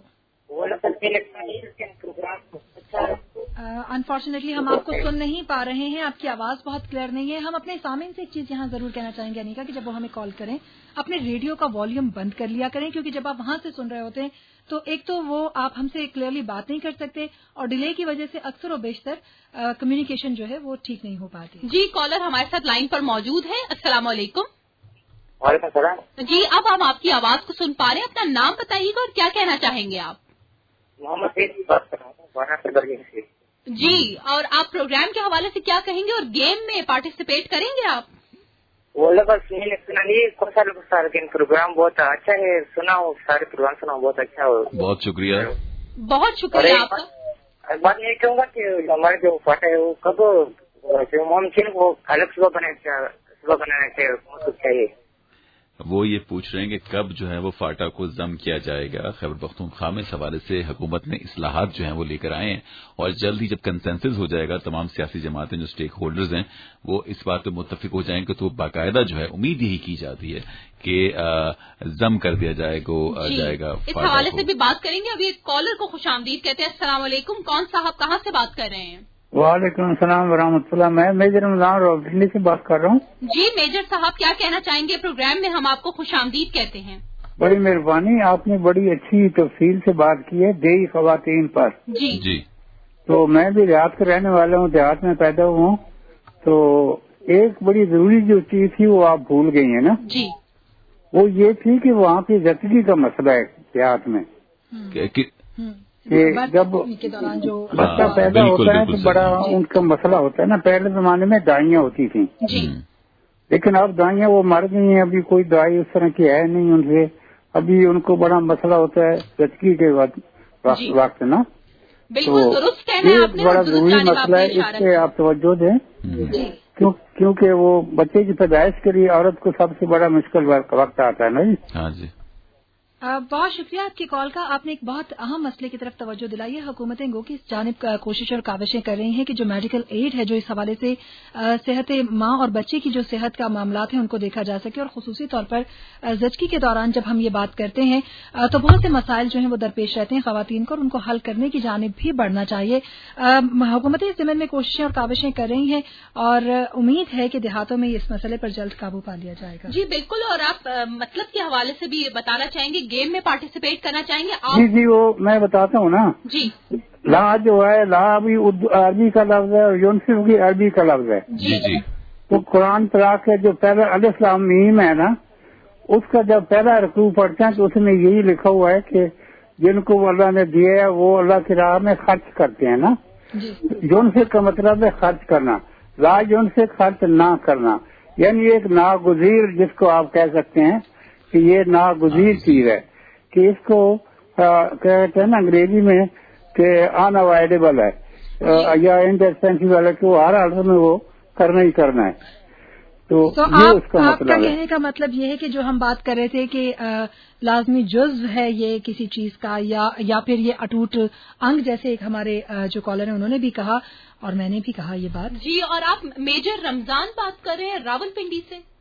Speaker 4: انفارچونیٹلی ہم آپ کو سن نہیں پا رہے ہیں، آپ کی آواز بہت کلیئر نہیں ہے. ہم اپنے سامعین سے ایک چیز یہاں ضرور کہنا چاہیں گے انیکا کہ جب وہ ہمیں کال کریں اپنے ریڈیو کا والیوم بند کر لیا کریں، کیونکہ جب آپ وہاں سے سن رہے ہوتے ہیں تو ایک تو وہ آپ ہم سے کلیئرلی بات نہیں کر سکتے، اور ڈیلے کی وجہ سے اکثر و بیشتر کمیونیکیشن جو ہے وہ ٹھیک نہیں ہو پاتی.
Speaker 1: جی کالر ہمارے ساتھ لائن پر موجود ہے. السلام علیکم.
Speaker 8: وعلیکم السلام.
Speaker 1: جی اب ہم آپ کی آواز کو سن پا رہے ہیں، اپنا نام بتائیے گا اور کیا کہنا چاہیں گے آپ؟
Speaker 8: محمد سعید بات کر رہا ہوں.
Speaker 1: جی، اور آپ پروگرام کے حوالے سے کیا کہیں گے اور گیم میں پارٹیسپیٹ کریں گے آپ؟
Speaker 8: وہ بس میں نے سنا نہیں کون سا لگتا، لیکن پروگرام بہت اچھا ہے، سنا ہو سارے پروگرام سنا ہو، بہت اچھا ہو.
Speaker 5: بہت شکریہ.
Speaker 1: بہت شکریہ آپ کا.
Speaker 8: ایک بات یہ کہوں گا کہ ہمارے جو فاٹا ہے وہ کب ممکن وہ الگ صبح بنانا صبح بنانا چاہیے.
Speaker 5: وہ یہ پوچھ رہے ہیں کہ کب جو ہے وہ فاٹا کو ضم کیا جائے گا. خیبر پختونخوا میں اس حوالے سے حکومت نے اصلاحات جو ہیں وہ لے کر آئے ہیں، اور جلد ہی جب کنسنسس ہو جائے گا تمام سیاسی جماعتیں جو اسٹیک ہولڈرز ہیں وہ اس بات پہ متفق ہو جائیں گے تو باقاعدہ جو ہے امید یہی کی جاتی ہے کہ ضم کر دیا جائے گا جائے گا.
Speaker 1: اس حوالے سے بھی بات کریں گے. ابھی ایک کالر کو خوش آمدید کہتے ہیں. السلام علیکم، کون صاحب کہاں سے بات کر رہے ہیں؟
Speaker 9: وعلیکم السلام ورحمۃ اللہ. میں میجر رمضان راولپنڈی سے بات کر رہا ہوں.
Speaker 1: جی میجر صاحب کیا کہنا چاہیں گے؟ پروگرام میں ہم آپ کو خوش آمدید کہتے ہیں.
Speaker 9: بڑی مہربانی، آپ نے بڑی اچھی تفصیل سے بات کی ہے دیہی خواتین پر.
Speaker 1: جی
Speaker 5: جی
Speaker 9: تو میں بھی دیہات کا رہنے والا ہوں، دیہات میں پیدا ہوا ہوں. تو ایک بڑی ضروری جو چیز تھی وہ آپ بھول گئی ہیں نا.
Speaker 1: جی
Speaker 9: وہ یہ تھی کہ وہاں پہ زچگی کا مسئلہ ہے دیہات میں، کہ جب بچہ پیدا ہوتا ہے تو بڑا ان کا مسئلہ ہوتا ہے نا. پہلے زمانے میں دائیاں ہوتی تھیں، لیکن اب دائیاں وہ مر گئی ہیں، ابھی کوئی دوائی اس طرح کی ہے نہیں ان سے. ابھی ان کو بڑا مسئلہ ہوتا ہے زچگی کے وقت نا. تو یہ بڑا ضروری مسئلہ ہے، اس پہ آپ توجہ دیں، کیونکہ وہ بچے کی پیدائش کے لیے عورت کو سب سے بڑا مشکل وقت آتا ہے نا. جی
Speaker 5: ہاں جی
Speaker 4: بہت شکریہ آپ کی کال کا. آپ نے ایک بہت اہم مسئلے کی طرف توجہ دلائی ہے. حکومتیں گو کی اس جانب کوشش اور کاوشیں کر رہی ہیں کہ جو میڈیکل ایڈ ہے جو اس حوالے سے صحت ماں اور بچے کی جو صحت کا معاملات ہیں ان کو دیکھا جا سکے، اور خصوصی طور پر زچگی کے دوران جب ہم یہ بات کرتے ہیں تو بہت سے مسائل جو ہیں وہ درپیش رہتے ہیں خواتین کو، اور ان کو حل کرنے کی جانب بھی بڑھنا چاہیے. حکومتیں اس ضمن میں کوششیں اور کاوشیں کر رہی ہیں، اور امید ہے کہ دیہاتوں میں اس مسئلے پر جلد قابو پا لیا جائے گا.
Speaker 1: جی بالکل. اور آپ مطلب کے حوالے سے بھی بتانا چاہیں گے، گیم میں پارٹیسپیٹ کرنا چاہیں گے آپ؟
Speaker 9: جی جی وہ میں بتاتا ہوں نا.
Speaker 1: جی
Speaker 9: لا جو ہے لا بھی عربی کا لفظ ہے اور یونسف کی عربی کا لفظ ہے.
Speaker 5: جی جی
Speaker 9: تو قرآن پاک کے جو پہلا الف لام میم ہے نا، اس کا جب پہلا رکوع پڑھتے ہیں تو اس میں یہی لکھا ہوا ہے کہ جن کو اللہ نے دیا ہے وہ اللہ کی راہ میں خرچ کرتے ہیں نا. یونسف کا مطلب ہے خرچ کرنا، لا یونسف خرچ نہ کرنا، یعنی ایک ناگزیر جس کو آپ کہہ سکتے ہیں کہ یہ ناگزیر چیز ہے، کہ اس کو کہتے ہیں نا انگریزی میں کہ ان اوائڈیبل ہے یا انڈسپینسیبل ہے، کہ وہ ہر حالت میں وہ کرنا ہی کرنا ہے. تو یہ اس کا
Speaker 4: آپ کا کہنے کا مطلب یہ ہے کہ جو ہم بات کر رہے تھے کہ لازمی جزو ہے یہ کسی چیز کا، یا یا پھر یہ اٹوٹ انگ، جیسے ایک ہمارے جو کالر ہیں انہوں نے بھی کہا اور میں نے بھی کہا یہ بات.
Speaker 1: جی اور آپ میجر رمضان بات کر رہے ہیں راولپنڈی سے؟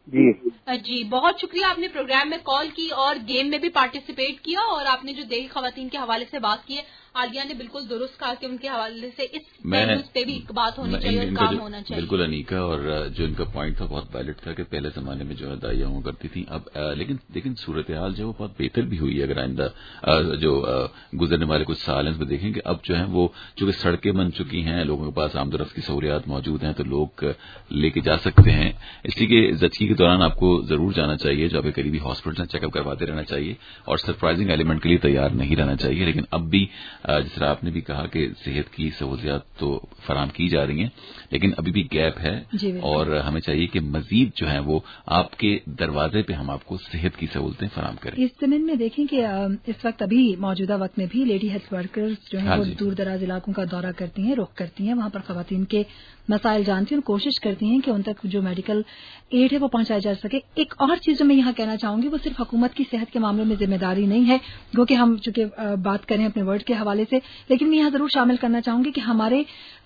Speaker 9: جی
Speaker 1: جی بہت شکریہ، آپ نے پروگرام میں کال کی اور گیم میں بھی پارٹیسپیٹ کیا، اور آپ نے جو دیہی خواتین کے حوالے سے بات کی ہے، عالیہ نے بالکل درست کہا کہ ان کے حوالے سے اس نیوز پہ بھی بات ہونی چاہیے اور کام ہونا چاہیے.
Speaker 5: بالکل انیکا، اور جو ان کا پوائنٹ تھا بہت ویلڈ تھا کہ پہلے زمانے میں جو ہے دائیاں ہوا کرتی تھیں، اب لیکن لیکن صورتحال جو ہے وہ بہت بہتر بھی ہوئی ہے. اگر آئندہ جو گزرنے والے کچھ سال ہیں اس میں دیکھیں کہ اب جو ہے وہ چونکہ سڑکیں بن چکی ہیں، لوگوں کے پاس آمد و رفت کی سہولیات موجود ہیں، تو لوگ لے کے جا سکتے ہیں. اس لیے کہ زچگی کے دوران آپ کو ضرور جانا چاہیے، جو آپ کے قریبی ہاسپٹل ہیں چیک اپ کرواتے رہنا چاہیے، اور سرپرائزنگ ایلیمنٹ کے لیے تیار نہیں رہنا چاہیے. لیکن اب بھی جس طرح آپ نے بھی کہا کہ صحت کی سہولیات تو فراہم کی جا رہی ہیں، لیکن ابھی بھی گیپ ہے، اور ہمیں چاہیے کہ مزید جو ہے وہ آپ کے دروازے پہ ہم آپ کو صحت کی سہولتیں فراہم کریں.
Speaker 4: اس زمین میں دیکھیں کہ اس وقت ابھی موجودہ وقت میں بھی لیڈی ہیلتھ ورکرز جو ہیں وہ دور دراز علاقوں کا دورہ کرتی ہیں، رخ کرتی ہیں، وہاں پر خواتین کے مسائل جانتی ہیں اور کوشش کرتی ہیں کہ ان تک جو میڈیکل ایڈ ہے وہ پہنچایا جا سکے. ایک اور چیز جو میں یہاں کہنا چاہوں گی، وہ صرف حکومت کی صحت کے معاملے میں ذمہ داری نہیں ہے، گو کہ ہم چونکہ بات کریں اپنے ورڈ کے حوالے سے، لیکن میں یہاں ضرور شامل کرنا چاہوں گی کہ ہمارے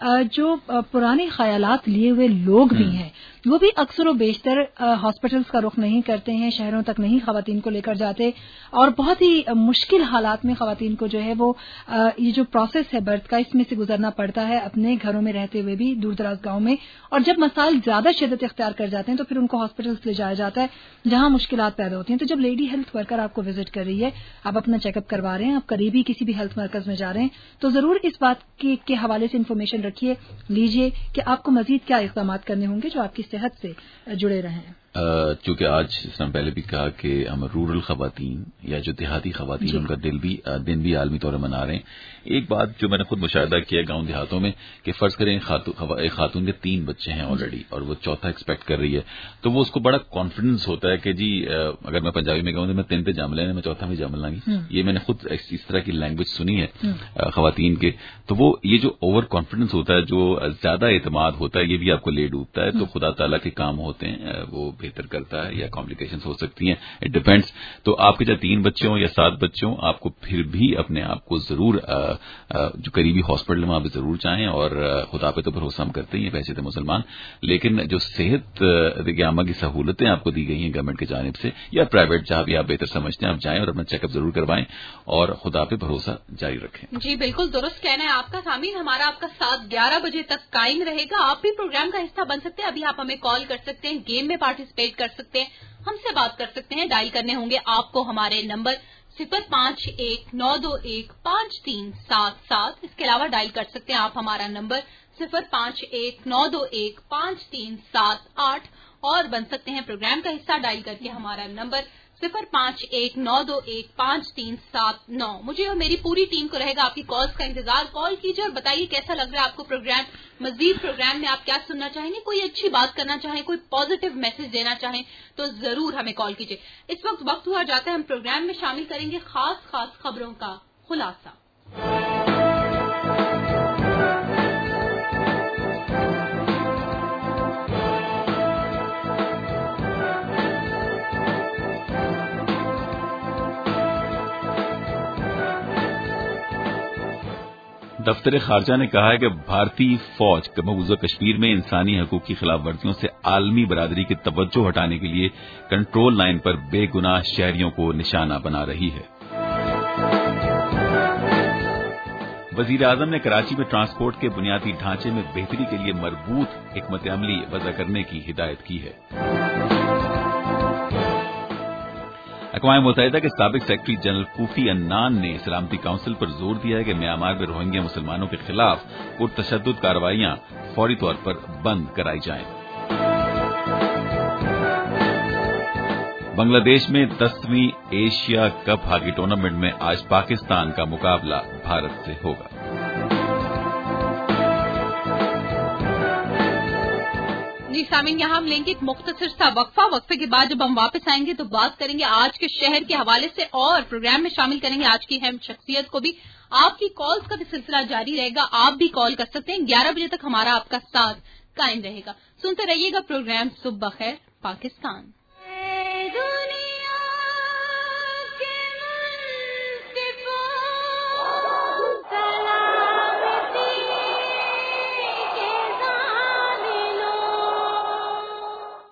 Speaker 4: جو پرانے خیالات لیے ہوئے لوگ بھی ہیں وہ بھی اکثر و بیشتر ہاسپٹلس کا رخ نہیں کرتے ہیں، شہروں تک نہیں خواتین کو لے کر جاتے، اور بہت ہی مشکل حالات میں خواتین کو جو ہے وہ یہ جو پروسیس ہے برتھ کا، اس میں سے گزرنا پڑتا ہے اپنے گھروں میں رہتے ہوئے بھی دور دراز گاؤں میں. اور جب مسائل زیادہ شدت اختیار کر جاتے ہیں تو پھر ان کو ہاسپٹلس لے جایا جاتا ہے جہاں مشکلات پیدا ہوتی ہیں. تو جب لیڈی ہیلتھ ورکر آپ کو وزٹ کر رہی ہے، آپ اپنا چیک اپ کروا رہے ہیں، آپ قریبی کسی بھی ہیلتھ مرکز میں جا رہے ہیں، تو ضرور اس بات کے حوالے سے انفارمیشن رکھیے، لیجئے کہ آپ کو مزید کیا اقدامات کرنے ہوں گے جو آپ کی صحت سے جڑے رہیں.
Speaker 5: چونکہ آج جس طرح پہلے بھی کہا کہ ہم رورل خواتین یا جو دیہاتی خواتین جی. ان کا دل بھی دن بھی عالمی طور پر منا رہے ہیں. ایک بات جو میں نے خود مشاہدہ کیا گاؤں دیہاتوں میں کہ فرض کریں ایک خاتون کے تین بچے ہیں آلریڈی اور وہ چوتھا ایکسپیکٹ کر رہی ہے، تو وہ اس کو بڑا کانفیڈنس ہوتا ہے کہ جی اگر میں پنجابی میں کہوں تو میں تین پہ جام لینا، میں چوتھا میں جام لوں گی. یہ میں نے خود اس طرح کی لینگویج سنی ہے خواتین کے. تو وہ یہ جو اوور کانفیڈنس ہوتا ہے، جو زیادہ اعتماد ہوتا ہے، یہ بھی آپ کو لے ڈوبتا ہے. تو خدا تعالیٰ کے کام ہوتے ہیں، وہ بہتر کرتا ہے یا کمپلیکیشنز ہو سکتی ہیں، اٹ ڈیپینڈس. تو آپ کے چاہے تین بچے ہوں یا سات بچے ہوں، آپ کو پھر بھی اپنے آپ کو ضرور آ, آ, جو قریبی ہاسپٹل میں آپ ضرور جائیں، اور خدا پہ تو بھروسہ ہم کرتے ہیں ویسے تو مسلمان، لیکن جو صحت عامہ کی سہولتیں آپ کو دی گئی ہیں گورنمنٹ کی جانب سے یا پرائیویٹ جہاں بھی آپ بہتر سمجھتے ہیں، آپ جائیں اور اپنا چیک اپ ضرور کروائیں اور خدا پہ بھروسہ جاری رکھیں.
Speaker 1: جی بالکل درست کہنا ہے آپ کا. سامعین، ہمارا آپ کا ساتھ گیارہ بجے تک قائم رہے گا. آپ بھی پروگرام کا حصہ بن سکتے ہیں. ابھی آپ ہمیں کال کر سکتے ہیں، گیم میں پارٹیسپیٹ کر سکتے ہیں، ہم سے بات کر سکتے ہیں. ڈائل کرنے ہوں گے آپ کو ہمارے نمبر صفر پانچ ایک نو دو ایک پانچ تین سات سات. اس کے علاوہ ڈائل کر سکتے ہیں آپ ہمارا نمبر صفر پانچ ایک نو دو ایک پانچ تین سات آٹھ، اور بن سکتے ہیں پروگرام کا حصہ ڈائل کر کے ہمارا نمبر صفر پانچ ایک نو دو ایک پانچ تین سات نو. مجھے اور میری پوری ٹیم کو رہے گا آپ کی کالز کا انتظار. کال کیجیے اور بتائیے کیسا لگ رہا ہے آپ کو پروگرام. مزید پروگرام میں آپ کیا سننا چاہیں گے، کوئی اچھی بات کرنا چاہیں، کوئی پازیٹیو میسج دینا چاہیں تو ضرور ہمیں کال کیجیے. اس وقت وقت ہوا جاتا ہے ہم پروگرام میں شامل کریں گے خاص خاص خبروں کا خلاصہ.
Speaker 5: دفتر خارجہ نے کہا ہے کہ بھارتی فوج مقبوضہ کشمیر میں انسانی حقوق کی خلاف ورزیوں سے عالمی برادری کی توجہ ہٹانے کے لیے کنٹرول لائن پر بے گناہ شہریوں کو نشانہ بنا رہی ہے. وزیر اعظم نے کراچی میں ٹرانسپورٹ کے بنیادی ڈھانچے میں بہتری کے لیے مربوط حکمت عملی وضع کرنے کی ہدایت کی ہے. اقوام متحدہ کے سابق سیکرٹری جنرل کوفی عنان نے سلامتی کونسل پر زور دیا ہے کہ میانمار میں روہنگیا مسلمانوں کے خلاف پرتشدد کارروائیاں فوری طور پر بند کرائی جائیں. بنگلہ دیش میں دسویں ایشیا کپ ہاکی ٹورنامنٹ میں آج پاکستان کا مقابلہ بھارت سے ہوگا.
Speaker 1: جی سامعین، یہاں ہم لیں گے ایک مختصر سا وقفہ. وقفے کے بعد جب ہم واپس آئیں گے تو بات کریں گے آج کے شہر کے حوالے سے، اور پروگرام میں شامل کریں گے آج کی اہم شخصیت کو بھی. آپ کی کالز کا بھی سلسلہ جاری رہے گا، آپ بھی کال کر سکتے ہیں. گیارہ بجے تک ہمارا آپ کا ساتھ قائم رہے گا. سنتے رہیے گا پروگرام صبح بخیر پاکستان.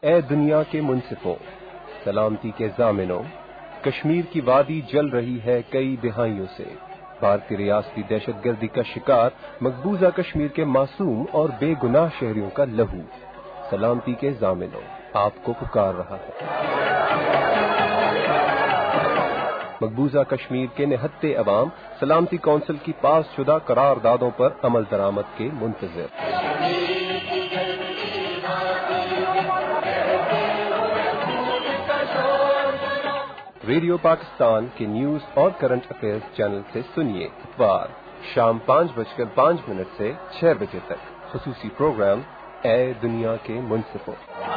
Speaker 6: اے دنیا کے منصفوں، سلامتی کے ضامنوں، کشمیر کی وادی جل رہی ہے کئی دہائیوں سے، بھارتی ریاستی دہشت گردی کا شکار مقبوضہ کشمیر کے معصوم اور بے گناہ شہریوں کا لہو سلامتی کے ضامنوں آپ کو پکار رہا ہے۔ مقبوضہ کشمیر کے نہتے عوام سلامتی کونسل کی پاس شدہ قراردادوں پر عمل درآمد کے منتظر۔ ریڈیو پاکستان کے نیوز اور کرنٹ افیئرز چینل سے سنیے اتوار شام پانچ بج کر پانچ منٹ سے چھ بجے تک خصوصی پروگرام اے دنیا کے منصفوں۔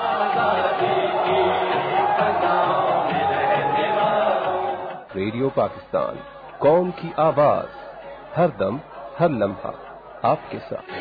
Speaker 6: ریڈیو پاکستان، قوم کی آواز، ہر دم ہر لمحہ آپ کے ساتھ۔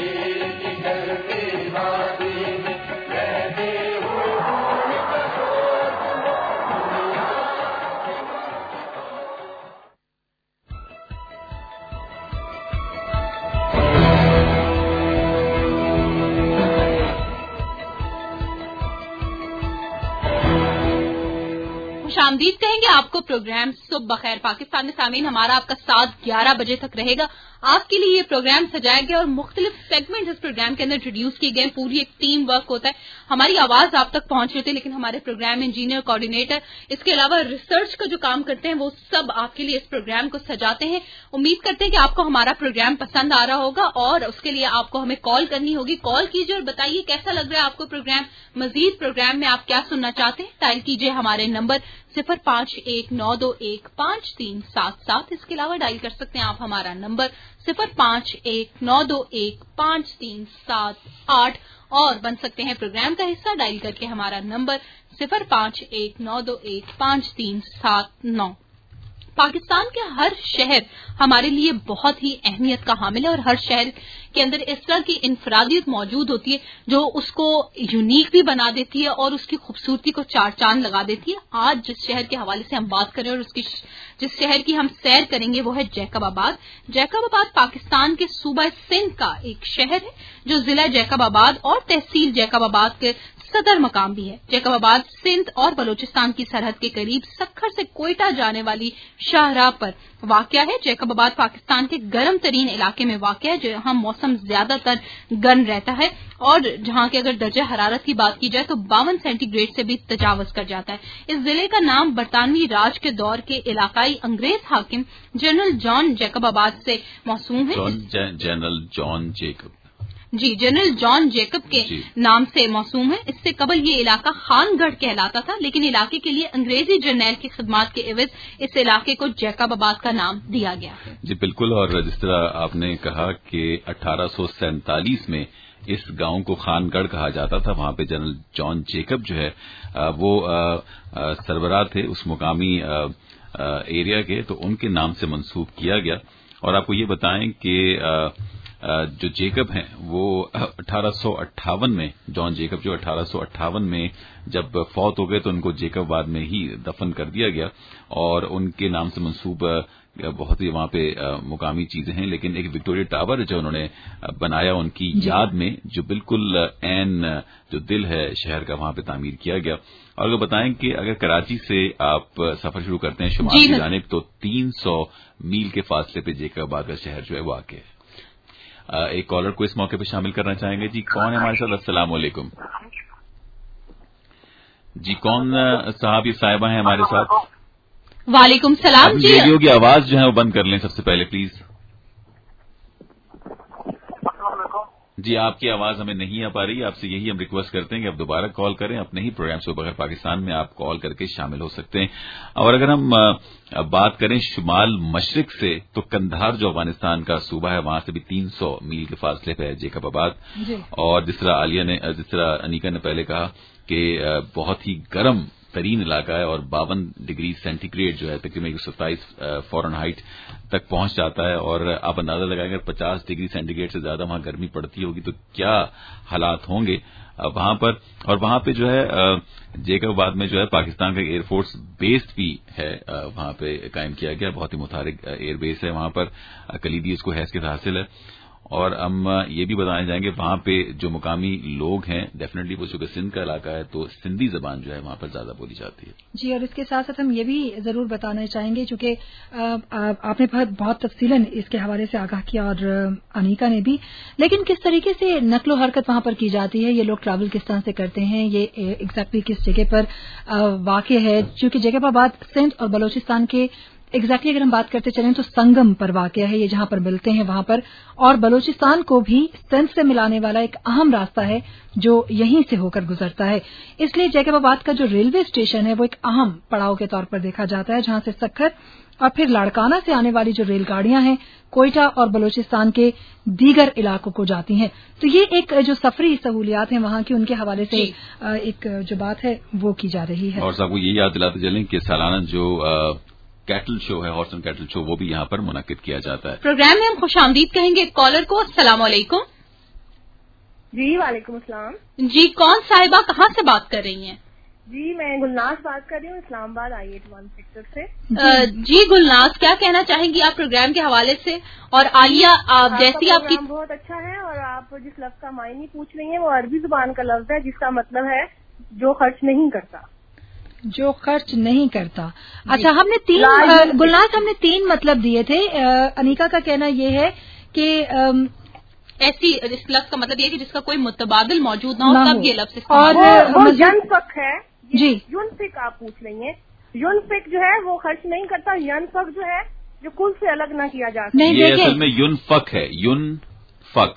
Speaker 1: آمدید کہیں گے آپ کو پروگرام صبح بخیر پاکستان میں سامعین، ہمارا آپ کا ساتھ گیارہ بجے تک رہے گا۔ آپ کے لیے یہ پروگرام سجایا گیا اور مختلف سیگمنٹ اس پروگرام کے اندر انٹروڈیوس کیے گئے، پوری ایک ٹیم ورک ہوتا ہے، ہماری آواز آپ تک پہنچ رہی ہے، لیکن ہمارے پروگرام انجینئر، کوآرڈینیٹر، اس کے علاوہ ریسرچ کا جو کام کرتے ہیں وہ سب آپ کے لیے اس پروگرام کو سجاتے ہیں۔ امید کرتے ہیں کہ آپ کو ہمارا پروگرام پسند آ رہا ہوگا اور اس کے لیے آپ کو ہمیں کال کرنی ہوگی۔ کال کیجیے اور بتائیے کیسا لگ رہا ہے آپ کو پروگرام، مزید پروگرام میں آپ کیا سننا چاہتے ہیں۔ ڈائل کیجیے ہمارے نمبر صفر پانچ ایک نو دو ایک پانچ تین سات سات، اس کے علاوہ ڈائل کر سکتے ہیں آپ ہمارا نمبر صفر پانچ ایک نو دو ایک پانچ تین سات آٹھ، اور بن سکتے ہیں پروگرام کا حصہ ڈائل کر کے ہمارا نمبر صفر پانچ ایک نو دو ایک پانچ تین سات نو۔ پاکستان کے ہر شہر ہمارے لیے بہت ہی اہمیت کا حامل ہے اور ہر شہر کے اندر اس طرح کی انفرادیت موجود ہوتی ہے جو اس کو یونیک بھی بنا دیتی ہے اور اس کی خوبصورتی کو چار چاند لگا دیتی ہے۔ آج جس شہر کے حوالے سے ہم بات کریں اور اس کی جس شہر کی ہم سیر کریں گے وہ ہے جیکب آباد۔ جیکب آباد پاکستان کے صوبہ سندھ کا ایک شہر ہے جو ضلع جیکب آباد اور تحصیل جیکب آباد کے صدر مقام بھی ہے۔ جیکب آباد سندھ اور بلوچستان کی سرحد کے قریب سکھر سے کوئٹہ جانے والی شاہراہ پر واقع ہے۔ جیکب آباد پاکستان کے گرم ترین علاقے میں واقع ہے جہاں موسم زیادہ تر گرم رہتا ہے اور جہاں کے اگر درجہ حرارت کی بات کی جائے تو باون سینٹی گریڈ سے بھی تجاوز کر جاتا ہے۔ اس ضلع کا نام برطانوی راج کے دور کے علاقائی انگریز حاکم جنرل جان جیکب آباد سے موسوم ہے۔
Speaker 5: General John Jacob
Speaker 1: ji general John Jacob کے
Speaker 5: جی
Speaker 1: نام سے موسوم ہے۔ اس سے قبل یہ علاقہ خان گڑھ کہلاتا تھا، لیکن علاقے کے لیے انگریزی جرنیل کی خدمات کے عوض اس علاقے کو جیکب آباد کا نام دیا گیا۔
Speaker 5: جی بالکل، اور جس طرح آپ نے کہا کہ اٹھارہ سو سینتالیس میں اس گاؤں کو خان گڑھ کہا جاتا تھا، وہاں پہ جنرل جان جیکب جو ہے وہ سربراہ تھے اس مقامی ایریا کے، تو ان کے نام سے منسوب کیا گیا۔ اور آپ کو یہ بتائیں کہ جو جیکب ہیں وہ اٹھارہ سو اٹھاون میں جان جیکب جو اٹھارہ سو اٹھاون میں جب فوت ہو گئے تو ان کو جیکب آباد میں ہی دفن کر دیا گیا، اور ان کے نام سے منسوب بہت ہی وہاں پہ مقامی چیزیں ہیں، لیکن ایک وکٹوریہ ٹاور جو انہوں نے بنایا ان کی یاد میں، جو بالکل عین جو دل ہے شہر کا وہاں پہ تعمیر کیا گیا۔ اور اگر بتائیں کہ اگر کراچی سے آپ سفر شروع کرتے ہیں شمال کی جانب تو تین سو میل کے فاصلے پہ جیکب آباد کا شہر جو ہے واقع ہے۔ ایک کالر کو اس موقع پہ شامل کرنا چاہیں گے۔ جی کون ہے ہمارے ساتھ؟ السلام علیکم۔ جی کون صاحب یہ صاحبہ ہیں ہمارے ساتھ؟
Speaker 1: وعلیکم السلام۔ جی
Speaker 5: ریڈیو کی آواز جو ہے وہ بند کر لیں سب سے پہلے پلیز۔ جی آپ کی آواز ہمیں نہیں آ پا رہی، آپ سے یہی ہم ریکویسٹ کرتے ہیں کہ آپ دوبارہ کال کریں، اپنے ہی پروگرام صبح بخیر پاکستان میں آپ کال کر کے شامل ہو سکتے ہیں۔ اور اگر ہم بات کریں شمال مشرق سے تو قندھار جو افغانستان کا صوبہ ہے وہاں سے بھی تین سو میل کے فاصلے پہ ہے جیکب آباد۔ اور جس طرح عالیہ نے جس طرح انیکا نے پہلے کہا کہ بہت ہی گرم ترین علاقہ ہے اور باون ڈگری سینٹی گریڈ جو ہے تقریباً ایک سو ستائیس فارن ہائٹ تک پہنچ جاتا ہے، اور آپ اندازہ لگائیں اگر پچاس ڈگری سینٹی گریڈ سے زیادہ وہاں گرمی پڑتی ہوگی تو کیا حالات ہوں گے وہاں پر۔ اور وہاں پہ جو ہے جیکب آباد میں جو ہے پاکستان کا ایئر فورس بیس بھی ہے وہاں پہ قائم کیا گیا، بہت ہی متحرک ایئر بیس ہے وہاں پر، کلیدی اس کو حیثیت حاصل ہے۔ اور ہم یہ بھی بتانے جائیں گے وہاں پہ جو مقامی لوگ ہیں ڈیفینیٹلی وہ چونکہ سندھ کا علاقہ ہے تو سندھی زبان جو ہے وہاں پر زیادہ بولی جاتی ہے.
Speaker 4: جی، اور اس کے ساتھ ساتھ ہم یہ بھی ضرور بتانا چاہیں گے چونکہ آپ نے بہت بہت تفصیلاً اس کے حوالے سے آگاہ کیا اور انیکا نے بھی، لیکن کس طریقے سے نقل و حرکت وہاں پر کی جاتی ہے، یہ لوگ ٹریول کس طرح سے کرتے ہیں، یہ ایگزیکٹلی کس جگہ پر واقع ہے. چونکہ جگہ آباد سندھ اور بلوچستان کے ایگزیکٹلی اگر ہم بات کرتے چلیں تو سنگم پر واقع ہے، یہ جہاں پر ملتے ہیں وہاں پر، اور بلوچستان کو بھی سندھ سے ملانے والا ایک اہم راستہ ہے جو یہیں سے ہو کر گزرتا ہے. اس لیے جیکب آباد کا جو ریلوے اسٹیشن ہے وہ ایک اہم پڑاؤ کے طور پر دیکھا جاتا ہے جہاں سے سکھر اور پھر لاڑکانہ سے آنے والی جو ریل گاڑیاں ہیں کوئٹہ اور بلوچستان کے دیگر علاقوں کو جاتی ہیں. تو یہ ایک جو سفری سہولیات ہیں وہاں کی ان کے حوالے سے ایک جو بات ہے وہ کی جا رہی ہے.
Speaker 5: اور صاحب کو یہ یاد دلاتے چلیں کہ سالانہ جو کیٹل شو ہے، ہارس اینڈ کیٹل شو، وہ بھی یہاں پر منعقد کیا جاتا ہے.
Speaker 1: پروگرام میں ہم خوش آمدید کہیں گے کالر کو. السلام علیکم.
Speaker 10: جی وعلیکم السلام.
Speaker 1: جی کون صاحبہ کہاں سے بات کر رہی ہیں؟
Speaker 10: جی میں گلناز بات کر رہی ہوں اسلام آباد آئی ایٹ ون سیکٹر سے.
Speaker 1: جی گلناز کیا کہنا چاہیں گی آپ پروگرام کے حوالے سے؟ اور عالیہ آپ جیسی آپ کی
Speaker 10: بہت اچھا ہے، اور آپ جس لفظ کا معنی پوچھ رہی ہیں وہ عربی زبان کا لفظ ہے جس کا مطلب ہے جو خرچ نہیں کرتا.
Speaker 4: جو خرچ نہیں کرتا. اچھا، ہم نے تین گلناز ہم نے تین مطلب دیے تھے. انیکا کا کہنا یہ ہے کہ
Speaker 1: ایسی اس لفظ کا مطلب یہ کہ جس کا کوئی متبادل موجود نہ ہو تب یہ لفظ
Speaker 10: اور ینفق ہے. جی یونفق آپ پوچھ رہی ہیں. یونفق جو ہے وہ خرچ نہیں کرتا، ینفق جو ہے جو کل سے الگ نہ کیا جا سکتا.
Speaker 5: یہ اصل میں یونفق ہے، یونفق.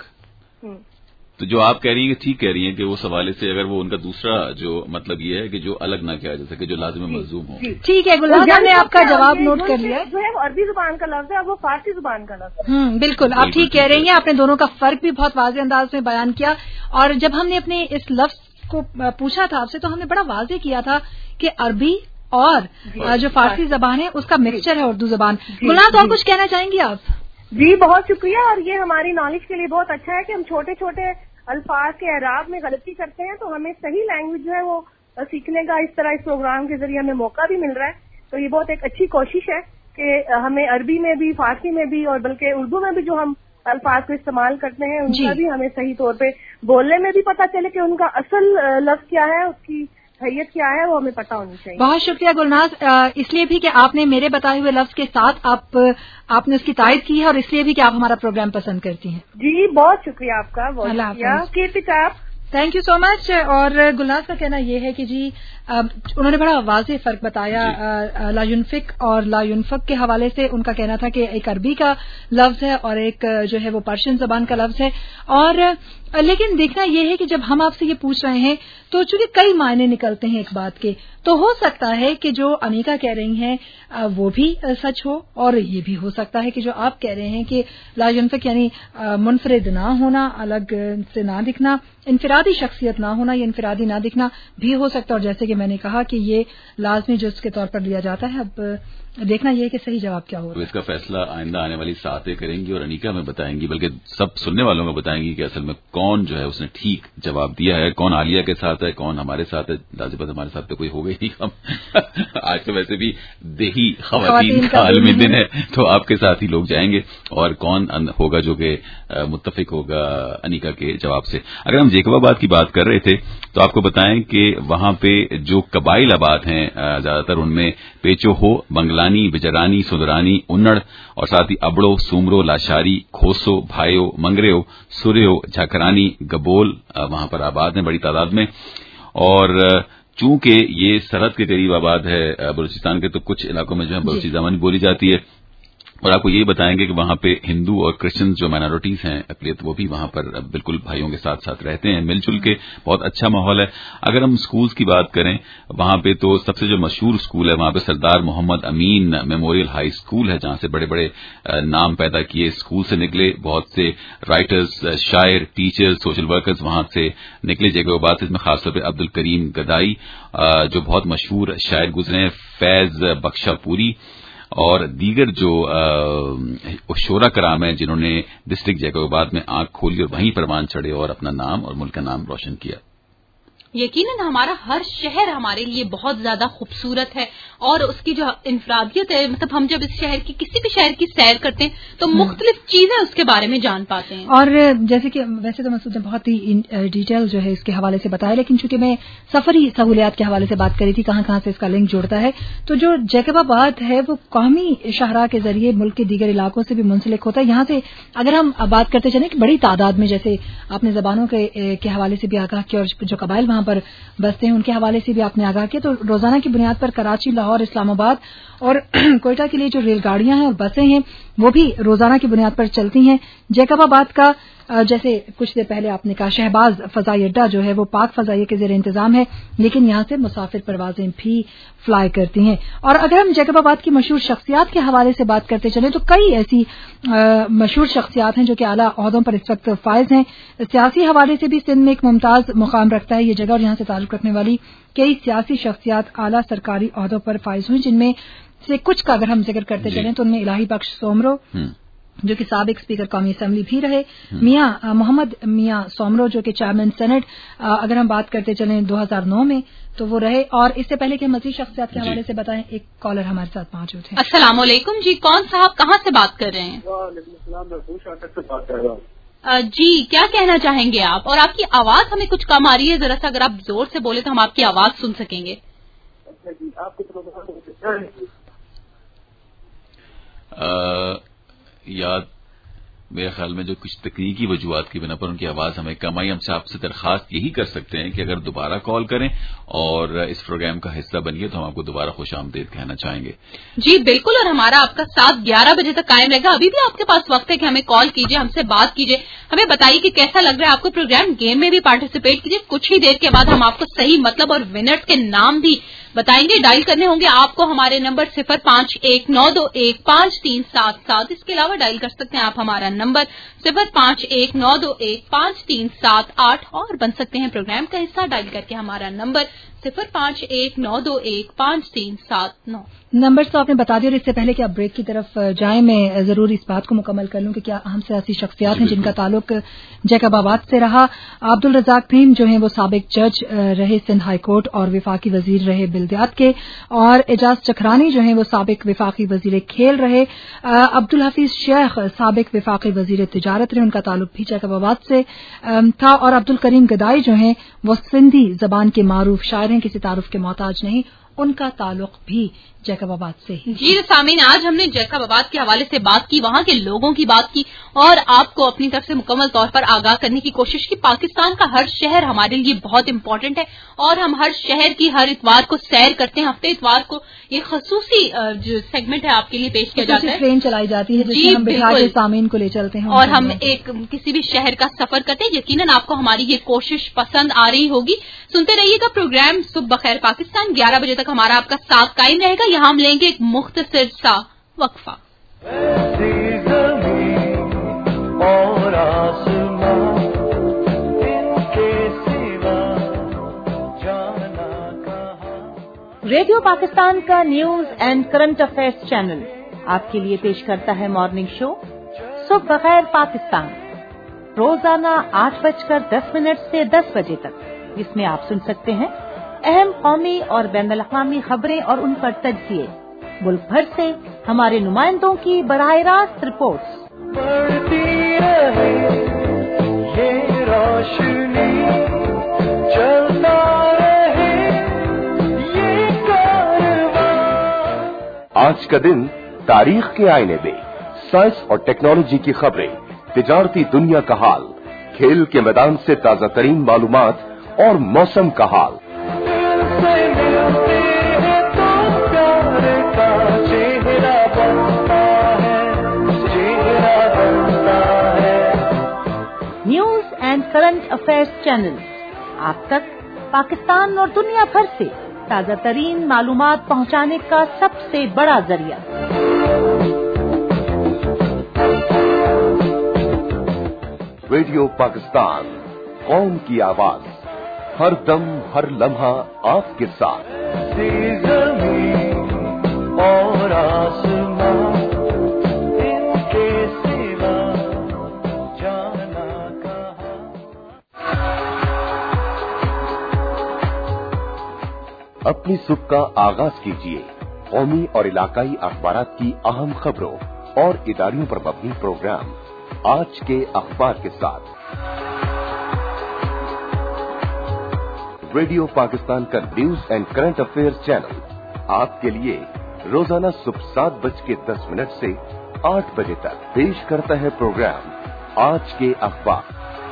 Speaker 5: تو جو آپ کہہ رہی ہیں کہ ٹھیک کہہ رہی ہیں کہ وہ حوالے سے اگر وہ ان کا دوسرا جو مطلب یہ ہے کہ جو الگ نہ کیا جا سکے، جو لازم ملزوم ہو.
Speaker 4: ٹھیک ہے گلناز، ہم نے آپ کا جواب نوٹ کر لیا.
Speaker 10: جو ہے وہ عربی زبان کا لفظ ہے اور وہ فارسی زبان کا لفظ ہے.
Speaker 4: ہوں بالکل آپ ٹھیک کہہ رہی ہیں. آپ نے دونوں کا فرق بھی بہت واضح انداز میں بیان کیا. اور جب ہم نے اپنے اس لفظ کو پوچھا تھا آپ سے تو ہم نے بڑا واضح کیا تھا کہ عربی اور جو فارسی زبان ہے اس کا مکسچر ہے اردو زبان. گلناز اور کچھ کہنا چاہیں گی آپ؟
Speaker 10: جی بہت شکریہ. اور یہ ہماری نالج کے لیے بہت اچھا ہے کہ ہم چھوٹے چھوٹے الفاظ کے اعراب میں غلطی کرتے ہیں تو ہمیں صحیح لینگویج جو ہے وہ سیکھنے کا اس طرح اس پروگرام کے ذریعے ہمیں موقع بھی مل رہا ہے. تو یہ بہت ایک اچھی کوشش ہے کہ ہمیں عربی میں بھی، فارسی میں بھی اور بلکہ اردو میں بھی جو ہم الفاظ کو استعمال کرتے ہیں ان کا بھی ہمیں صحیح طور پہ بولنے میں بھی پتہ چلے کہ ان کا اصل لفظ کیا ہے، اس کی حیثیت کیا ہے، وہ ہمیں پتہ ہونی چاہیے.
Speaker 4: بہت شکریہ گلناز، اس لیے بھی کہ آپ نے میرے بتائے ہوئے لفظ کے ساتھ آپ آپ نے اس کی تائید کی ہے اور اس لیے بھی کہ آپ ہمارا پروگرام پسند کرتی ہیں.
Speaker 10: جی بہت شکریہ آپ کا. بہت شکریہ.
Speaker 4: Thank you so much. اور گلناز کا کہنا یہ ہے کہ جی انہوں نے بڑا واضح فرق بتایا لا ينفق اور لا ينفق کے حوالے سے. ان کا کہنا تھا کہ ایک عربی کا لفظ ہے اور ایک جو ہے وہ پرشین زبان کا لفظ ہے. اور لیکن دیکھنا یہ ہے کہ جب ہم آپ سے یہ پوچھ رہے ہیں تو چونکہ کئی معنی نکلتے ہیں ایک بات کے، تو ہو سکتا ہے کہ جو انیکا کہہ رہی ہیں وہ بھی سچ ہو اور یہ بھی ہو سکتا ہے کہ جو آپ کہہ رہے ہیں کہ لا ينفق یعنی منفرد نہ ہونا، الگ سے نہ دکھنا، انفرادی شخصیت نہ ہونا یا انفرادی نہ دکھنا بھی ہو سکتا ہے. اور جیسے کہ میں نے کہا کہ یہ لازمی جز کے طور پر لیا جاتا ہے. اب دیکھنا یہ کہ صحیح جواب کیا ہوگا.
Speaker 5: اس کا فیصلہ آئندہ آنے والی ساعتیں کریں گی اور انیکا میں بتائیں گی، بلکہ سب سننے والوں کو بتائیں گی کہ اصل میں کون جو ہے اس نے ٹھیک جواب دیا ہے، کون عالیہ کے ساتھ ہے، کون ہمارے ساتھ ہے. لازمت ہمارے ساتھ تو کوئی ہو گئی نہیں. ہم آج تو ویسے بھی دیہی خواتین کا عالمی دن ہے تو آپ کے ساتھ ہی لوگ جائیں گے اور کون ہوگا جو کہ متفق ہوگا انیکا کے جواب سے. اگر ہم جیکب آباد کی بات کر رہے تھے تو آپ کو بتائیں کہ وہاں پہ جو قبائل آباد ہیں زیادہ تر ان میں پیچو ہو، بنگلانی، بجرانی، سدرانی، انڑ اور ساتھ ہی ابڑو، سومرو، لاشاری، کھوسو، بھائیو، منگریو، سوریو، جھکرانی، گبول وہاں پر آباد ہیں بڑی تعداد میں. اور چونکہ یہ سرحد کے قریب آباد ہے بلوچستان کے تو کچھ علاقوں میں جو ہے بلوچی زبان بولی جاتی ہے. اور آپ کو یہ بتائیں گے کہ وہاں پہ ہندو اور کرسچن جو مائنورٹیز ہیں اقلیت وہ بھی وہاں پر بالکل بھائیوں کے ساتھ ساتھ رہتے ہیں مل جل کے. بہت اچھا ماحول ہے. اگر ہم اسکولز کی بات کریں وہاں پہ تو سب سے جو مشہور اسکول ہے وہاں پہ Sardar Muhammad Amin memorial high school ہے جہاں سے بڑے بڑے نام پیدا کیے اسکول سے نکلے. بہت سے رائٹرز، شاعر، ٹیچرز، سوشل ورکرز وہاں سے نکلے. جگہ بات اس میں خاص طور پہ عبد الکریم گدائی جو بہت مشہور شاعر گزرے ہیں، فیض بخشا پوری اور دیگر جو شعراء کرام ہیں جنہوں نے ڈسٹرکٹ جیکب آباد میں آنکھ کھولی اور وہیں پروان چڑھے اور اپنا نام اور ملک کا نام روشن کیا.
Speaker 1: یقیناً ہمارا ہر شہر ہمارے لیے بہت زیادہ خوبصورت ہے اور اس کی جو انفرادیت ہے، مطلب ہم جب اس شہر کی کسی بھی شہر کی سیر کرتے ہیں تو مختلف چیزیں اس کے بارے میں جان پاتے ہیں.
Speaker 4: اور جیسے کہ ویسے تو مسعود نے بہت ہی ڈیٹیل جو ہے اس کے حوالے سے بتایا، لیکن چونکہ میں سفری سہولیات کے حوالے سے بات کری تھی کہاں کہاں سے اس کا لنک جڑتا ہے، تو جو جیکب آباد ہے وہ قومی شاہراہ کے ذریعے ملک کے دیگر علاقوں سے بھی منسلک ہوتا ہے. یہاں سے اگر ہم بات کرتے چلیں کہ بڑی تعداد میں، جیسے آپ نے زبانوں کے کے حوالے سے بھی آگاہ کیا اور جو قبائل وہاں پر بستے ہیں ان کے حوالے سے بھی آپ نے آگاہ کیا، تو روزانہ کی بنیاد پر کراچی، لاہور، اسلام آباد اور کوئٹہ کے لیے جو ریل گاڑیاں ہیں اور بسیں ہیں وہ بھی روزانہ کی بنیاد پر چلتی ہیں. جیکب آباد کا جیسے کچھ دیر پہلے آپ نے کہا شہباز فضائی اڈہ جو ہے وہ پاک فضائیہ کے زیر انتظام ہے، لیکن یہاں سے مسافر پروازیں بھی فلائی کرتی ہیں. اور اگر ہم جیکب آباد کی مشہور شخصیات کے حوالے سے بات کرتے چلیں تو کئی ایسی مشہور شخصیات ہیں جو کہ اعلیٰ عہدوں پر اس وقت فائز ہیں. سیاسی حوالے سے بھی سندھ میں ایک ممتاز مقام رکھتا ہے یہ جگہ، اور یہاں سے تعلق رکھنے والی کئی سیاسی شخصیات اعلیٰ سرکاری عہدوں پر فائز ہوئی، جن میں سے کچھ کا اگر ہم ذکر کرتے چلیں تو ان میں الہی بخش سومرو جو کہ سابق اسپیکر قومی اسمبلی بھی رہے، میاں محمد میاں سومرو جو کہ چیئرمین سینٹ اگر ہم بات کرتے چلیں دو ہزار نو میں تو وہ رہے. اور اس سے پہلے کہ مزید شخصیات کے حوالے سے بتائیں، ایک کالر ہمارے ساتھ موجود ہے.
Speaker 1: السلام علیکم جی، کون صاحب کہاں سے بات کر رہے ہیں؟
Speaker 7: وعلیکم السلام، میں خوش آٹک سے بات کر رہا ہوں.
Speaker 1: جی کیا کہنا چاہیں گے آپ؟ اور آپ کی آواز ہمیں کچھ کم آ رہی ہے، ذرا سا اگر آپ زور سے بولے تو ہم آپ کی آواز سن سکیں گے.
Speaker 7: اچھا جی، آپ کو
Speaker 5: یاد میرے خیال میں جو کچھ تکنیکی وجوہات کی بنا پر ان کی آواز ہمیں کم آئی. ہم سے آپ سے درخواست یہی کر سکتے ہیں کہ اگر دوبارہ کال کریں اور اس پروگرام کا حصہ بنیے تو ہم آپ کو دوبارہ خوش آمدید کہنا چاہیں گے.
Speaker 1: جی بالکل، اور ہمارا آپ کا ساتھ گیارہ بجے تک قائم رہے گا. ابھی بھی آپ کے پاس وقت ہے کہ ہمیں کال کیجیے، ہم سے بات کیجیے، ہمیں بتائیے کہ کیسا لگ رہا ہے آپ کو پروگرام. گیم میں بھی پارٹیسپیٹ کیجیے. کچھ ہی دیر کے بعد ہم آپ کو صحیح مطلب اور ونرز کے نام بھی بتائیں گے. ڈائل کرنے ہوں گے آپ کو ہمارے نمبر صفر پانچ ایک نو دو ایک پانچ تین سات سات. اس کے علاوہ ڈائل کر سکتے ہیں آپ ہمارا نمبر صفر پانچ ایک نو دو ایک پانچ تین سات آٹھ اور بن سکتے ہیں پروگرام کا حصہ ڈائل کر کے ہمارا نمبر صفر پانچ ایک نو دو ایک پانچ تین سات نو.
Speaker 4: نمبر تو آپ نے بتا دیا، اور اس سے پہلے کہ آپ بریک کی طرف جائیں میں ضرور اس بات کو مکمل کر لوں کہ کیا اہم سیاسی شخصیات ہیں جن کا تعلق جیکب آباد سے رہا. عبد الرزاق بھیم جو ہیں وہ سابق جج رہے سندھ ہائی کورٹ اور وفاقی وزیر رہے بلدیات کے، اور اعجاز چکرانی جو ہیں وہ سابق وفاقی وزیر کھیل رہے. عبدالحفیظ شیخ سابق وفاقی وزیر تجارت رہے، ان کا تعلق بھی جیکب آباد سے تھا. اور عبدالکریم گدائی جو ہیں وہ سندھی زبان کے معروف شاعر ہیں، کسی تعارف کے محتاج نہیں، ان کا تعلق بھی جیکب آباد سے.
Speaker 1: جی سامعین، آج ہم نے جیکب آباد کے حوالے سے بات کی، وہاں کے لوگوں کی بات کی اور آپ کو اپنی طرف سے مکمل طور پر آگاہ کرنے کی کوشش کی. پاکستان کا ہر شہر ہمارے لیے بہت امپورٹنٹ ہے اور ہم ہر شہر کی ہر اتوار کو سیر کرتے ہیں. ہفتے اتوار کو یہ خصوصی جو سیگمنٹ ہے آپ کے لیے پیش کیا جاتا ہے.
Speaker 4: ٹرین چلائی جاتی ہے جس میں ہم بٹھا کے سامعین کو لے چلتے ہیں
Speaker 1: اور ہم ایک کسی بھی شہر کا سفر کرتے ہیں. یقیناً آپ کو ہماری یہ کوشش پسند آ رہی ہوگی. سنتے رہیے گا پروگرام صبح بخیر پاکستان. گیارہ بجے تک ہمارا آپ کا ساتھ قائم رہے گا. یہاں ہم لیں گے ایک مختصر سا وقفہ.
Speaker 2: ریڈیو پاکستان کا news and current affairs channel آپ کے لیے پیش کرتا ہے مارننگ شو صبح بخیر پاکستان، روزانہ آٹھ بج کر دس منٹ سے دس بجے تک، جس میں آپ سن سکتے ہیں اہم قومی اور بین الاقوامی خبریں اور ان پر تجزیے، ملک بھر سے ہمارے نمائندوں کی براہ راست رپورٹس.
Speaker 3: آج کا دن تاریخ کے آئینے میں سائنس اور ٹیکنالوجی کی خبریں، تجارتی دنیا کا حال، کھیل کے میدان سے تازہ ترین معلومات اور موسم کا حال.
Speaker 2: News and current affairs channel آپ تک پاکستان اور دنیا بھر سے تازہ ترین معلومات پہنچانے کا سب سے بڑا ذریعہ.
Speaker 3: ریڈیو پاکستان، قوم کی آواز، ہر دم ہر لمحہ آپ کے ساتھ. اور آسمان ان کے سوا جانا کہاں. अपनी सुबह का आगाज कीजिए कौमी और इलाकाई अखबारात की अहम खबरों और इदारियों पर मबनी प्रोग्राम आज के अखबार के साथ। रेडियो पाकिस्तान का news and current affairs channel आपके लिए रोजाना सुबह सात बज के दस मिनट से आठ बजे तक पेश करता है प्रोग्राम आज के अखबार।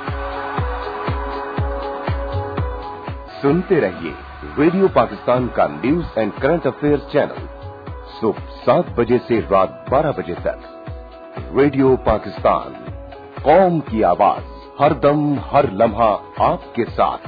Speaker 3: सुनते रहिए रेडियो पाकिस्तान का news and current affairs channel सुबह सात बजे से रात बारह बजे तक। रेडियो पाकिस्तान, कौम की आवाज, हर दम हर लम्हा आपके साथ।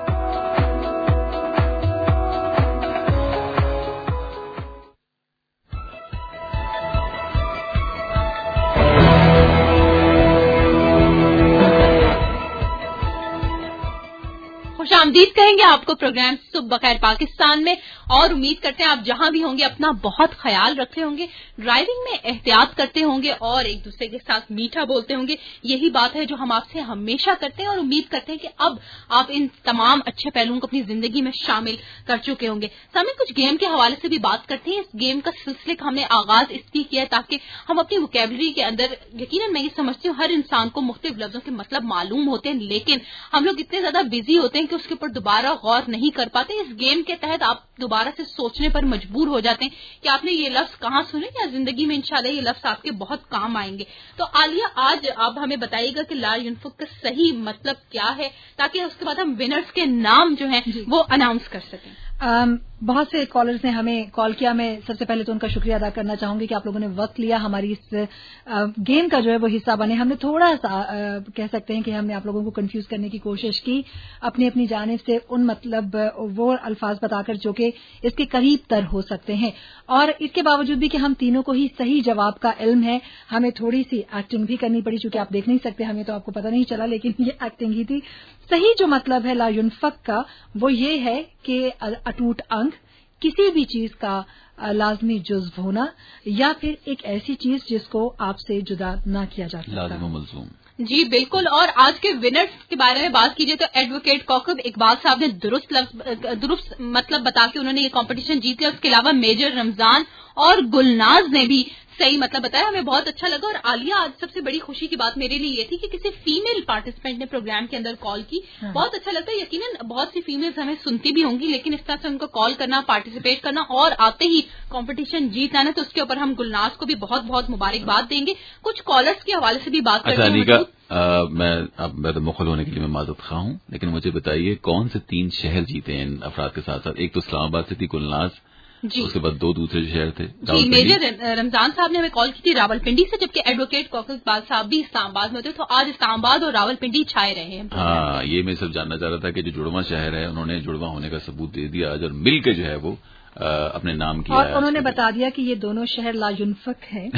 Speaker 1: खुशामदीद कहेंगे आपको प्रोग्राम सुबह बखैर पाकिस्तान में, और उम्मीद करते हैं आप जहां भी होंगे अपना बहुत ख्याल रखते होंगे, ड्राइविंग में एहतियात करते होंगे और एक दूसरे के साथ मीठा बोलते होंगे। यही बात है जो हम आपसे हमेशा करते हैं और उम्मीद करते हैं कि अब आप इन तमाम अच्छे पहलुओं को अपनी जिंदगी में शामिल कर चुके होंगे। समय कुछ गेम के हवाले से भी बात करते हैं। इस गेम का सिलसिले का हमने आगाज इसलिए किया है ताकि हम अपनी वोकैबुलरी के अंदर, यकीनन मैं ये समझती हूँ हर इंसान को मुख्तलिफ लफ्जों के मतलब मालूम होते हैं, लेकिन हम लोग इतने ज्यादा बिजी होते हैं कि उसके ऊपर दोबारा गौर नहीं कर पाते। इस गेम के तहत आप दोबारा से सोचने पर मजबूर हो जाते हैं कि आपने ये लफ्ज कहाँ सुने, या जिंदगी में इंशाल्लाह ये लफ्ज आपके बहुत काम आएंगे। तो आलिया, आज आप हमें बताइएगा कि ला युनफक का सही मतलब क्या है, ताकि उसके बाद हम विनर्स के नाम जो हैं वो अनाउंस कर सकें।
Speaker 4: um, बहुत से कॉलर्स ने हमें कॉल किया। मैं सबसे पहले तो उनका शुक्रिया अदा करना चाहूंगी कि आप लोगों ने वक्त लिया हमारी इस आ, गेम का जो है वो हिस्सा बने। हमने थोड़ा सा आ, कह सकते हैं कि हमने आप लोगों को कंफ्यूज करने की कोशिश की अपनी अपनी जानिब से, उन मतलब वो अल्फाज बताकर जो कि इसके करीब तर हो सकते हैं, और इसके बावजूद भी कि हम तीनों को ही सही जवाब का इल्म है, हमें थोड़ी सी एक्टिंग भी करनी पड़ी। चूंकि आप देख नहीं सकते, हमें तो आपको पता नहीं चला, लेकिन ये एक्टिंग ही थी। सही जो मतलब है ला युनफक का वो ये है कि अटूट अंग, किसी भी चीज का लाजमी जुज़्व होना, या फिर एक ऐसी चीज जिसको आपसे जुदा ना किया जा सकता।
Speaker 5: लाज़िम व मलज़ूम।
Speaker 1: जी बिल्कुल। और आज के विनर्स के बारे में बात कीजिए तो एडवोकेट कौकब इकबाल साहब ने दुरुस्त दुरुस्त मतलब बता के उन्होंने ये कंपटीशन जीत लिया। उसके अलावा मेजर रमजान और गुलनाज ने भी सही मतलब बताया, हमें बहुत अच्छा लगा। और आलिया, आज सबसे बड़ी खुशी की बात मेरे लिए ये थी कि किसी फीमेल पार्टिसिपेंट ने प्रोग्राम के अंदर कॉल की। हाँ। बहुत अच्छा लगता है। यकीनन बहुत सी फीमेल्स हमें सुनती भी होंगी, लेकिन इस तरह से उनको कॉल करना, पार्टिसिपेट करना और आते ही कंपटीशन जीत आना, तो उसके ऊपर हम गुलनाज को भी बहुत बहुत मुबारकबाद देंगे। कुछ कॉलर्स के हवाले से भी बात करते हैं।
Speaker 5: मैं अब मैं मुखल होने के लिए मैं माजरत खा हूँ, लेकिन मुझे बताइए कौन से तीन शहर जीते हैं इन अफराद के साथ साथ? एक तो इस्लामाबाद से थी गुलनाज, उसके बाद दो दूसरे शहर थे।
Speaker 1: जी, मेजर रमजान साहब ने हमें कॉल की थी रावलपिंडी से, जबकि एडवोकेट कौकब इकबाल साहब भी इस्लामाबाद में होते। तो आज इस्लामाबाद और रावलपिंडी छाए रहे हैं।
Speaker 5: हाँ, ये मैं सब जानना चाह रहा था कि जो जुड़वा शहर है उन्होंने जुड़वा होने का सबूत दे दिया आज, और मिल के जो है वो आ, अपने नाम किया,
Speaker 4: और उन्होंने बता दिया कि ये दोनों शहर ला युनफक हैं।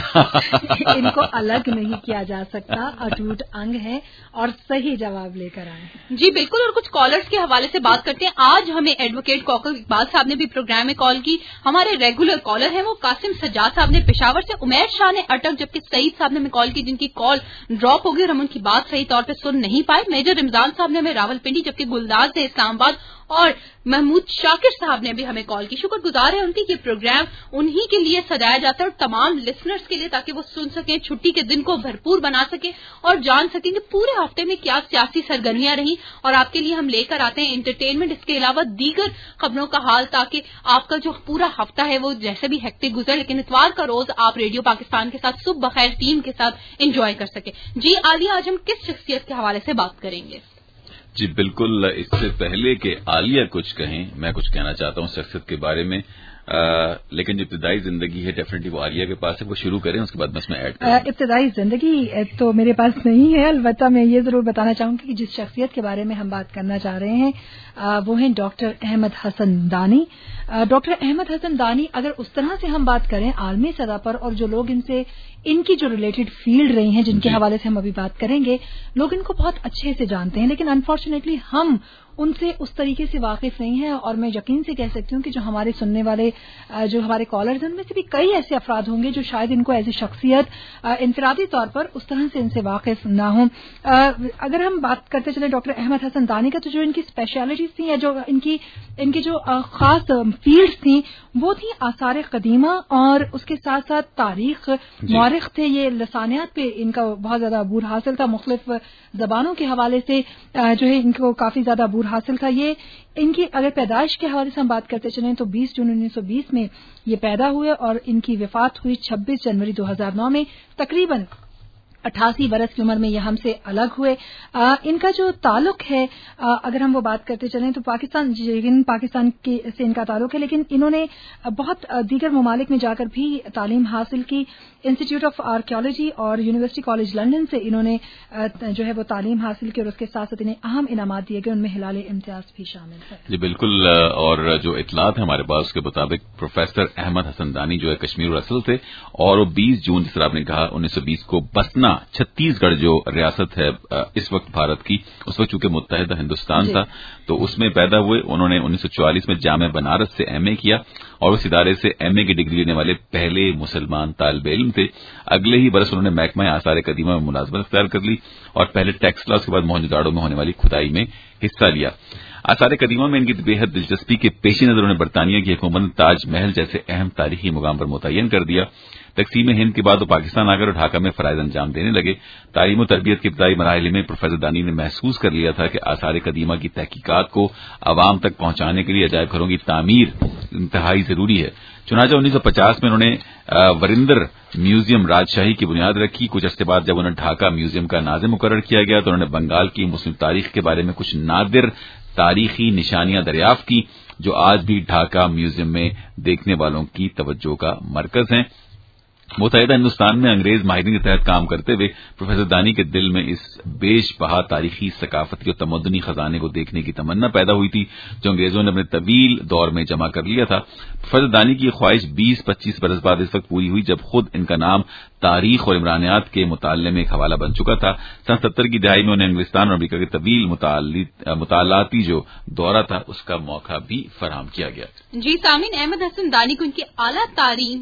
Speaker 4: इनको अलग नहीं किया जा सकता, अटूट अंग है, और सही जवाब लेकर आए।
Speaker 1: जी बिल्कुल। और कुछ कॉलर्स के हवाले से बात करते हैं। आज हमें एडवोकेट कौकब इकबाल साहब ने भी प्रोग्राम में कॉल की। हमारे रेगुलर कॉलर हैं वो कासिम सज्जाद साहब ने पेशावर से, उमैर शाह ने अटक, जबकि सईद साहब ने हमें कॉल की जिनकी कॉल ड्रॉप हो गई और हम उनकी बात सही तौर पर सुन नहीं पाए। मेजर रमजान साहब ने हमें रावलपिंडी, जबकि गुलदाज ने इस्लामाबाद, और महमूद शाकिर साहब ने भी हमें कॉल की। शुक्रगुजार है उनकी, ये प्रोग्राम उन्हीं के लिए सजाया जाता है और तमाम लिसनर्स के लिए, ताकि वो सुन सकें, छुट्टी के दिन को भरपूर बना सकें और जान सकें कि पूरे हफ्ते में क्या सियासी सरगर्मियां रही। और आपके लिए हम लेकर आते हैं एंटरटेनमेंट, इसके अलावा दीगर खबरों का हाल, ताकि आपका जो पूरा हफ्ता है वो जैसे भी हेक्टिक गुजरे, लेकिन इतवार का रोज आप रेडियो पाकिस्तान के साथ सुबह बखैर टीम के साथ एंजॉय कर सके। जी आलिया, आज हम किस शख्सियत के हवाले से बात करेंगे?
Speaker 5: जी बिल्कुल। इससे पहले कि आलिया कुछ कहें, मैं कुछ कहना चाहता हूँ शख्सियत के बारे में, आ, लेकिन जो इब्तिदाई जिंदगी है डेफिनेटली वो आलिया के पास है, वो शुरू करें, उसके बाद मैं इसमें ऐड करूँ।
Speaker 4: इब्तिदाई जिंदगी तो मेरे पास नहीं है, अलबत्ता मैं ये जरूर बताना चाहूंगी कि जिस शख्सियत के बारे में हम बात करना चाह रहे हैं आ, वो हैं डॉक्टर अहमद हसन दानी। डॉक्टर अहमद हसन दानी, अगर उस तरह से हम बात करें आलमी सतह पर, और जो लोग इनसे इनकी जो रिलेटेड फील्ड रही हैं जिनके हवाले से हम अभी बात करेंगे, लोग इनको बहुत अच्छे से जानते हैं, लेकिन अनफॉर्चुनेटली हम ان سے اس طریقے سے واقف نہیں ہیں. اور میں یقین سے کہہ سکتی ہوں کہ جو ہمارے سننے والے جو ہمارے کالرز ہیں ان میں سے بھی کئی ایسے افراد ہوں گے جو شاید ان کو ایز اے شخصیت انفرادی طور پر اس طرح سے ان سے واقف نہ ہوں. اگر ہم بات کرتے چلیں ڈاکٹر احمد حسن دانی کا، تو جو ان کی اسپیشلٹیز تھیں یا جو ان کی ان کی جو خاص فیلڈز تھیں وہ تھیں آثار قدیمہ، اور اس کے ساتھ ساتھ تاریخ. مورخ تھے یہ، لسانیات پہ ان کا بہت زیادہ عبور حاصل تھا، مختلف زبانوں کے حوالے سے جو ہے ان کو کافی زیادہ عبور حاصل تھا. یہ ان کی اگر پیدائش کے حوالے سے ہم بات کرتے چلیں تو بیس جون انیس سو بیس میں یہ پیدا ہوئے اور ان کی وفات ہوئی چھبیس جنوری دو ہزار نو میں. تقریباً اٹھاسی برس کی عمر میں یہ ہم سے الگ ہوئے. آ, ان کا جو تعلق ہے آ, اگر ہم وہ بات کرتے چلیں تو پاکستان پاکستان کے سے ان کا تعلق ہے، لیکن انہوں نے بہت دیگر ممالک میں جا کر بھی تعلیم حاصل کی. انسٹیٹیوٹ آف آرکیالوجی اور یونیورسٹی کالج لندن سے انہوں نے جو ہے وہ تعلیم حاصل کی، اور اس کے ساتھ ساتھ انہیں اہم انعامات دیے گئے، ان میں ہلال امتیاز بھی شامل ہے.
Speaker 5: جی بالکل. اور جو اطلاعات ہیں ہمارے پاس اس کے مطابق پروفیسر احمد حسن دانی جو ہے کشمیر اور اصل تھے، اور وہ بیس جون جس طرح آپ نے کہا انیس سو بیس کو بسنا چھتیس گڑھ جو ریاست ہے اس وقت بھارت کی، اس وقت چونکہ متحدہ ہندوستان جی. تھا تو اس میں پیدا ہوئے. انہوں نے انیس سو چوالیس میں جامعہ بنارس سے ایم اے کیا اور اس ادارے سے ایم اے کی ڈگری لینے والے پہلے مسلمان طالب علم تھے. اگلے ہی برس انہوں نے محکمہ آثار قدیمہ میں ملازمت اختیار کر لی اور پہلے ٹیکسلا، اس کے بعد موہنجو میں ہونے والی کھدائی میں حصہ لیا. آثار قدیمہ میں ان کی بے حد دلچسپی کے پیش نظر انہوں نے برطانیہ کی حکومت نے تاج محل جیسے اہم تاریخی مقام پر متعین کر دیا. تقسیم ہند کے بعد وہ پاکستان آ کر ڈھاکہ میں فرائض انجام دینے لگے. تعلیم و تربیت کے ابتدائی مراحل میں پروفیسر دانی نے محسوس کر لیا تھا کہ آثار قدیمہ کی تحقیقات کو عوام تک پہنچانے کے لیے عجائب گھروں کی تعمیر انتہائی ضروری ہے. چنانچہ انیس سو پچاس میں انہوں نے ورندر میوزیم راجشاہی کی بنیاد رکھی. کچھ عرصے بعد جب انہیں ڈھاکہ میوزیم کا ناظم مقرر کیا گیا تو انہوں نے بنگال کی مسلم تاریخ کے بارے میں کچھ نادر تاریخی نشانیاں دریافت کی جو آج بھی ڈھاکہ میوزیم میں دیکھنے والوں کی توجہ کا مرکز ہیں. متحدہ ہندوستان میں انگریز ماہرین کے تحت کام کرتے ہوئے پروفیسر دانی کے دل میں اس بیش بہا تاریخی ثقافتی اور تمدنی خزانے کو دیکھنے کی تمنا پیدا ہوئی تھی جو انگریزوں نے اپنے طویل دور میں جمع کر لیا تھا. پروفیسر دانی کی یہ خواہش بیس پچیس برس بعد اس وقت پوری ہوئی جب خود ان کا نام تاریخ اور عمرانیات کے مطالعے میں ایک حوالہ بن چکا تھا. سن ستر کی دہائی میں انہیں انگلستان اور امریکہ کے طویل مطالعاتی جو دورہ تھا اس کا موقع بھی فراہم کیا گیا.
Speaker 1: جی سامعین، احمد حسن دانی کو ان کی اعلیٰ تعلیم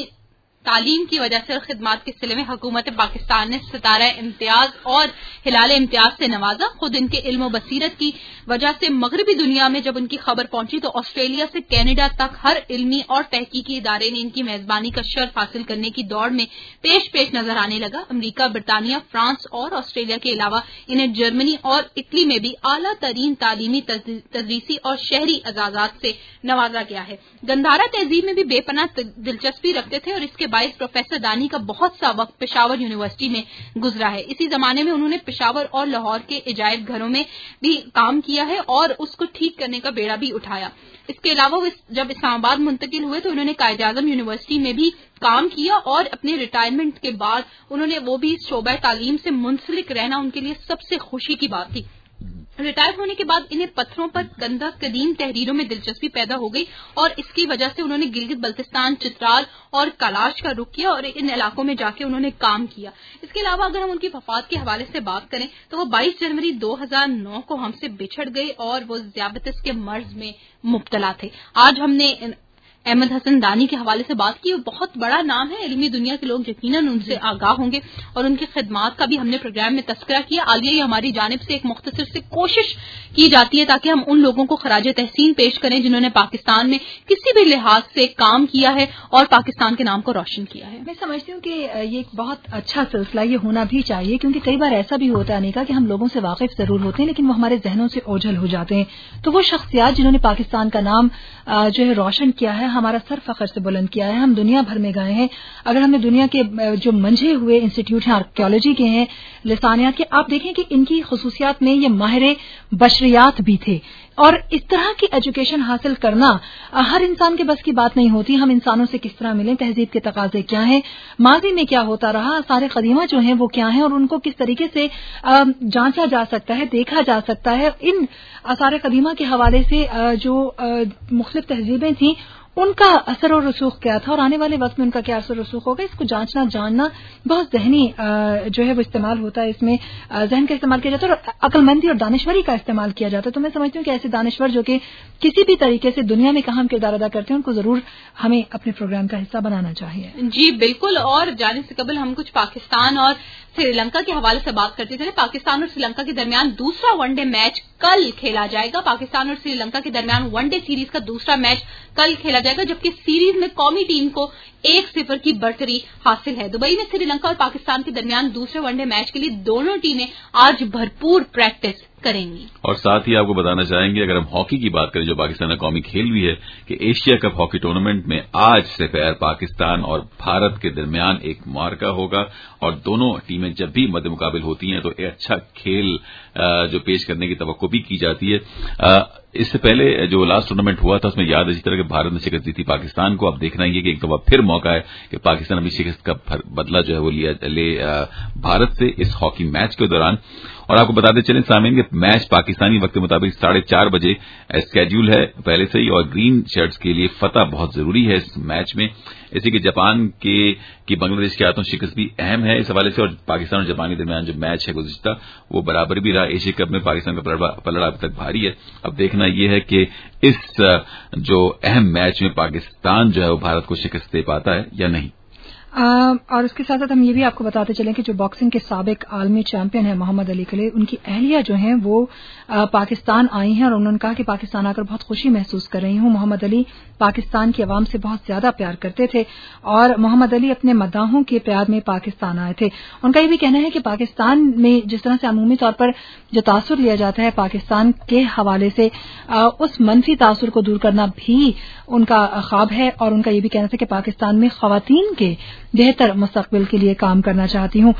Speaker 1: تعلیم کی وجہ سے اور خدمات کے سلسلے میں حکومت پاکستان نے ستارہ امتیاز اور ہلال امتیاز سے نوازا. خود ان کے علم و بصیرت کی وجہ سے مغربی دنیا میں جب ان کی خبر پہنچی تو آسٹریلیا سے کینیڈا تک ہر علمی اور تحقیقی ادارے نے ان کی میزبانی کا شرف حاصل کرنے کی دوڑ میں پیش پیش نظر آنے لگا. امریکہ، برطانیہ، فرانس اور آسٹریلیا کے علاوہ انہیں جرمنی اور اٹلی میں بھی اعلیٰ ترین تعلیمی، تدریسی اور شہری اعزازات سے نوازا گیا ہے. گندھارا تہذیب میں بھی بے پناہ دلچسپی رکھتے تھے اور اس کے باعث پروفیسر دانی کا بہت سا وقت پشاور یونیورسٹی میں گزرا ہے. اسی زمانے میں انہوں نے پشاور اور لاہور کے عجائب گھروں میں بھی کام کیا ہے اور اس کو ٹھیک کرنے کا بیڑا بھی اٹھایا. اس کے علاوہ جب اسلام آباد منتقل ہوئے تو انہوں نے قائد اعظم یونیورسٹی میں بھی کام کیا اور اپنے ریٹائرمنٹ کے بعد انہوں نے وہ بھی شعبہ تعلیم سے منسلک رہنا ان کے لیے سب سے خوشی کی بات تھی. ریٹائر ہونے کے بعد انہیں پتھروں پر کندہ قدیم تحریروں میں دلچسپی پیدا ہو گئی اور اس کی وجہ سے انہوں نے گلگت بلتستان، چترال اور کلاش کا رخ کیا اور ان علاقوں میں جا کے انہوں نے کام کیا. اس کے علاوہ اگر ہم ان کی وفات کے حوالے سے بات کریں تو وہ بائیس جنوری دو ہزار نو کو ہم سے بچھڑ گئے اور وہ ذیابطس کے مرض میں مبتلا تھے. آج ہم نے احمد حسن دانی کے حوالے سے بات کی. وہ بہت بڑا نام ہے، علمی دنیا کے لوگ یقیناً ان سے آگاہ ہوں گے اور ان کی خدمات کا بھی ہم نے پروگرام میں تذکرہ کیا. آگے ہماری جانب سے ایک مختصر سے کوشش کی جاتی ہے تاکہ ہم ان لوگوں کو خراج تحسین پیش کریں جنہوں نے پاکستان میں کسی بھی لحاظ سے کام کیا ہے اور پاکستان کے نام کو روشن کیا ہے.
Speaker 4: میں سمجھتی ہوں کہ یہ ایک بہت اچھا سلسلہ یہ ہونا بھی چاہیے کیونکہ کئی بار ایسا بھی ہوتا ہے انیکا کہ ہم لوگوں سے واقف ضرور ہوتے ہیں لیکن وہ ہمارے ذہنوں سے اوجھل ہو جاتے ہیں. تو وہ شخصیات جنہوں نے پاکستان کا نام جو ہے روشن کیا ہے، ہمارا سر فخر سے بلند کیا ہے، ہم دنیا بھر میں گئے ہیں. اگر ہم نے دنیا کے جو منجھے ہوئے انسٹیٹیوٹ ہیں، آرکیالوجی کے ہیں، لسانیات کے، آپ دیکھیں کہ ان کی خصوصیات میں یہ ماہر بشریات بھی تھے. اور اس طرح کی ایجوکیشن حاصل کرنا ہر انسان کے بس کی بات نہیں ہوتی. ہم انسانوں سے کس طرح ملیں، تہذیب کے تقاضے کیا ہیں، ماضی میں کیا ہوتا رہا، آثار قدیمہ جو ہیں وہ کیا ہیں اور ان کو کس طریقے سے جانچا جا سکتا ہے، دیکھا جا سکتا ہے. ان آثار قدیمہ کے حوالے سے جو مختلف تہذیبیں تھیں ان کا اثر و رسوخ کیا تھا اور آنے والے وقت میں ان کا کیا اثر و رسوخ ہوگا، اس کو جانچنا جاننا بہت ذہنی جو ہے وہ استعمال ہوتا ہے، اس میں ذہن کا استعمال کیا جاتا ہے اور عقل مندی اور دانشوری کا استعمال کیا جاتا ہے. تو میں سمجھتی ہوں کہ ایسے دانشور جو کہ کسی بھی طریقے سے دنیا میں اہم کردار ادا کرتے ہیں ان کو ضرور ہمیں اپنے پروگرام کا حصہ بنانا چاہیے.
Speaker 1: جی بالکل. اور جانے سے قبل ہم کچھ پاکستان اور سری لنکا کے حوالے سے بات کرتے تھے. پاکستان اور سری لنکا کے درمیان دوسرا ون ڈے میچ کل کھیلا جائے گا. پاکستان اور سری لنکا کے درمیان ون ڈے سیریز کا دوسرا میچ کل کھیلا جائے گا، جبکہ سیریز میں قومی ٹیم کو ایک صفر کی برتری حاصل ہے. دبئی میں سری لنکا اور پاکستان کے درمیان دوسرے ون ڈے میچ کے لیے دونوں ٹیمیں آج بھرپور پریکٹس کریں گی.
Speaker 5: اور ساتھ ہی آپ کو بتانا چاہیں گے، اگر ہم ہاکی کی بات کریں جو پاکستان کا قومی کھیل بھی ہے، کہ ایشیا کپ ہاکی ٹورنامنٹ میں آج سے پیر پاکستان اور بھارت کے درمیان ایک معرکہ ہوگا اور دونوں ٹیمیں جب بھی مد مقابل ہوتی ہیں تو ایک اچھا کھیل جو پیش کرنے کی توقع بھی کی جاتی ہے. اس سے پہلے جو لاسٹ ٹورنامنٹ ہوا تھا اس میں یاد ہے جس طرح کہ بھارت نے شکست دی تھی پاکستان کو. اب دیکھنا یہ کہ ایک دفعہ پھر موقع ہے کہ پاکستان ابھی شکست کا بدلہ جو ہے وہ لیا لے بھارت سے اس ہاکی میچ کے دوران. اور آپ کو بتاتے چلیں سامعین کہ میچ پاکستانی وقت کے مطابق ساڑھے چار بجے اسکیڈول ہے پہلے سے ہی، اور گرین شرٹس کے لیے فتح بہت ضروری ہے اس میچ میں. اسی کہ جاپان کے کی بنگلہ دیش کے ہاتھوں شکست بھی اہم ہے اس حوالے سے، اور پاکستان اور جاپان کے درمیان جو میچ ہے گزشتہ وہ برابر بھی رہا. ایشیا کپ میں پاکستان کا پلڑا اب تک بھاری ہے. اب دیکھنا یہ ہے کہ اس جو اہم میچ میں پاکستان جو ہے وہ بھارت کو شکست دے پاتا ہے یا نہیں.
Speaker 4: اور اس کے ساتھ ساتھ ہم یہ بھی آپ کو بتاتے چلیں کہ جو باکسنگ کے سابق عالمی چیمپئن ہیں محمد علی کلے، ان کی اہلیہ جو ہیں وہ پاکستان آئی ہیں اور انہوں نے کہا کہ پاکستان آ کر بہت خوشی محسوس کر رہی ہوں. محمد علی پاکستان کی عوام سے بہت زیادہ پیار کرتے تھے اور محمد علی اپنے مداحوں کے پیار میں پاکستان آئے تھے. ان کا یہ بھی کہنا ہے کہ پاکستان میں جس طرح سے عمومی طور پر جو تاثر لیا جاتا ہے پاکستان کے حوالے سے، اس منفی تاثر کو دور کرنا بھی ان کا خواب ہے. اور ان کا یہ بھی کہنا تھا کہ پاکستان میں خواتین کے بہتر مستقبل کے لیے کام کرنا چاہتی ہوں.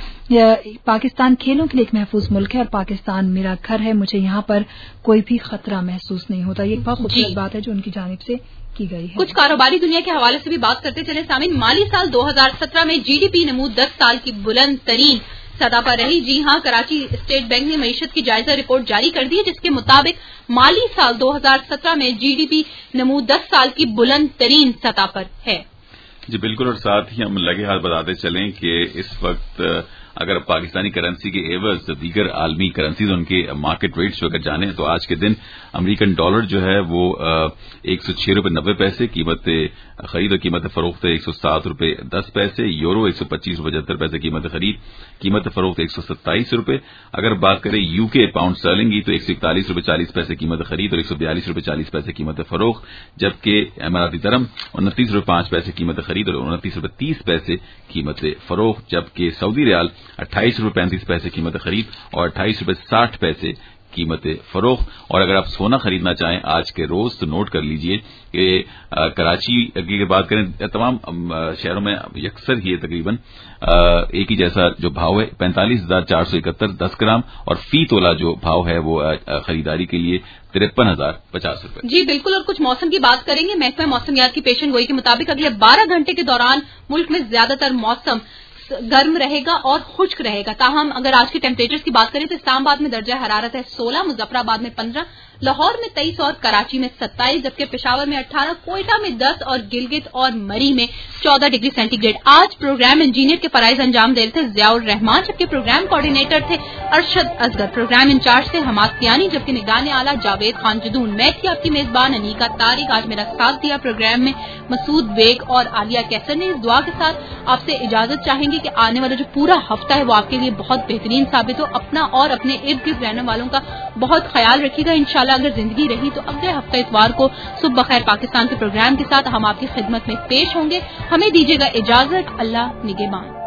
Speaker 4: پاکستان کھیلوں کے لیے ایک محفوظ ملک ہے اور پاکستان میرا گھر ہے، مجھے یہاں پر کوئی بھی خطرہ محسوس نہیں ہوتا. یہ ایک بہت خوبصورت بات ہے جو ان کی جانب سے کی گئی ہے.
Speaker 1: کچھ کاروباری دنیا کے حوالے سے بھی بات کرتے چلے سامعین. مالی سال دو ہزار سترہ میں جی ڈی پی نمود دس سال کی بلند ترین سطح پر رہی. جی ہاں، کراچی اسٹیٹ بینک نے معیشت کی جائزہ رپورٹ جاری کر دی ہے جس کے مطابق مالی سال دو ہزار سترہ میں جی ڈی پی نمود دس سال کی بلند ترین سطح پر ہے.
Speaker 5: جی بالکل. اور ساتھ ہی ہم لگے ہاتھ بتاتے چلیں کہ اس وقت اگر پاکستانی کرنسی کے ایورز دیگر عالمی کرنسیز ان کے مارکیٹ ریٹس جو اگر جانیں تو آج کے دن امریکن ڈالر جو ہے وہ ایک سو چھ روپے نبے پیسے قیمت خرید اور قیمت فروخت ایک سو سات روپے دس پیسے. یورو ایک سو پچیس روپے پچہتر پیسے قیمت خرید، قیمت فروخت ایک سو ستائیس روپے. اگر بات کریں یو کے پاؤنڈ اسٹرلنگ کی تو ایک سو اکتالیس روپے چالیس پیسے قیمت خرید اور ایک سو بیالیس روپے چالیس پیسے قیمت فروخت، جبکہ اماراتی درہم انتیس روپے پانچ پیسے قیمت خرید اور انتیس روپے تیس پیسے قیمت فروخت، جبکہ سعودی ریال اٹھائیس روپے پینتیس پیسے قیمت خرید اور اٹھائیس روپے ساٹھ پیسے قیمت فروخت. اور اگر آپ سونا خریدنا چاہیں آج کے روز تو نوٹ کر لیجئے کہ کراچی کی بات کریں تمام شہروں میں یکسر ہی تقریباً ایک ہی جیسا جو بھاؤ ہے پینتالیس ہزار چار سو اکہتر دس گرام، اور فی تولہ جو بھاؤ ہے وہ خریداری کے لیے ترپن ہزار پچاس روپے.
Speaker 1: جی بالکل. اور کچھ موسم کی بات کریں گے. محکمہ موسمیات کی پیشن گوئی کے مطابق اگلے بارہ گھنٹے کے دوران ملک میں زیادہ تر موسم گرم رہے گا اور خشک رہے گا. تاہم اگر آج کے ٹیمپریچر کی بات کریں تو اسلام آباد میں درجہ حرارت ہے سولہ، مظفر آباد میں پندرہ، لاہور میں تیئیس اور کراچی میں ستائیس، جبکہ پشاور میں اٹھارہ، کوئٹہ میں دس اور گلگت اور مری میں چودہ ڈگری سینٹی گریڈ. آج پروگرام انجینئر کے فرائض انجام دے رہے تھے ضیاء الرحمان، جبکہ پروگرام کوآرڈینیٹر تھے ارشد اصغر. پروگرام انچارج تھے حماد کیانی، جبکہ نگران اعلیٰ جاوید خان جدون. میں تھی آپ کی میزبان انیکا طارق. آج میرا ساتھ دیا پروگرام میں مسعود بیگ اور عالیہ کیسر نے. اس دعا کے ساتھ آپ سے اجازت چاہیں گے کہ آنے والا جو پورا ہفتہ ہے وہ آپ کے لیے بہت بہترین ثابت ہو. اپنا اور اپنے ارد گرد رہنے والوں کا بہت خیال رکھیے گا. انشاءاللہ اگر زندگی رہی تو اگلے ہفتہ اتوار کو صبح بخیر پاکستان کے پروگرام کے ساتھ ہم آپ کی خدمت میں پیش ہوں گے. ہمیں دیجیے گا اجازت. اللہ نگہبان.